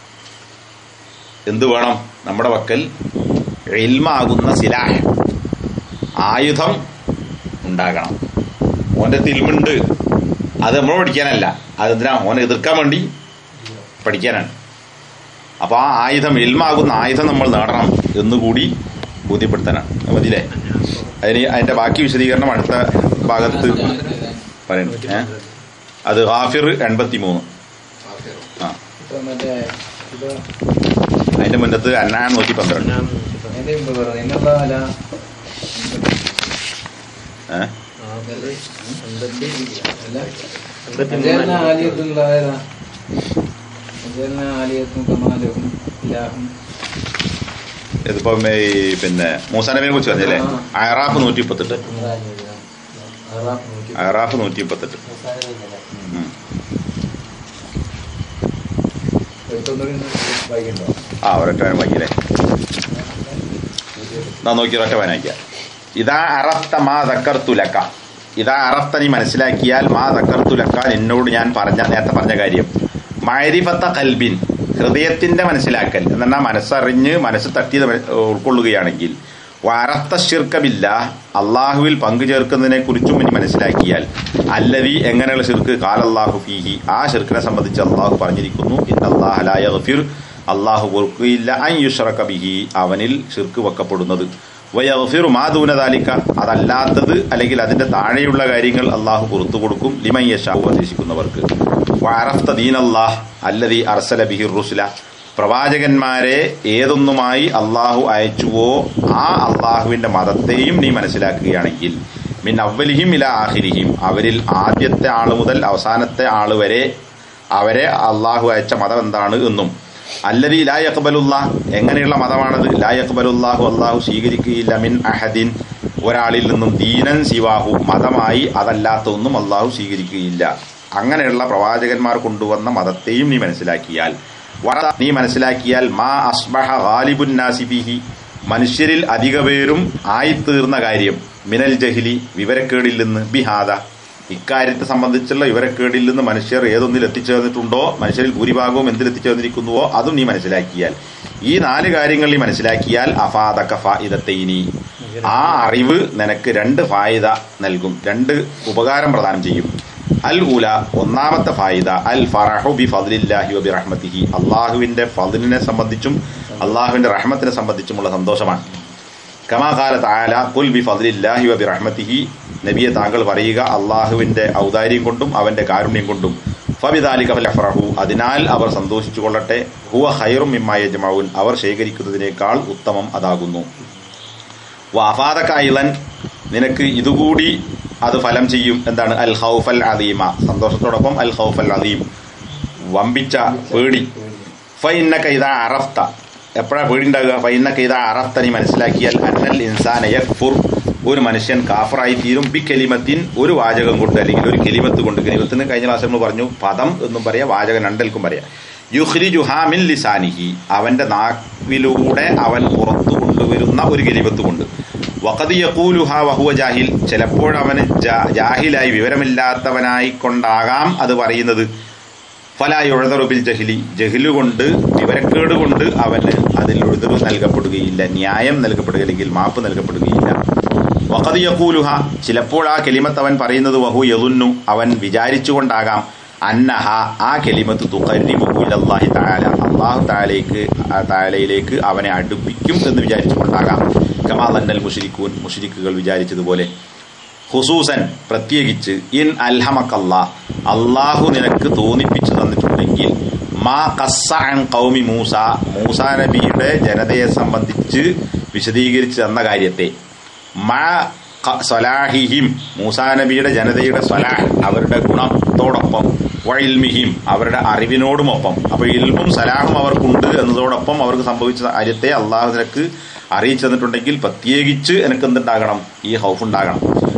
എന്ത് വേണം? നമ്മുടെ പക്കൽ ഇൽമാകുന്ന സിലാഹ്, ആയുധം ഉണ്ടാകണം. ഓന്റെ ഇൽമുണ്ട്, അത് നമ്മൾ പഠിക്കാനല്ല, അതെന്തിനാ? ഓനെ എതിർക്കാൻ വേണ്ടി പഠിക്കാനാണ്. അപ്പൊ ആ ആയുധം, ഇൽമാകുന്ന ആയുധം നമ്മൾ നേടണം എന്നുകൂടി ബോധ്യപ്പെടുത്താനാണ്. മതിയില്ലേ? അതിന് അതിന്റെ ബാക്കി വിശദീകരണം അടുത്ത ഭാഗത്ത് പറയുന്നു. ഏഹ് അത് ഗാഫിർ എൺപത്തി മൂന്ന്. ആ അതിന്റെ മുന്നത്ത് അന്നാൻ നൂറ്റി പന്ത്രണ്ട്. ഏഹ് ഇതിപ്പം ഈ പിന്നെ മൂസാ നബിയെ കുറിച്ച് പറഞ്ഞല്ലേ? അയറാഫ് നൂറ്റി മുപ്പത്തെട്ട്. അയറാഫ് നൂറ്റി മുപ്പത്തെട്ട്. ആ ഒരൊറ്റ വായിക്കല്ലേ? എന്നാ നോക്കി ഒരൊറ്റ വായനാക്കിയ. ഇതാ അറഫ്ത മാ ദക്കർത്തുലക്ക, ഇതാ അറഫ്ത നീ മനസ്സിലാക്കിയാൽ, മാ ദക്കർത്തുലക്ക നിന്നോട് ഞാൻ പറഞ്ഞ നേരത്തെ പറഞ്ഞ കാര്യം, മഅരിഫത്ത ഖൽബിൻ ഹൃദയത്തിന്റെ മനസ്സിലാക്കൽ എന്നാൽ മനസ്സറിഞ്ഞ് മനസ്സ് തട്ടിയത് ഉൾക്കൊള്ളുകയാണെങ്കിൽ, വഅറഫ്ത ശിർക ബില്ലാഹ് അള്ളാഹുവിൽ പങ്കു ചേർക്കുന്നതിനെ കുറിച്ചും ഇനി മനസ്സിലാക്കിയാൽ, അല്ലദീ എങ്ങനെയുള്ള ശിർക്ക്, ഖാലല്ലാഹു ഫീഹി ആ ശിർക്കിനെ സംബന്ധിച്ച് അള്ളാഹു പറഞ്ഞിരിക്കുന്നു, ഇന്നല്ലാഹ ലാ യഗ്ഫിർ അള്ളാഹു പൊറുക്കുകയില്ല, അൻ യുശ്റക ബിഹി അവനിൽ ശിർക്ക് വെക്കപ്പെടുന്നത്, വയഗ്ഫിറു മാ ദൂന ദാലിക അതല്ലാത്തത് അല്ലെങ്കിൽ അതിന്റെ താഴെയുള്ള കാര്യങ്ങൾ അള്ളാഹു പുറത്തു കൊടുക്കും, ലിമൻ യശാഉ ഉദ്ദേശിക്കുന്നവർക്ക്. വഅറഫ്ത ദീനല്ലാഹ് അല്ലദീ അർസല ബിഹി റുസുല പ്രവാചകന്മാരെ ഏതൊന്നുമായി അള്ളാഹു അയച്ചുവോ ആ അള്ളാഹുവിന്റെ മതത്തെയും നീ മനസ്സിലാക്കുകയാണെങ്കിൽ, മിൻ അവ്വലിഹിം ഇലാ ആഖിരിഹിം അവരിൽ ആദ്യത്തെ ആള് മുതൽ അവസാനത്തെ ആള് വരെ അവരെ അള്ളാഹു അയച്ച മതം എന്താണ് എന്നും, അല്ലദീ ലാ യഖ്ബലുല്ലാഹ് എങ്ങനെയുള്ള മതമാണത്, ലാ യഖ്ബലുല്ലാഹു അള്ളാഹു സ്വീകരിക്കുകയില്ല, മിൻ അഹദിൻ ഒരാളിൽ നിന്നും, ദീനൻ സിവാഹു മതമായി അതല്ലാത്ത ഒന്നും അള്ളാഹു സ്വീകരിക്കുകയില്ല. അങ്ങനെയുള്ള പ്രവാചകന്മാർ കൊണ്ടുവന്ന മതത്തെയും നീ മനസ്സിലാക്കിയാൽ, നീ മനസ്സിലാക്കിയാൽ, മാ അസ്ബഹ ഗാലിബുൻ നാസി ഫീഹി മനുഷ്യരിൽ അധിക പേരും ആയിത്തീർന്ന കാര്യം, മിനൽ ജഹിലി വിവരക്കേടിൽ നിന്ന്, ബിഹാദ ഇക്കാര്യത്തെ സംബന്ധിച്ചുള്ള വിവരക്കേടിൽ നിന്ന് മനുഷ്യർ ഏതൊന്നിൽ എത്തിച്ചേർന്നിട്ടുണ്ടോ, മനുഷ്യരിൽ ഭൂരിഭാഗവും എന്തിലെത്തിച്ചേർന്നിരിക്കുന്നുവോ അതും നീ മനസ്സിലാക്കിയാൽ, ഈ നാല് കാര്യങ്ങൾ നീ മനസ്സിലാക്കിയാൽ, അഫാദക ഫായിദത്തൈനി ആ അറിവ് നിനക്ക് രണ്ട് ഫായിദ നൽകും, രണ്ട് ഉപകാരം പ്രദാനം ചെയ്യും. അൽ ഊല ഒന്നാമത്തെ ഫായിദ, അൽ ഫറഹു ബി ഫദ്ലില്ലാഹി വ ബി റഹ്മതിഹി അള്ളാഹുവിന്റെ ഫദ്ലിനെ സംബന്ധിച്ചും അള്ളാഹുവിന്റെ റഹ്മത്തിനെ സംബന്ധിച്ചുമുള്ള സന്തോഷമാണ്. കമാ ഖാല തആല ഖുൽ ബി ഫദ്ലില്ലാഹി വ ബി റഹ്മതിഹി നബിയെ താങ്കൾ പറയുക അള്ളാഹുവിന്റെ ഔദാര്യം കൊണ്ടും അവന്റെ കാരുണ്യം കൊണ്ടും, ഫബിദാലിക ഫലഫറഹു അതിനാൽ അവർ സന്തോഷിച്ചു കൊള്ളട്ടെ, ഹുവ ഖൈറും മിമ്മാ യജ്മഊൻ അവർ ശേഖരിക്കുന്നതിനേക്കാൾ ഉത്തമം അതാകുന്നു. വഅഫാദക അയ്ളൻ നിനക്ക് ഇതുകൂടി അത് ഫലം ചെയ്യും. എന്താണ്? അൽ ഖൗഫൽ അദീമ സന്തോഷത്തോടൊപ്പം അൽ ഖൗഫൽ അദീം വമ്പിച്ച പേടി. ഫഇന്നക ഇദാ അറഫ്ത എപ്പോഴാ പേടി ഉണ്ടാകുക? ഫഇന്നക ഇദാ അറഫ്ത നീ മനസ്സിലാക്കിയാൽ, അന്നൽ ഇൻസാന യക്ഫുർ ഒരു മനുഷ്യൻ കാഫറായി തീരും, ബി കലിമത്തിൻ ഒരു വാചകം കൊണ്ട് അല്ലെങ്കിൽ ഒരു കലിമത്ത് കൊണ്ട്. കലിമത്തിന് കഴിഞ്ഞ ക്ലാസ് നമ്മൾ പറഞ്ഞു പദം എന്നും പറയാം, വാചകം രണ്ടൽക്കും പറയാം. യുഖ്രിജുഹാ മിൻ ലിസാനിഹി അവന്റെ നാവിലൂടെ അവൻ പുറത്തു കൊണ്ടുവരുന്ന ഒരു കലിമത്ത് കൊണ്ട്. വഖദ് യഖൂലുഹാ വഹുവ ജാഹിൽ ചിലപ്പോഴവന് ജാഹിലായി വിവരമില്ലാത്തവനായി കൊണ്ടാകാം അത് പറയുന്നത്. ഫലാ യുഅ്ദറു ബിൽ ജഹ്ലി ജഹ്ലു കൊണ്ട് വിവരക്കേട് കൊണ്ട് അവന് അതിൽ ഉഅ്ദറു നൽകപ്പെടുകയില്ല, ന്യായം നൽകപ്പെടുകയില്ല, അല്ലെങ്കിൽ മാപ്പ് നൽകപ്പെടുകയില്ല. വഖദ് യഖൂലുഹ ചിലപ്പോൾ ആ കലിമത്ത് അവൻ പറയുന്നത് വഹു യദുന്നു അവൻ വിചാരിച്ചുകൊണ്ടാകാം, അന്നഹ ആ കലിമത്ത് തുഖർരിബുഹു ഇലല്ലാഹി തആല അല്ലാഹു തആലയിലേക്ക് തആലയിലേക്ക് അവനെ അടുപ്പിക്കും എന്ന് വിചാരിച്ചുകൊണ്ടാകാം. കമാ ദന്നൽ മുശ്രികൂൻ മുശ്രിക്കുകൾ വിചാരിച്ചതുപോലെ. ഖുസൂസൻ പ്രത്യേകിച്ച്, ഇൻ അൽഹമക്കല്ലാഹ് അല്ലാഹു നിനക്ക് തോന്നിപ്പിച്ചു തന്നിട്ടുണ്ടെങ്കിൽ, മാ ഖസ്സ അൻ ഖൗമി മൂസ മൂസാ നബിയുടെ ജനതയെ സംബന്ധിച്ച് വിശദീകരിച്ചു തന്ന കാര്യത്തെ, മാ സലാഹിഹിം മൂസാ നബിയുടെ ജനതയുടെ സലാഹ് അവരുടെ ഗുണത്തോടൊപ്പം, വഇൽമിഹിം അവരുടെ അറിവിനോടുമൊപ്പം. അപ്പോൾ ഇൽമും സലാഹും അവർക്കുണ്ട് എന്നതോടൊപ്പം അവർക്ക് സംഭവിച്ച കാര്യത്തെ അള്ളാഹു നിനക്ക് അറിയിച്ചു തന്നിട്ടുണ്ടെങ്കിൽ പ്രത്യേകിച്ച് എനിക്ക് എന്തുണ്ടാകണം? ഈ ഹൗഫ് ഉണ്ടാകണം.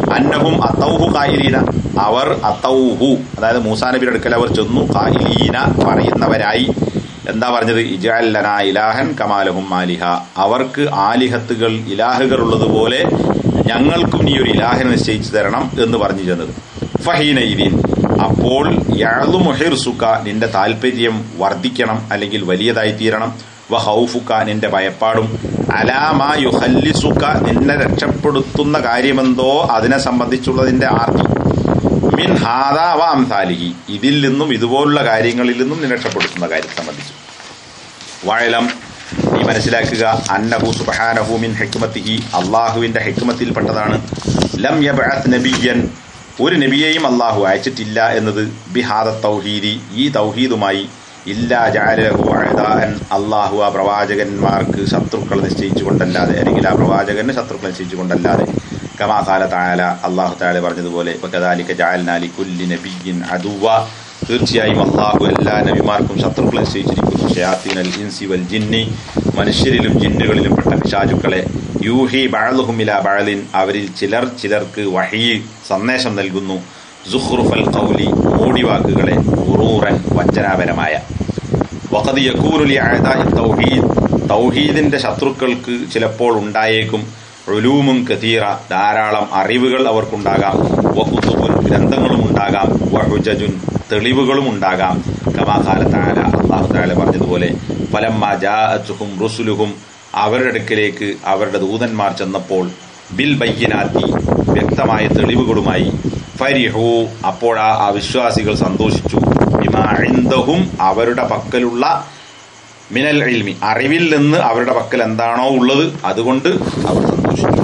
അന്നഹും അത്തൗഹു ഖായിലീന, അവർ അത്തൗഹു അതായത് മൂസാ നബിയുടെ അടുക്കൽ അവർ ചെന്നു ഖായിലീന പറയുന്നവരായി. എന്താ പറഞ്ഞത്? ഇജഅൽ ലനാ ഇലാഹൻ കമാലഹും ആലിഹ, അവർക്ക് ആലിഹത്തുകൾ ഇലാഹുകൾ ഉള്ളതുപോലെ ഞങ്ങൾക്കും നീ ഒരു ഇലാഹിനെ നിശ്ചയിച്ചു തരണം എന്ന് പറഞ്ഞു ചെന്നത്. ഫഹീനഇദിൻ, അപ്പോൾ യഅ്ലുമു ഹിർസുക, നിന്റെ താല്പര്യം വർദ്ധിക്കണം അല്ലെങ്കിൽ വലിയതായി തീരണം. വഖൗഫുക, നിന്റെ ഭയപ്പാടും. അലാമാ യുഖല്ലിസുക, നിന്നെ രക്ഷപ്പെടുത്തുന്ന കാര്യമെന്തോ അതിനെ സംബന്ധിച്ചുള്ളതിന്റെ ആർത്തി. മിൻ ഹാദാ വ അംസാലിഹി, ഇതിൽ നിന്നും ഇതുപോലുള്ള കാര്യങ്ങളിൽ നിന്നും നിന്നെ രക്ഷപ്പെടുത്തുന്ന കാര്യത്തെ സംബന്ധിച്ചു. വഅലം, നീ മനസ്സിലാക്കുക, അന്നഹു സുബ്ഹാനഹു മിൻ ഹിക്മത്തിഹി, അല്ലാഹുവിന്റെ ഹിക്മത്തിൽപ്പെട്ടതാണ്. ലം യബ്അത്ത് നബിയ്യൻ, ഒരു നബിയെയും അല്ലാഹു അയച്ചിട്ടില്ല എന്നത്. ബിഹാദ തൗഹീദി, ഈ തൗഹീദുമായി. ഇല്ലാ ജഅല ലഹു അഅദാഅൻ, അല്ലാഹു ആ പ്രവാചകന്മാർക്ക് ശത്രുക്കൾ നിശ്ചയിച്ചുകൊണ്ടല്ലാതെ, അല്ലെങ്കിൽ ആ പ്രവാചകന് ശത്രുക്കൾ നിശ്ചയിച്ചുകൊണ്ടല്ലാതെ. കമാ ഖാല തആല, അല്ലാഹു തആല പറഞ്ഞതുപോലെ, വകദാലിക ജഅൽനാ ലികുല്ലി നബിയ്യിൻ അദുവ, തീർച്ചയായും അല്ലാഹു എല്ലാ നബിമാർക്കും ശത്രുക്കളെ നിശ്ചയിച്ചിരിക്കുന്നു. ശയാത്തീനൽ ഇൻസി വൽ ജിന്നി, മനുഷ്യരിലും ജിന്നുകളിലും പെട്ട പിശാചുക്കളെ. യൂഹി ബഅ്ളുഹും ഇലാ ബഅ്ളിൻ, അവരിൽ ചിലർ ചിലർക്ക് വഹീ സന്ദേശം നൽകുന്നു. സുഖ്റുഫൽ ഖൗലി, മൂടിവാക്കുകളെ. ഗുറൂറൻ, വഞ്ചനാപരമായ. വഖദ് യകൂനു ലിഅഅദാഇ തൗഹീദ്, തൗഹീദിന്റെ ശത്രുക്കൾക്ക് ചിലപ്പോൾ ഉണ്ടായേക്കും. ഉലൂമുൻ കതീറ, ധാരാളം അറിവുകൾ അവർക്കുണ്ടാകാം. വകുതുബുൻ, ഗ്രന്ഥങ്ങളും ഉണ്ടാകാം. വഹുജജുൻ, തെളിവുകളും ഉണ്ടാകാം. കമാ ഖാല തആല, അല്ലാഹു തആല പറഞ്ഞതുപോലെ, ഫലമ്മാ ജാഅത്തുഹും റുസുലുഹും, അവരുടെ അടുക്കലേക്ക് അവരുടെ ദൂതന്മാർ ചെന്നപ്പോൾ, ബിൽ ബയ്യിനാത്തി, വ്യക്തമായ തെളിവുകളുമായി. ഫരിഹു, അപ്പോൾ ആ അവിശ്വാസികൾ സന്തോഷിച്ചു. ബിമാ ഇൻദഹും, അവരുടെ പക്കലുള്ള മിനൽ ഇൽമി, അറിവിൽ നിന്ന് അവരുടെ പക്കൽ എന്താണോ ഉള്ളത് അതുകൊണ്ട് അവർ സന്തോഷിച്ചു.